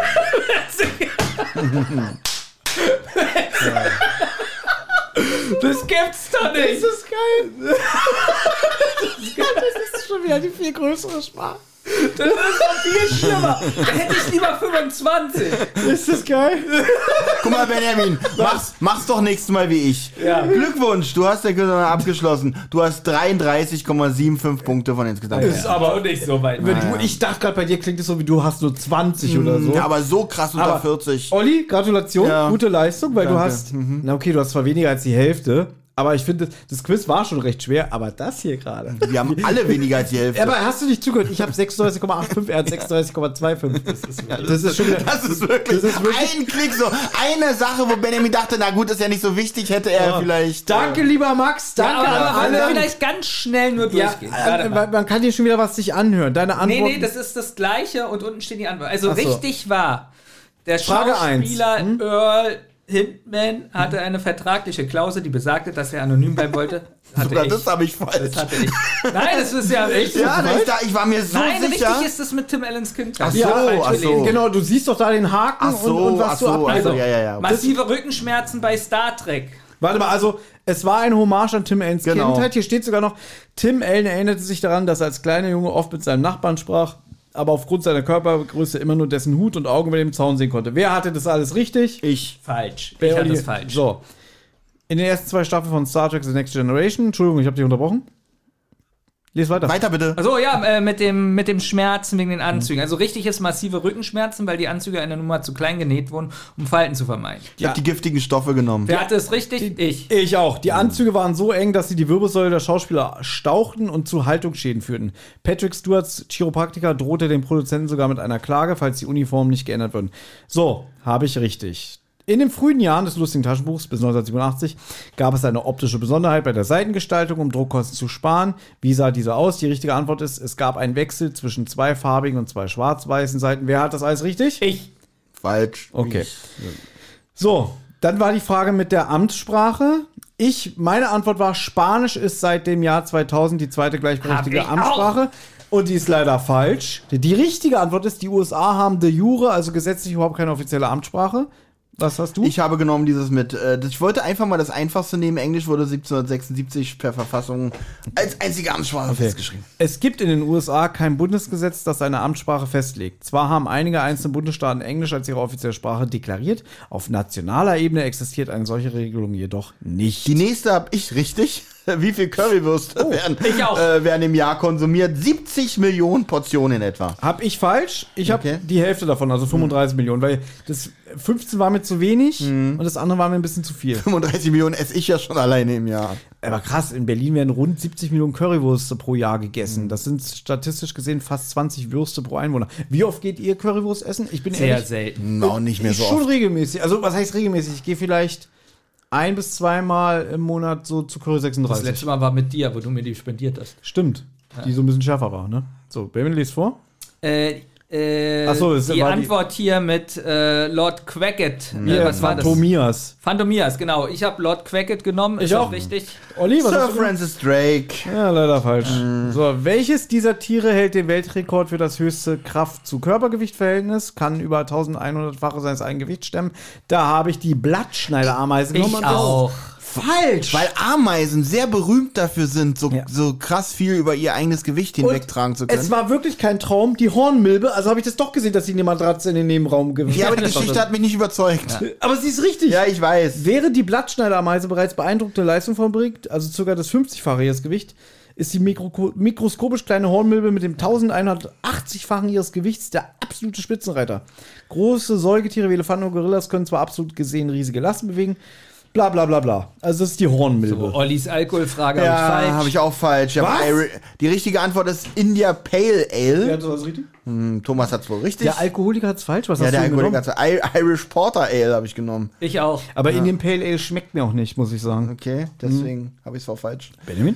Das gibt's doch nicht. Das ist geil. Das ist geil. Das ist schon wieder die viel größere Sprache. Das ist doch viel schlimmer. Da hätte ich lieber fünfundzwanzig. Ist das geil? Guck mal, Benjamin, mach's, mach's doch nächstes Mal wie ich. Ja. Glückwunsch, du hast ja gerade abgeschlossen. Du hast dreiunddreißig Komma fünfundsiebzig Punkte von insgesamt. Das ist aber auch nicht so weit. Wenn du, ich dachte gerade, bei dir klingt es so, wie du hast nur zwanzig oder so. Ja, aber so krass unter Aber, vierzig. Olli, Gratulation, Ja. gute Leistung, weil du Danke. hast, na okay, du hast zwar weniger als die Hälfte, aber ich finde, das Quiz war schon recht schwer, aber das hier gerade. Wir haben alle weniger als die Hälfte. Aber hast du nicht zugehört? Ich habe sechsunddreißig Komma fünfundachtzig, er hat sechsunddreißig Komma fünfundzwanzig. Das ist, das ist schon wieder, Das ist wirklich, Das ist wirklich- ein Klick so. Eine Sache, wo Benjamin dachte, na gut, ist ja nicht so wichtig, hätte er Ja. vielleicht. Danke, lieber Max, Ja, danke aber an wollen wir alle. vielleicht ganz schnell nur Ja, durchgehen. äh, Warte mal. weil man kann hier schon wieder was sich anhören. Deine Antwort. Nee, nee, das ist das Gleiche und unten stehen die Antworten. Also Ach so. richtig war, der Frage eins. Schauspieler Hm? Earl Hindman hatte eine vertragliche Klausel, die besagte, dass er anonym bleiben wollte. Hatte Sogar ich. das habe ich falsch. Das hatte ich. Nein, das ist ja echt. Ja, ich, da, ich war mir so Nein, sicher. richtig ist das mit Tim Allens Kind. Ach so, Ja, falsch ach so. gelesen. Genau, du siehst doch da den Haken Ach so, und, und was ach du so, ab. also, Also, ja, ja, ja. massive Rückenschmerzen bei Star Trek. Warte mal, also es war eine Hommage an Tim Allens Genau. Kindheit. Hier steht sogar noch, Tim Allen erinnerte sich daran, dass er als kleiner Junge oft mit seinem Nachbarn sprach, aber aufgrund seiner Körpergröße immer nur dessen Hut und Augen über dem Zaun sehen konnte. Wer hatte das alles richtig? Ich. Falsch. Wer Ich hatte die- es falsch. So. In den ersten zwei Staffeln von Star Trek The Next Generation, Entschuldigung, ich habe dich unterbrochen. Lies weiter. Weiter bitte. Also ja, äh, mit dem, mit dem Schmerzen wegen den Anzügen. Also richtig ist massive Rückenschmerzen, weil die Anzüge eine Nummer zu klein genäht wurden, um Falten zu vermeiden. Ich habe die giftigen Stoffe genommen. Wer hatte es richtig? Ich. Ich auch. Die Anzüge waren so eng, dass sie die Wirbelsäule der Schauspieler stauchten und zu Haltungsschäden führten. Patrick Stewarts Chiropraktiker drohte den Produzenten sogar mit einer Klage, falls die Uniformen nicht geändert würden. So, habe ich richtig. In den frühen Jahren des lustigen Taschenbuchs bis neunzehnhundertsiebenundachtzig gab es eine optische Besonderheit bei der Seitengestaltung, um Druckkosten zu sparen. Wie sah diese aus? Die richtige Antwort ist, es gab einen Wechsel zwischen zwei farbigen und zwei schwarz-weißen Seiten. Wer hat das alles richtig? Ich. Falsch. Okay. So, dann war die Frage mit der Amtssprache. Ich, meine Antwort war, Spanisch ist seit dem Jahr zweitausend die zweite gleichberechtigte Hab ich Amtssprache. Und die ist leider falsch. Die richtige Antwort ist, die U S A haben de jure, also gesetzlich überhaupt keine offizielle Amtssprache. Was hast du? Ich habe genommen dieses mit, äh, ich wollte einfach mal das Einfachste nehmen. Englisch wurde siebzehnhundertsechsundsiebzig per Verfassung als einzige Amtssprache festgeschrieben. Es gibt in den U S A kein Bundesgesetz, das eine Amtssprache festlegt. Zwar haben einige einzelne Bundesstaaten Englisch als ihre offizielle Sprache deklariert, auf nationaler Ebene existiert eine solche Regelung jedoch nicht. Die nächste habe ich richtig. Wie viel Currywürste Oh, werden, ich auch. Äh, werden im Jahr konsumiert? siebzig Millionen Portionen in etwa. Hab ich falsch? Ich habe Okay. die Hälfte davon, also fünfunddreißig Millionen, weil das fünfzehn war mir zu wenig und das andere war mir ein bisschen zu viel. fünfunddreißig Millionen esse ich ja schon alleine im Jahr. Aber krass, in Berlin werden rund siebzig Millionen Currywürste pro Jahr gegessen. Das sind statistisch gesehen fast zwanzig Würste pro Einwohner. Wie oft geht ihr Currywurst essen? Ich bin Sehr ehrlich, selten. Auch nicht mehr ich so schon oft. regelmäßig. Also was heißt regelmäßig? Ich gehe vielleicht ein bis zweimal im Monat so zu Curry Das sechsunddreißig. letzte Mal war mit dir, wo du mir die spendiert hast. Stimmt. Die so ein bisschen schärfer war, ne? So, Benjamin, liest vor. Äh, äh, Ach so, das die war die- Antwort hier mit äh, Lord Quackett. Äh, Hier, was war das? Phantomias. Phantomias, genau. Ich habe Lord Quackett genommen. Ich Ist das auch. richtig? Olli, was Sir hast du gemacht? Francis Drake. Ja, leider falsch. So, welches dieser Tiere hält den Weltrekord für das höchste Kraft-zu-Körpergewicht-Verhältnis? Kann über elfhundertfache seines eigenen Gewichts stemmen. Da habe ich die Blattschneiderameisen Ich genommen. auch. Falsch! Weil Ameisen sehr berühmt dafür sind, so, Ja. so krass viel über ihr eigenes Gewicht hinwegtragen zu können. Es war wirklich kein Traum, die Hornmilbe, also habe ich das doch gesehen, dass sie eine Matratze in den Nebenraum gewinnt. ja, aber die Geschichte hat mich nicht überzeugt. Ja, Aber sie ist richtig. ich weiß. Während die Blattschneiderameise bereits beeindruckende Leistung vollbringt, also circa das fünfzigfache ihres Gewichts, ist die mikro mikroskopisch kleine Hornmilbe mit dem elfhundertachtzig-fachen ihres Gewichts der absolute Spitzenreiter. Große Säugetiere wie Elefanten und Gorillas können zwar absolut gesehen riesige Lasten bewegen, bla bla bla bla. Also das ist die Hornmilbe. So, Ollis Alkoholfrage Ja, habe ich falsch. habe ich auch falsch. Ich hab Was? Iri- die richtige Antwort ist India Pale Ale. Ja, das ist richtig. Hm, Thomas hat's wohl richtig. Der Alkoholiker hat's falsch. Was ja, hast der du denn Alkoholiker genommen? hat's. I- Irish Porter Ale habe ich genommen. Ich auch. Aber Indian Pale Ale schmeckt mir auch nicht, muss ich sagen. Okay, deswegen habe ich es auch falsch. Benjamin?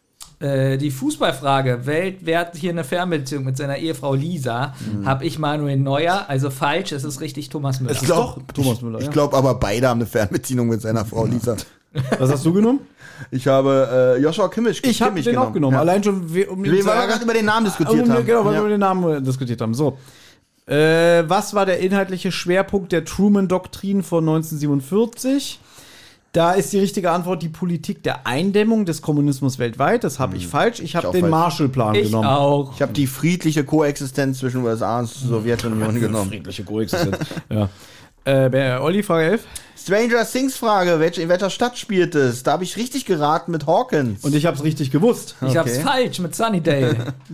Äh, die Fußballfrage. Welt, wer hat hier eine Fernbeziehung mit seiner Ehefrau Lisa? Habe ich Manuel Neuer. Also falsch, es ist richtig Thomas Müller. Es ist doch Thomas Müller. Ich Ja. glaube aber, beide haben eine Fernbeziehung mit seiner Frau Lisa. Was hast du genommen? Ich habe äh, Joshua Kimmich, Ich habe Kimmich den auch genommen. Ja. Allein schon, we- um Weil wir gerade über den Namen diskutiert um, haben. Genau, weil Ja. wir über den Namen äh, diskutiert haben. So. Äh, was war der inhaltliche Schwerpunkt der Truman-Doktrin von neunzehnhundertsiebenundvierzig? Da ist die richtige Antwort die Politik der Eindämmung des Kommunismus weltweit. Das habe ich falsch. Ich habe auch den falsch. Marshallplan ich genommen. auch. Ich habe die friedliche Koexistenz zwischen U S A und Sowjetunion genommen. Friedliche Koexistenz. ja. Äh, wer- Olli, Frage elf. Stranger Things Frage, welche, in welcher Stadt spielt es? Da habe ich richtig geraten mit Hawkins. Und ich habe es richtig gewusst. Ich hab's Okay. falsch mit Sunnydale.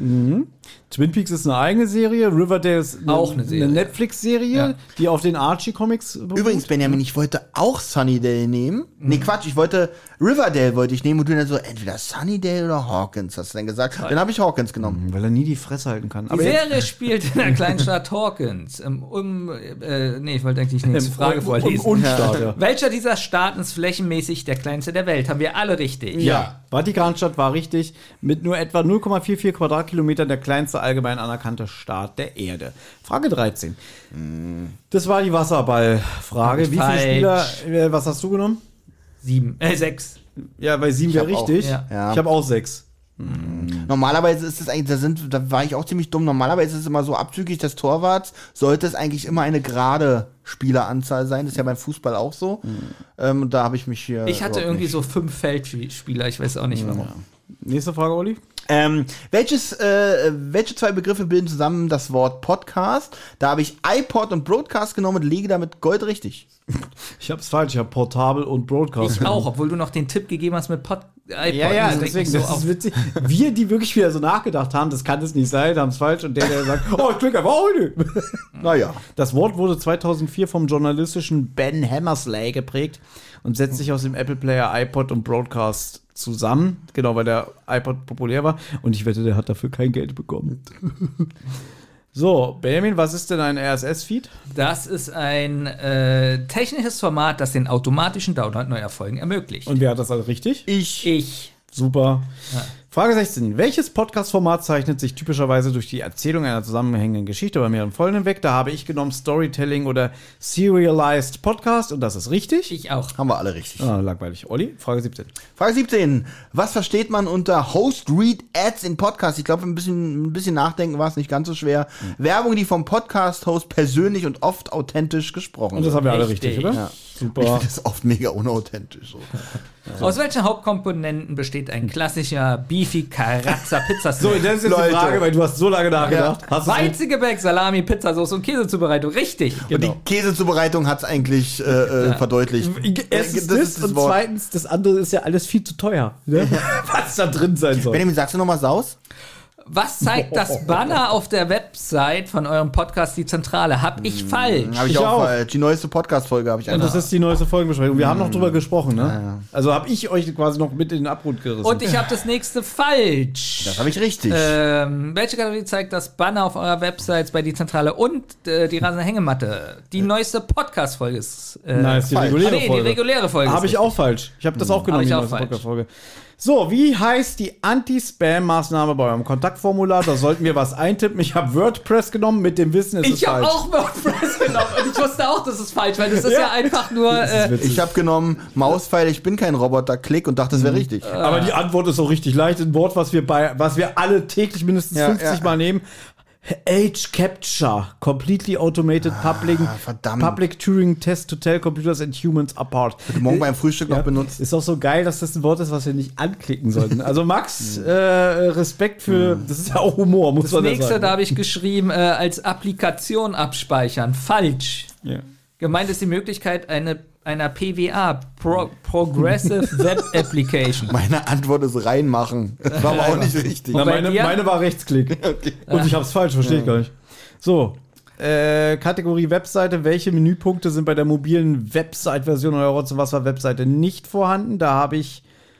Twin Peaks ist eine eigene Serie. Riverdale ist eine, Auch eine Serie. Netflix-Serie, Ja. die auf den Archie-Comics beruht. Übrigens, Benjamin, ich wollte auch Sunnydale nehmen. Nee, Quatsch, ich wollte Riverdale wollte ich nehmen und du dann so, entweder Sunnydale oder Hawkins, hast du dann gesagt. Dann habe ich Hawkins genommen. Weil er nie die Fresse halten kann. Die Aber jetzt, Serie spielt in der kleinen Stadt Hawkins. Im, um, äh, nee, ich wollte eigentlich die nächste Frage vorlesen. Unstaat, ja. Welcher dieser Staaten ist flächenmäßig der kleinste der Welt? Haben wir alle richtig. Ja, Vatikanstadt war richtig. Mit nur etwa null Komma vierundvierzig Quadratkilometern der kleinste allgemein anerkannte Staat der Erde. Frage dreizehn. Das war die Wasserballfrage. Hab ich Wie viele falsch. Spieler, äh, was hast du genommen? Sieben, äh, sechs. Ja, weil sieben wäre hab auch- richtig. ja. Ja. Ich habe auch sechs. Mhm. Normalerweise ist es eigentlich, da sind, da war ich auch ziemlich dumm. Normalerweise ist es immer so, abzüglich des Torwarts sollte es eigentlich immer eine gerade Spieleranzahl sein. Das ist ja beim Fußball auch so. Mhm. Ähm, und da habe ich mich hier. Ich hatte irgendwie nicht. so fünf Feldspieler, ich weiß auch nicht warum. Ja. Nächste Frage, Olli. Ähm, welches, äh, welche zwei Begriffe bilden zusammen das Wort Podcast? Da habe ich iPod und Broadcast genommen und liege damit goldrichtig. Ich hab's falsch, ich habe Portabel und Broadcast. Ich auch, obwohl du noch den Tipp gegeben hast mit Pod iPod. Ja, ja, deswegen, so das auf. Ist witzig. Wir, die wirklich wieder so nachgedacht haben, das kann es nicht sein, haben es falsch. Und der, der sagt, oh, ich klicke einfach, oh, nö. Naja. Das Wort wurde zweitausendvier vom journalistischen Ben Hammersley geprägt und setzt sich aus dem Apple Player, iPod und Broadcast zusammen, genau, weil der iPod populär war. Und ich wette, der hat dafür kein Geld bekommen. So, Benjamin, was ist denn ein R S S-Feed? Das ist ein äh, technisches Format, das den automatischen Download neuer Folgen ermöglicht. Und wer hat das alles richtig? Ich. Ich. Super. Ja. Frage sechzehn. Welches Podcast-Format zeichnet sich typischerweise durch die Erzählung einer zusammenhängenden Geschichte über mehreren Folgen hinweg? Da habe ich genommen Storytelling oder Serialized Podcast und das ist richtig. Ich auch. Haben wir alle richtig. Ah, langweilig. Olli, Frage siebzehn. Frage siebzehn. Was versteht man unter Host Read Ads in Podcasts? Ich glaube, ein bisschen, ein bisschen nachdenken war es nicht ganz so schwer. Mhm. Werbung, die vom Podcast-Host persönlich und oft authentisch gesprochen wird. Und das haben wir alle richtig, oder? Ja. Super. Ich finde das oft mega unauthentisch. So. So. Aus welchen Hauptkomponenten besteht ein klassischer Beefy Carazza Pizzasnack? So, das ist jetzt Leute. Die Frage, weil du hast so lange nachgedacht. Ja. Hast Weizengebäck, Salami, Pizzasauce und Käsezubereitung. Richtig. Genau. Und die Käsezubereitung hat es eigentlich äh, äh, ja. verdeutlicht. Erstens das, das, das und Wort. Zweitens, das andere ist ja alles viel zu teuer. Ne? Was da drin sein soll. Benjamin, sagst du nochmal Saus? Was zeigt das Banner auf der Website von eurem Podcast Die Zentrale? Hab ich falsch? Habe ich, ich auch falsch. Die neueste Podcast-Folge habe ich einfach. Und das ist die neueste Folgenbesprechung. Wir mm. haben noch drüber gesprochen, ne? Ja, ja. Also habe ich euch quasi noch mit in den Abgrund gerissen. Und ich habe das nächste falsch. Das habe ich richtig. Ähm, welche Kategorie zeigt das Banner auf eurer Website bei Die Zentrale und äh, die rasende Hängematte? Die neueste Podcast-Folge ist äh, Nice, die reguläre ah, nee, Folge. die reguläre Folge. Habe ich auch falsch. Ich habe das auch genommen, die neueste Podcast-Folge. So, wie heißt die Anti-Spam-Maßnahme bei eurem Kontaktformular? Da sollten wir was eintippen. Ich habe WordPress genommen mit dem Wissen, es ich ist falsch. Ich habe auch WordPress genommen und ich wusste auch, das ist falsch, weil das ist ja, ja einfach nur... Äh, ich habe genommen Mauspfeil, ich bin kein Roboter, Klick und dachte, das wäre mhm. richtig. Aber die Antwort ist auch richtig leicht. Ein Wort, was wir, bei, was wir alle täglich mindestens ja, fünfzig ja. Mal nehmen. Age Capture, completely automated ah, public, public Turing Test to tell computers and humans apart. Bitte morgen beim Frühstück ja, noch benutzt. Ist auch so geil, dass das ein Wort ist, was wir nicht anklicken sollten. Also Max, äh, Respekt für, das ist ja auch Humor, muss das man sagen. Das nächste, sagen. da habe ich geschrieben, äh, als Applikation abspeichern. Falsch. Ja. Gemeint ist die Möglichkeit, eine einer P W A, Pro Progressive Web Application. Meine Antwort ist reinmachen. Das war aber auch nicht richtig. Na, meine, meine war Rechtsklick. Okay. Und ich hab's falsch, verstehe ich gar nicht. So, äh, Kategorie Webseite. Welche Menüpunkte sind bei der mobilen Website-Version eurer Rotzenwasser-Webseite nicht vorhanden? Da habe ich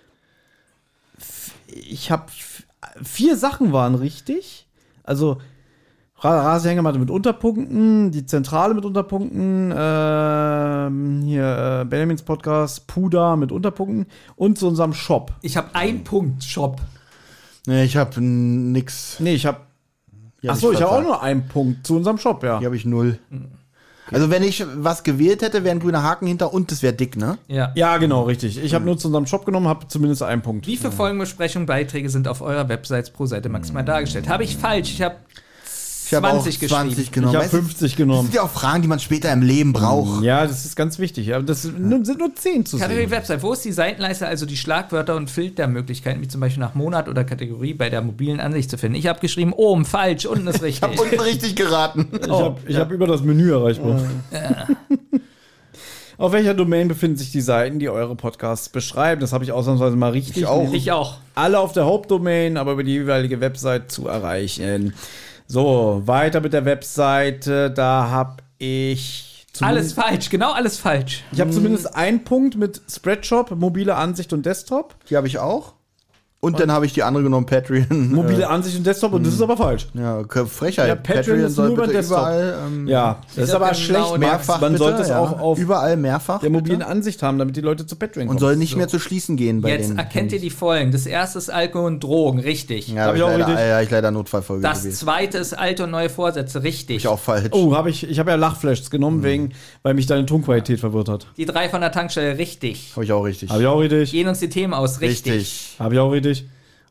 ich habe vier Sachen waren richtig. Also Rasehängematte mit Unterpunkten, die Zentrale mit Unterpunkten, äh, hier äh, Benjamins Podcast, Puda mit Unterpunkten und zu unserem Shop. Ich habe einen Punkt Shop. Nee, ich habe nix. Nee, ich habe Achso, ich habe auch nur einen Punkt zu unserem Shop, ja. Hier habe ich null. Okay. Also wenn ich was gewählt hätte, wäre ein grüner Haken hinter und das wäre dick, ne? Ja. Ja, genau, richtig. Ich habe nur zu unserem Shop genommen, habe zumindest einen Punkt. Wie viele Folgenbesprechungen, Beiträge sind auf eurer Website pro Seite maximal dargestellt? Habe ich falsch? Ich habe zwanzig zwanzig genommen. Ich habe fünfzig genommen. Das sind ja auch Fragen, die man später im Leben braucht. Ja, das ist ganz wichtig. Aber das sind nur zehn zu sehen. Kategorie Website. Wo ist die Seitenleiste, also die Schlagwörter und Filtermöglichkeiten, wie zum Beispiel nach Monat oder Kategorie bei der mobilen Ansicht zu finden? Ich habe geschrieben, oben falsch, unten ist richtig. Ich habe unten richtig geraten. Ich habe ja. hab über das Menü erreichbar. Ja. Auf welcher Domain befinden sich die Seiten, die eure Podcasts beschreiben? Das habe ich ausnahmsweise mal richtig. Ich auch. Ich auch. Alle auf der Hauptdomain, aber über die jeweilige Website zu erreichen. So, weiter mit der Webseite. Da habe ich... Alles falsch, genau alles falsch. Ich habe zumindest einen Punkt mit Spreadshop, mobile Ansicht und Desktop. Die habe ich auch. Und, und dann habe ich die andere genommen, Patreon. Mobile Ansicht und Desktop, und das ist aber falsch. Ja, Frechheit. Ja, Patreon, Patreon ist nur über Desktop. Überall, ähm, ja, das ist aber genau schlecht. Mehrfach, man bitte, sollte es ja. auch auf überall mehrfach der mobilen bitte? Ansicht haben, damit die Leute zu Patreon kommen. Und soll nicht so. mehr zu schließen gehen bei Jetzt den erkennt Handys. Ihr die Folgen. Das erste ist Alkohol und Drogen, richtig. Ja, habe ich auch leider, richtig. Ja, ich leider Notfallfolge Das gewesen. Zweite ist alte und neue Vorsätze, richtig. Ich auch falsch. Oh, habe ich, ich habe ja Lachflashs genommen, mhm. wegen, weil mich deine Tonqualität verwirrt hat. Die drei von der Tankstelle, richtig. Habe ich auch richtig. Habe ich auch richtig. Gehen uns die Themen aus, richtig. Richtig. Habe ich auch richtig.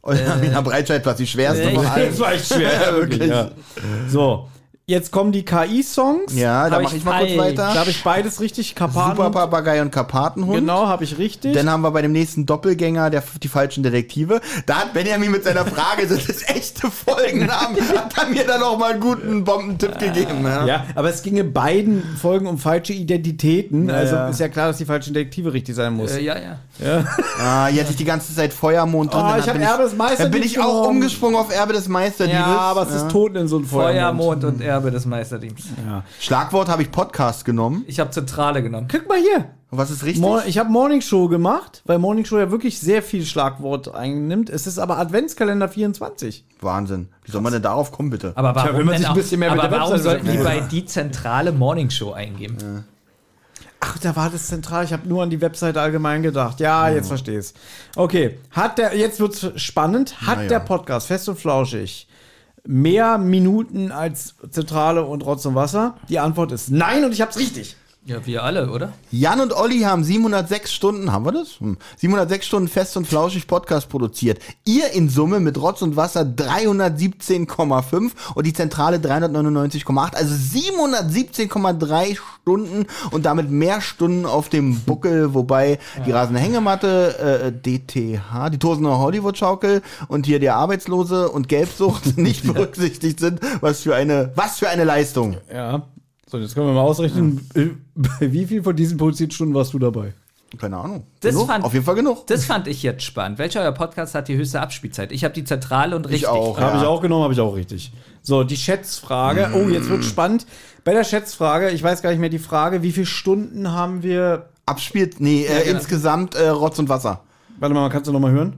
Eulaminer Breitscheidplatz, die schwerste von allen. Das war echt schwer, ja, wirklich. Ja. So, jetzt kommen die K I-Songs. Ja, da Hab mache ich mal kurz falsch. weiter. Da habe ich beides richtig. Karpaten. Super Papagei und Karpatenhund. Genau, habe ich richtig. Dann haben wir bei dem nächsten Doppelgänger der, die falschen Detektive. Da hat Benjamin mit seiner Frage, sind das echte Folgennamen, hat er mir dann auch mal einen guten Bombentipp gegeben. Ja. Ja, aber es ging in beiden Folgen um falsche Identitäten. Ja, also ja. ist ja klar, dass die falschen Detektive richtig sein muss. Äh, ja, ja. Ja. Ah, hier hatte ich die ganze Zeit Feuermond drin. Ah, dann ich hab bin Erbe des Meisterdiebs Dann bin ich auch genommen. umgesprungen auf Erbe des Meisterdiebes. Ja, aber es ist tot in so einem Feuermond. Feuermond und Erbe des Meisterdiebs. Ja. Schlagwort habe ich Podcast genommen. Ich habe Zentrale genommen. Guck mal hier. Und was ist richtig? Mo- ich habe Morning Show gemacht, weil Morning Show ja wirklich sehr viel Schlagwort einnimmt. Es ist aber Adventskalender vierundzwanzig. Wahnsinn. Wie soll man denn darauf kommen, bitte? Aber warum, Tja, wenn man denn sich ein auch, bisschen mehr mit aber der warum Webseite sollten die bei auskennt. die zentrale Morningshow eingeben? Ja. Ach, da war das zentral. Ich habe nur an die Webseite allgemein gedacht. Ja, jetzt verstehe ich's. Okay, hat der, jetzt wird's spannend. Hat Na ja. der Podcast Fest und Flauschig mehr Minuten als Zentrale und Rotz und Wasser? Die Antwort ist nein und ich hab's richtig. Ja, wir alle, oder? Jan und Olli haben siebenhundertsechs Stunden, haben wir das? Hm. siebenhundertsechs Stunden Fest und Flauschig Podcast produziert. Ihr in Summe mit Rotz und Wasser dreihundertsiebzehn Komma fünf und die Zentrale dreihundertneunundneunzig Komma acht. Also siebenhundertsiebzehn Komma drei Stunden und damit mehr Stunden auf dem Buckel, wobei die rasende Hängematte, äh, D T H, die Tosender Hollywood-Schaukel und hier der Arbeitslose und Gelbsucht nicht berücksichtigt sind. Was für eine, was für eine Leistung. Ja. So, jetzt können wir mal ausrechnen, wie viel von diesen Produzierstunden warst du dabei? Keine Ahnung. Das genug? fand, Auf jeden Fall genug. Das fand ich jetzt spannend. Welcher euer Podcast hat die höchste Abspielzeit? Ich habe die Zentrale und richtig. auch. Habe Ja. ich auch genommen, habe ich auch richtig. So, die Schätzfrage. Oh, jetzt wird spannend. Bei der Schätzfrage, ich weiß gar nicht mehr die Frage, wie viele Stunden haben wir... Abspielt, nee, äh, Ja, genau. insgesamt äh, Rotz und Wasser. Warte mal, kannst du noch mal hören?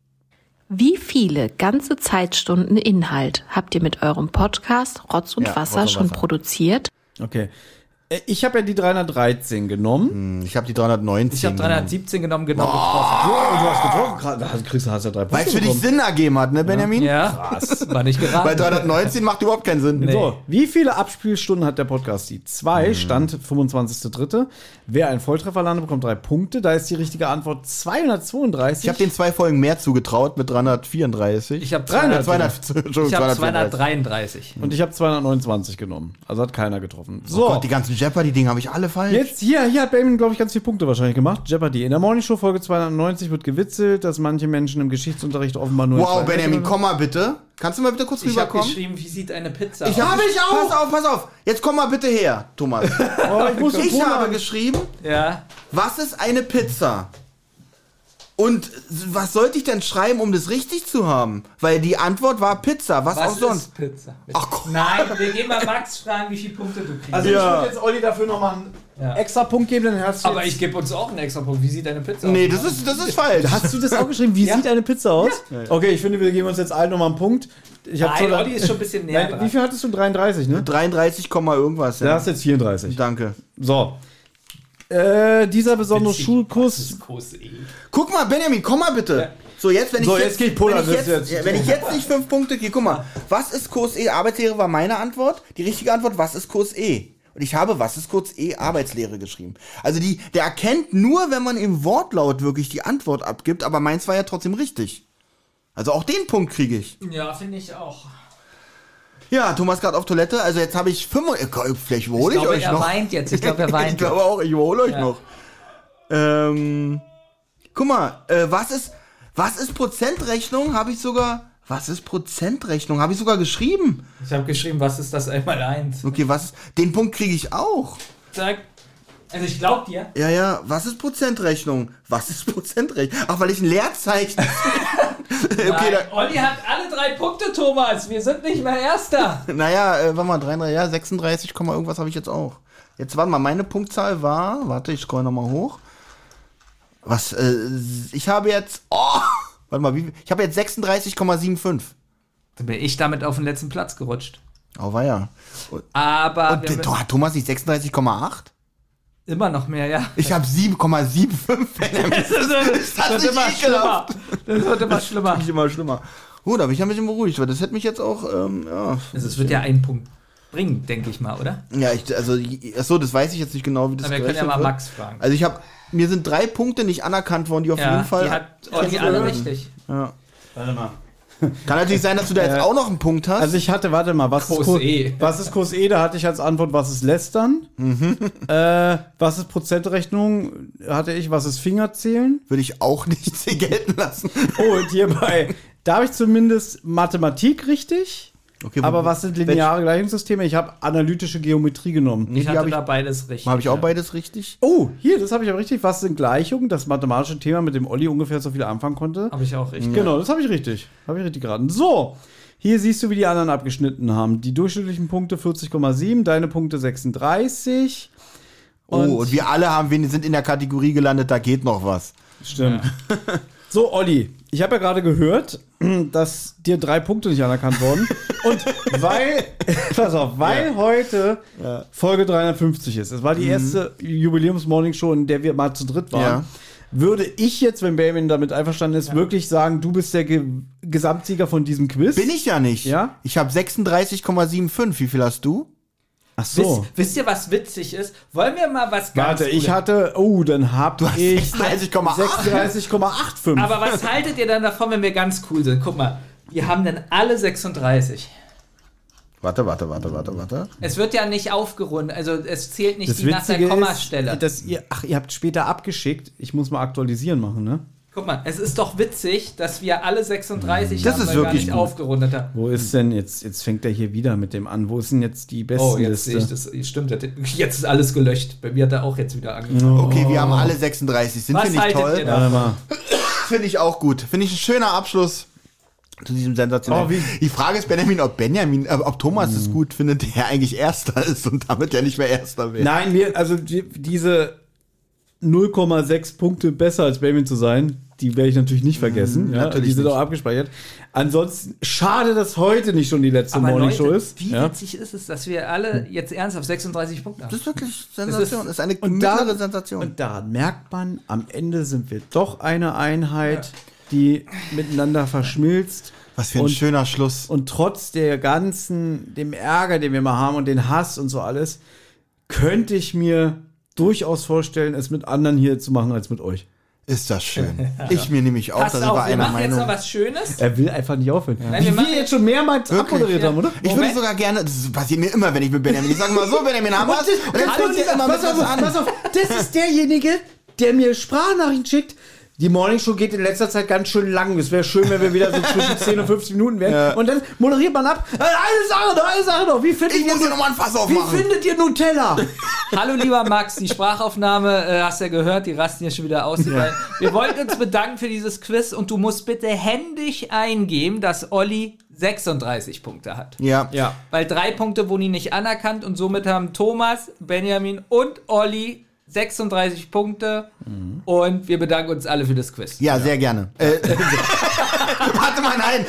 Wie viele ganze Zeitstunden Inhalt habt ihr mit eurem Podcast Rotz und Ja, Wasser Rotz und schon Wasser. produziert? Okay. Äh, Ich habe ja die dreihundertdreizehn genommen. Ich habe die dreihundertneunzehn. Ich habe dreihundertsiebzehn genommen, genau getroffen. Oh, du hast getroffen. Gerade- Da kriegst du hast ja drei Punkte Weil es für dich bekommen. Sinn ergeben hat, ne, Benjamin? Ja, krass. War nicht geraten. Weil dreihundertneunzehn macht überhaupt keinen Sinn. Nee. So, wie viele Abspielstunden hat der Podcast? Die zwei, Stand fünfundzwanzigster dritter Wer einen Volltreffer landet, bekommt drei Punkte. Da ist die richtige Antwort zweihundertzweiunddreißig. Ich habe den zwei Folgen mehr zugetraut mit dreihundertvierunddreißig. Ich habe dreihundert, zweihundert, Entschuldigung, ich hab zweihundertvierunddreißig. zweihundertdreiunddreißig. Und ich habe zweihundertneunundzwanzig genommen. Also hat keiner getroffen. So, So, oh Gott, die ganzen Jeopardy-Dinge habe ich alle falsch. jetzt hier, hier hat Benjamin, glaube ich, ganz viele Punkte wahrscheinlich gemacht. Jeopardy. In der Morningshow Folge zweihundertneunzig wird gewitzelt, dass manche Menschen im Geschichtsunterricht offenbar nur... Wow, in zwei Benjamin, Rechnungen- komm mal bitte. Kannst du mal bitte kurz Ich habe rüberkommen? geschrieben, wie sieht eine Pizza Ich aus? habe ich auch. Pass auf, pass auf. Jetzt komm mal bitte her, Thomas. Oh, ich muss Ich Ton habe haben. geschrieben, Ja. was ist eine Pizza? Und was sollte ich denn schreiben, um das richtig zu haben? Weil die Antwort war Pizza. Was, Was auch sonst? ist Pizza? Ach komm. Nein, wir gehen mal Max fragen, wie viele Punkte du kriegst. Also Ja. ich würde jetzt Olli dafür nochmal einen Ja. extra Punkt geben, dann hast du Aber jetzt- ich gebe uns auch einen extra Punkt. Wie sieht eine Pizza aus? Nee, das ist, das ist falsch. Hast du das auch geschrieben? Wie Ja. sieht eine Pizza aus? Okay, ich finde, wir geben uns jetzt allen nochmal einen Punkt. Ich hab Nein, zwar- Olli ist schon ein bisschen näher Nein, dran. wie viel hattest du? dreiunddreißig, ne? dreiunddreißig, irgendwas. Da Ja. hast du jetzt vierunddreißig. Danke. So. Äh, dieser besondere Witzig, Schulkurs. was ist Kurs E? Guck mal, Benjamin, komm mal bitte. Ja. So, jetzt, wenn ich So, jetzt, jetzt geht Puller, wenn ich das jetzt, ist ja, jetzt- wenn ich jetzt nicht fünf Punkte kriege, guck mal, was ist Kurs E? Arbeitslehre war meine Antwort. Die richtige Antwort, was ist Kurs E? Und ich habe, was ist Kurs E? Arbeitslehre geschrieben. Also die, der erkennt nur, wenn man im Wortlaut wirklich die Antwort abgibt, aber meins war ja trotzdem richtig. Also auch den Punkt kriege ich. Ja, finde ich auch. Ja, Thomas gerade auf Toilette, also jetzt habe ich fünf, vielleicht hole ich, Ich glaube, euch er noch. weint jetzt. Ich glaube, er weint Ich glaube auch, ich hole euch Ja. noch. Ähm, guck mal, äh, was ist, was ist Prozentrechnung? Habe ich sogar, was ist Prozentrechnung? Habe ich sogar geschrieben. Ich habe geschrieben, was ist das einmal eins? Okay, was, den Punkt kriege ich auch. Sag. Also ich glaube dir. Ja, ja, was ist Prozentrechnung? Was ist Prozentrechnung? Ach, weil ich ein Leerzeichen. okay, Nein, da, Olli hat alle drei Punkte, Thomas. Wir sind nicht mehr Erster. naja, äh, warte mal, dreiunddreißig, ja, sechsunddreißig, irgendwas habe ich jetzt auch. Jetzt warte mal, meine Punktzahl war, warte, ich scroll nochmal hoch. Was, äh, ich habe jetzt, oh, warte mal, wie, ich habe jetzt sechsunddreißig Komma fünfundsiebzig. Dann bin ich damit auf den letzten Platz gerutscht. Oh, war ja. Und, Aber und wir der, hat Thomas nicht sechsunddreißig Komma acht? immer noch mehr, ja. Ich habe sieben Komma fünfundsiebzig. Das, ist, das wird nicht immer schlimmer. ekelhaft. Das wird immer schlimmer. Nicht immer schlimmer. Gut, aber ich habe mich ein bisschen beruhigt, weil das hätte mich jetzt auch, ähm, ja. Also es wird ja einen Punkt bringen, denke ich mal, oder? Ja, ich, also, achso, das weiß ich jetzt nicht genau, wie das Aber wir können ja gerechnet mal wird. Max fragen. Also ich habe, mir sind drei Punkte nicht anerkannt worden, die auf Ja, jeden Fall. die hat Olli alle richtig. Ja. Warte mal. Kann natürlich sein, dass du da jetzt Äh, auch noch einen Punkt hast. Also ich hatte, warte mal, was Kurs ist Kurs E. Was ist Kurs E? Da hatte ich als Antwort, was ist Lästern? Mhm. Äh, was ist Prozentrechnung? Hatte ich, was ist Fingerzählen? Würde ich auch nicht gelten lassen. Oh, und hierbei, da habe ich zumindest Mathematik richtig. Okay, Aber was sind lineare Gleichungssysteme? Ich habe analytische Geometrie genommen. Ich hatte hab ich- da beides richtig. Habe ich auch ja. beides richtig? Oh, hier, das habe ich aber richtig. Was sind Gleichungen? Das mathematische Thema, mit dem Olli ungefähr so viel anfangen konnte. Habe ich auch richtig. Genau, das habe ich richtig. Habe ich richtig geraten. So, hier siehst du, wie die anderen abgeschnitten haben. Die durchschnittlichen Punkte vierzig Komma sieben, deine Punkte sechsunddreißig. Oh, und wir alle haben, wir sind in der Kategorie gelandet, da geht noch was. Stimmt. So, Olli, ich habe ja gerade gehört, dass dir drei Punkte nicht anerkannt wurden. Und weil, pass auf, weil heute Folge dreihundertfünfzig ist, es war die erste Jubiläums-Morning-Show, in der wir mal zu dritt waren, Ja. würde ich jetzt, wenn Benjamin damit einverstanden ist, wirklich sagen, du bist der Ge Gesamtsieger von diesem Quiz. Bin ich ja nicht. Ja? Ich habe sechsunddreißig Komma fünfundsiebzig. Wie viel hast du? Ach so. Wisst, wisst ihr, was witzig ist? Wollen wir mal was ganz Warte, ich Cooles- hatte, oh, dann hab Du hast ich sechsunddreißig Komma acht. sechsunddreißig Komma fünfundachtzig. Aber was haltet ihr dann davon, wenn wir ganz cool sind? Guck mal, wir haben dann alle sechsunddreißig. Warte, warte, warte, warte, warte. Es wird ja nicht aufgerundet, also es zählt nicht Das die nach der Witzige Kommastelle. ist, dass ihr, ach, ihr habt später abgeschickt. Ich muss mal aktualisieren machen, ne? Guck mal, es ist doch witzig, dass wir alle sechsunddreißig Das haben, ist weil gar wirklich nicht gut. aufgerundet haben. Wo ist denn jetzt, jetzt fängt er hier wieder mit dem an. Wo ist denn jetzt die Oh, jetzt sehe Bestenliste? ich das. Stimmt, jetzt ist alles gelöscht. Bei mir hat er auch jetzt wieder angefangen. Okay, wir haben alle sechsunddreißig. Sind Was wir nicht haltet toll? ihr da? Warte mal. Finde ich auch gut. Finde ich ein schöner Abschluss zu diesem sensationellen. Oh, wie- Die Frage ist, Benjamin, ob Benjamin, äh, ob Thomas es gut findet, der eigentlich Erster ist und damit ja nicht mehr Erster wäre. Nein, wir, also die, diese null Komma sechs Punkte besser als Benjamin zu sein, die werde ich natürlich nicht vergessen. ja, natürlich die sind nicht. auch abgespeichert. Ansonsten, schade, dass heute nicht schon die letzte Aber Morning Show Leute, ist. wie ja. witzig ist es, dass wir alle jetzt ernsthaft sechsunddreißig Punkte haben? Das ist wirklich Sensation. Das ist eine Und mittlere da- Sensation. Und daran merkt man, am Ende sind wir doch eine Einheit, die miteinander verschmilzt. Was für ein und, schöner Schluss. Und trotz der ganzen, dem Ärger, den wir mal haben und den Hass und so alles, könnte ich mir durchaus vorstellen, es mit anderen hier zu machen als mit euch. Ist das schön. Ich mir nämlich auch, Pass da sind wir auf, wir einer machen jetzt noch Meinung. was Schönes. Er will einfach nicht aufhören. Nein, Wie wir wir, machen jetzt schon mehrmals Wirklich? abmoderiert haben, oder? Ich würde Moment. sogar gerne, das passiert mir immer, wenn ich mit Benjamin, ich sag mal so, Benjamin, haben wir's? Und dann Hallo, fängt er immer mit pass auf, was an. pass auf, das ist derjenige, der mir Sprachnachrichten schickt. Die Morningshow geht in letzter Zeit ganz schön lang. Es wäre schön, wenn wir wieder so zwischen zehn und fünfzehn Minuten wären. Ja. Und dann moderiert man ab. Äh, Eine Sache noch, eine Sache noch. Wie findet Ich muss ihr, hier nochmal ein Fass wie aufmachen. findet ihr Nutella? Hallo lieber Max, die Sprachaufnahme äh, hast du ja gehört, die rasten ja schon wieder aus. Die beiden. Wir wollten uns bedanken für dieses Quiz und du musst bitte händisch eingeben, dass Olli sechsunddreißig Punkte hat. Ja. Ja. Weil drei Punkte wurden ihm nicht anerkannt und somit haben Thomas, Benjamin und Olli sechsunddreißig Punkte und wir bedanken uns alle für das Quiz. Ja, sehr gerne. Äh, äh, warte mal, nein.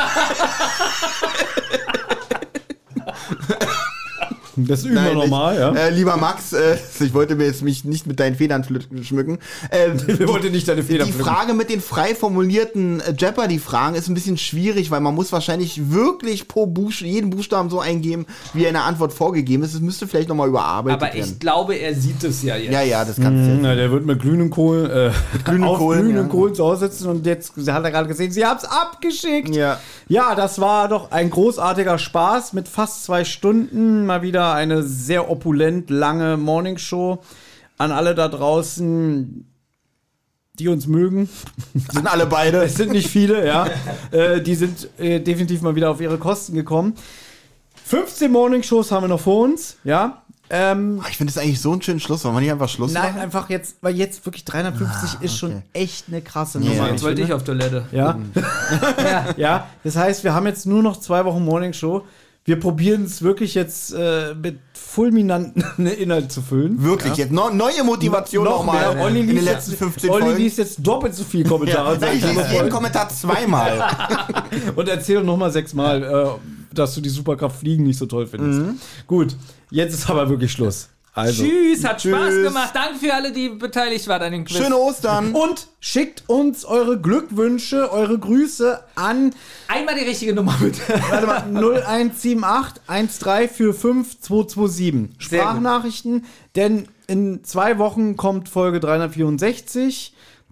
Das üben wir Nein, nochmal, ich, ja. Äh, lieber Max, äh, ich wollte mir jetzt mich nicht mit deinen Federn flü- schmücken. Äh, Wir wollten nicht deine Federn Die pflücken. Frage mit den frei formulierten äh, Jeopardy-Fragen ist ein bisschen schwierig, weil man muss wahrscheinlich wirklich pro Buch jeden Buchstaben so eingeben, wie er in der Antwort vorgegeben ist. Es müsste vielleicht nochmal überarbeitet Aber werden. ich glaube, er sieht es ja jetzt. Ja, ja, das kannst du jetzt. Na, der wird mit glühenden Kohlen, äh, glühenden auf Kohlen, glühenden ja. Kohlen zu Hause sitzen und jetzt hat er gerade gesehen, sie haben es abgeschickt. Ja. Ja, das war doch ein großartiger Spaß mit fast zwei Stunden. Mal wieder eine sehr opulent lange Morningshow. An alle da draußen, die uns mögen. Sind alle beide. Es sind nicht viele, ja. äh, die sind äh, definitiv mal wieder auf ihre Kosten gekommen. fünfzehn Morningshows haben wir noch vor uns, ja. Ähm, Ich finde das eigentlich so einen schönen Schluss. Wollen wir nicht einfach Schluss Nein, machen? einfach jetzt, weil jetzt wirklich dreihundertfünfzig ist schon echt eine krasse Nummer. Ja, Jetzt wollte ich auf Toilette. Ja. Ja. Ja, das heißt, wir haben jetzt nur noch zwei Wochen Morningshow. Wir probieren es wirklich jetzt äh, mit fulminanten Inhalt zu füllen. Wirklich, ja. jetzt no, neue Motivation noch nochmal mehr. Olli in den liest letzten jetzt, fünfzehn Olli Folgen. liest jetzt doppelt so viel Kommentare. Ja, nein, ich lese jeden Kommentar zweimal. Und erzähl noch mal sechsmal, äh, dass du die Superkraft Fliegen nicht so toll findest. Mhm. Gut, jetzt ist aber wirklich Schluss. Also. Tschüss, hat Spaß Tschüss. gemacht. Danke für alle, die beteiligt waren an dem Quiz. Schöne Ostern. Und schickt uns eure Glückwünsche, eure Grüße an Einmal die richtige Nummer bitte. warte mal, null eins sieben acht eins drei vier fünf zwei zwei sieben. Sehr gut. Sprachnachrichten, denn in zwei Wochen kommt Folge dreihundertvierundsechzig.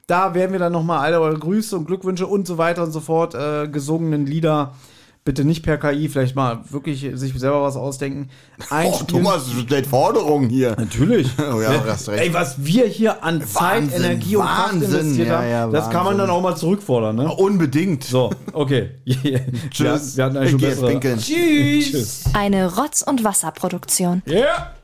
Da werden wir dann nochmal alle eure Grüße und Glückwünsche und so weiter und so fort, äh, gesungenen Lieder, bitte nicht per K I, vielleicht mal wirklich sich selber was ausdenken. Oh, Thomas stellt Forderungen hier. Natürlich. Oh ja, hast recht. Ey, was wir hier an Zeit, Wahnsinn, Energie und Kraft Wahnsinn. investiert Ja, haben, ja, das kann man Wahnsinn. dann auch mal zurückfordern, ne? Unbedingt. So, okay. Tschüss. Wir, wir hatten eigentlich schon Ich geh jetzt bessere. pinkeln. Tschüss. Eine Rotz- und Wasserproduktion. Ja. Yeah.